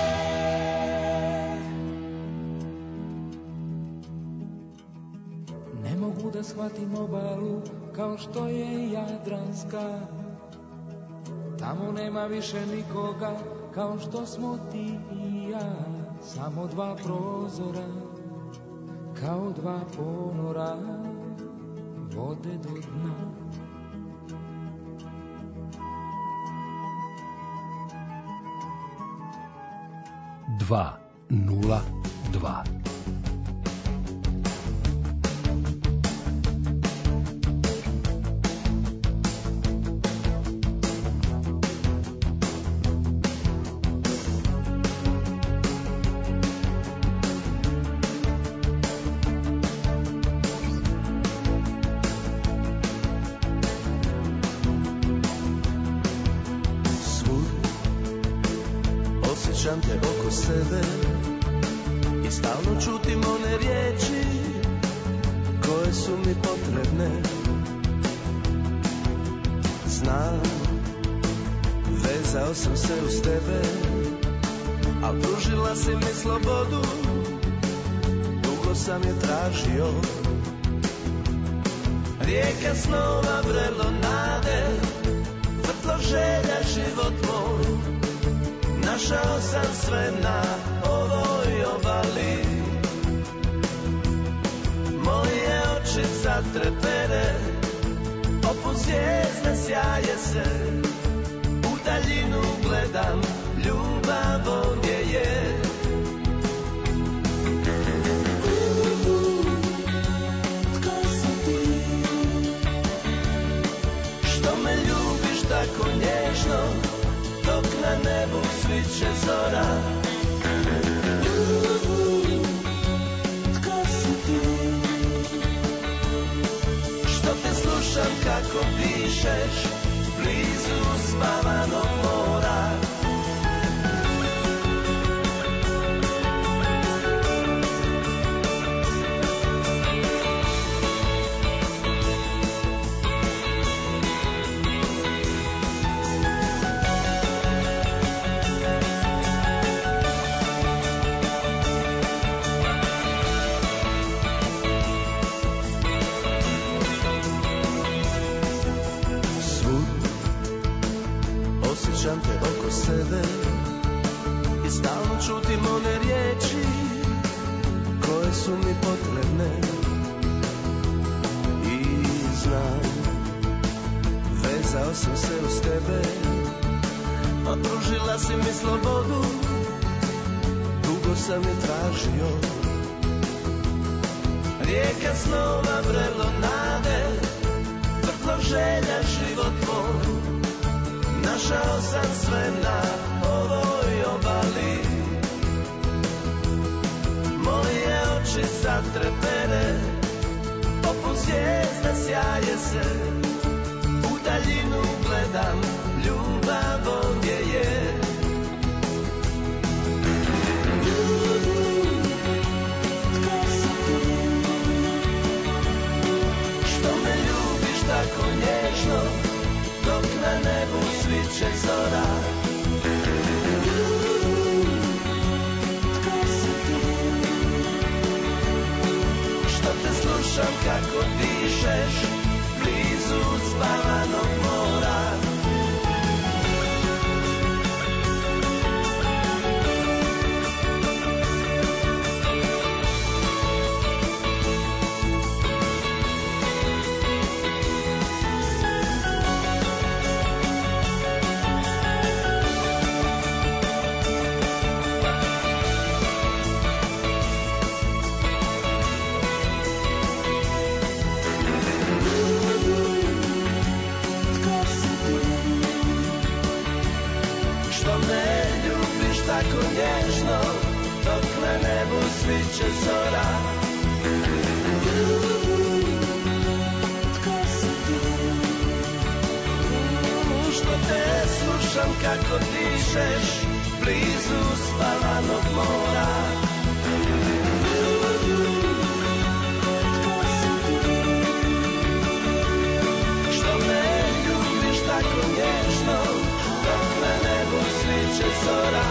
Ne mogu da shvatim obalu kao što je Jadranska. Tamo nema više nikoga kao što smo ti i ja. Samo dva prozora kao dva ponora vode do dna. Dva nula dva. Osjećam te oko sebe i stalno čutim one riječi koje su mi potrebne. Znam, vezao sam se uz tebe, a pružila si mi slobodu, dugo sam je tražio. Rijeka snova, vrelo nade, vrtlo želja, život moj. Našao sam sve na ovoj obali. Moje oči zatrepere, poput zvijezde sjaje se. U daljinu gledam, ljubav ovdje je. Tko si ti? Što me ljubiš tako nježno, dok na nebu sviće zora. Tko si ti? Što te slušam kako dišeš blizu spavanog mora. Osjećam te oko sebe i stalno čutim one riječi koje su mi potrebne. I znam, vezao sam se uz tebe, a pružila si mi slobodu, dugo sam je tražio. Rijeka snova, vrelo nade, vrtlo želja, život moj. Našao sam sve na ovoj obali. Moje oči zatrepere, poput zvijezde sjaje se. U daljinu gledam, ljubav ovdje je. Tko si ti? Što me ljubiš tako nježno, dok na nebu sviće zora. Tko si ti? Što te slušam kako dišeš blizu spavanog mora. Tako nježno, dok na nebu sviće zora. Tko si ti? Što te slušam kako dišeš blizu spavanog mora. Tko si ti? Što me ljubiš tako nježno, dok na nebu sviće zora.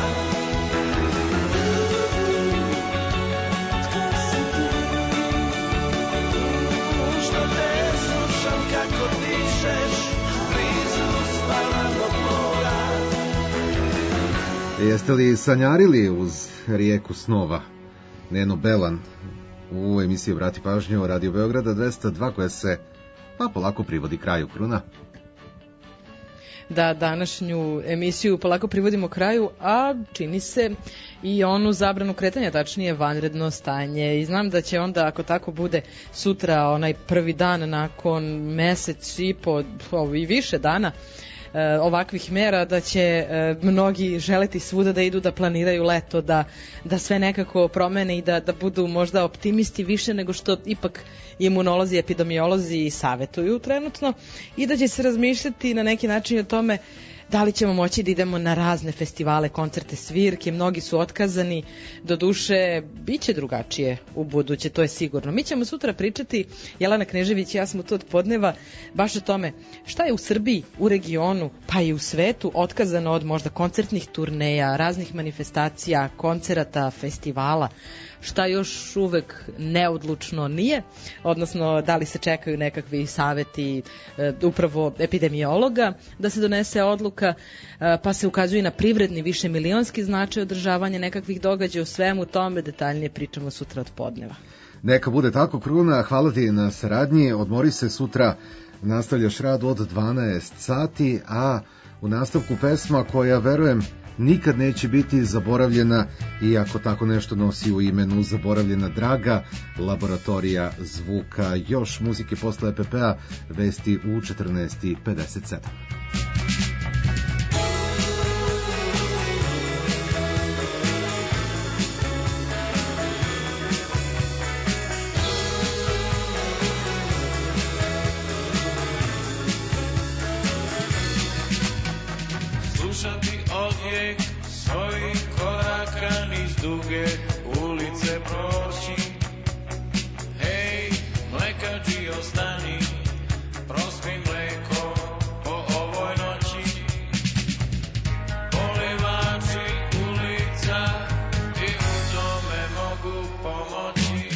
Kako dišeš blizu spavanog mora. Jeste li sanjarili uz rijeku snova? Neno Belan u emisiji Obrati pažnju o Radio Beograda dvesta dva koja se pa polako privodi kraju. Kruna. da današnju emisiju polako privodimo kraju, a čini se i onu zabranu kretanja, tačnije vanredno stanje. I znam da će onda, ako tako bude, sutra onaj prvi dan nakon mesec i po i više dana ovakvih mera, da će mnogi želeti svuda da idu, da planiraju leto, da, da sve nekako promene i da, da budu možda optimisti više nego što ipak imunolozi, epidemiolozi savetuju trenutno, i da će se razmišljati na neki način o tome da li ćemo moći da idemo na razne festivale, koncerte, svirke. Mnogi su otkazani, do duše bit će drugačije u buduće, to je sigurno. Mi ćemo sutra pričati, Jelena Knežević i ja smo tu od podneva, baš o tome šta je u Srbiji, u regionu, pa i u svetu otkazano od možda koncertnih turneja, raznih manifestacija, koncerata, festivala. Šta još uvek neodlučno nije, odnosno da li se čekaju nekakvi saveti e, upravo epidemiologa da se donese odluka, e, pa se ukazuje na privredni više milionski značaj održavanja nekakvih događaja. U svemu tome detaljnije pričamo sutra od podneva. Neka bude tako, Kruna, hvala ti na saradnji, odmori se, sutra nastavljaš rad od dvanaest sati, a u nastavku pesma koja, verujem, nikad neće biti zaboravljena, iako tako nešto nosi u imenu, Zaboravljena draga, Laboratorija zvuka. Još muzike posle E P P-a, vesti u četrnaest i pedeset sedam. Slušati odjek svojih koraka niz duge ulice proći. Hej, mlekađi, ostani, prospi mleko po ovoj noći. Polivači ulica ti u tome mogu pomoći.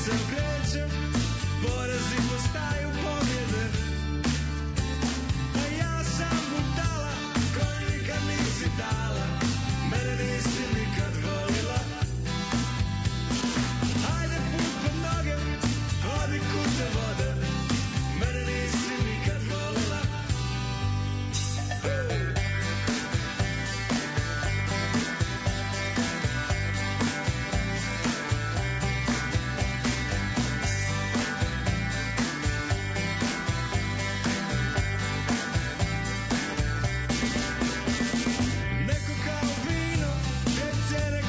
se okrećem, porazi postaju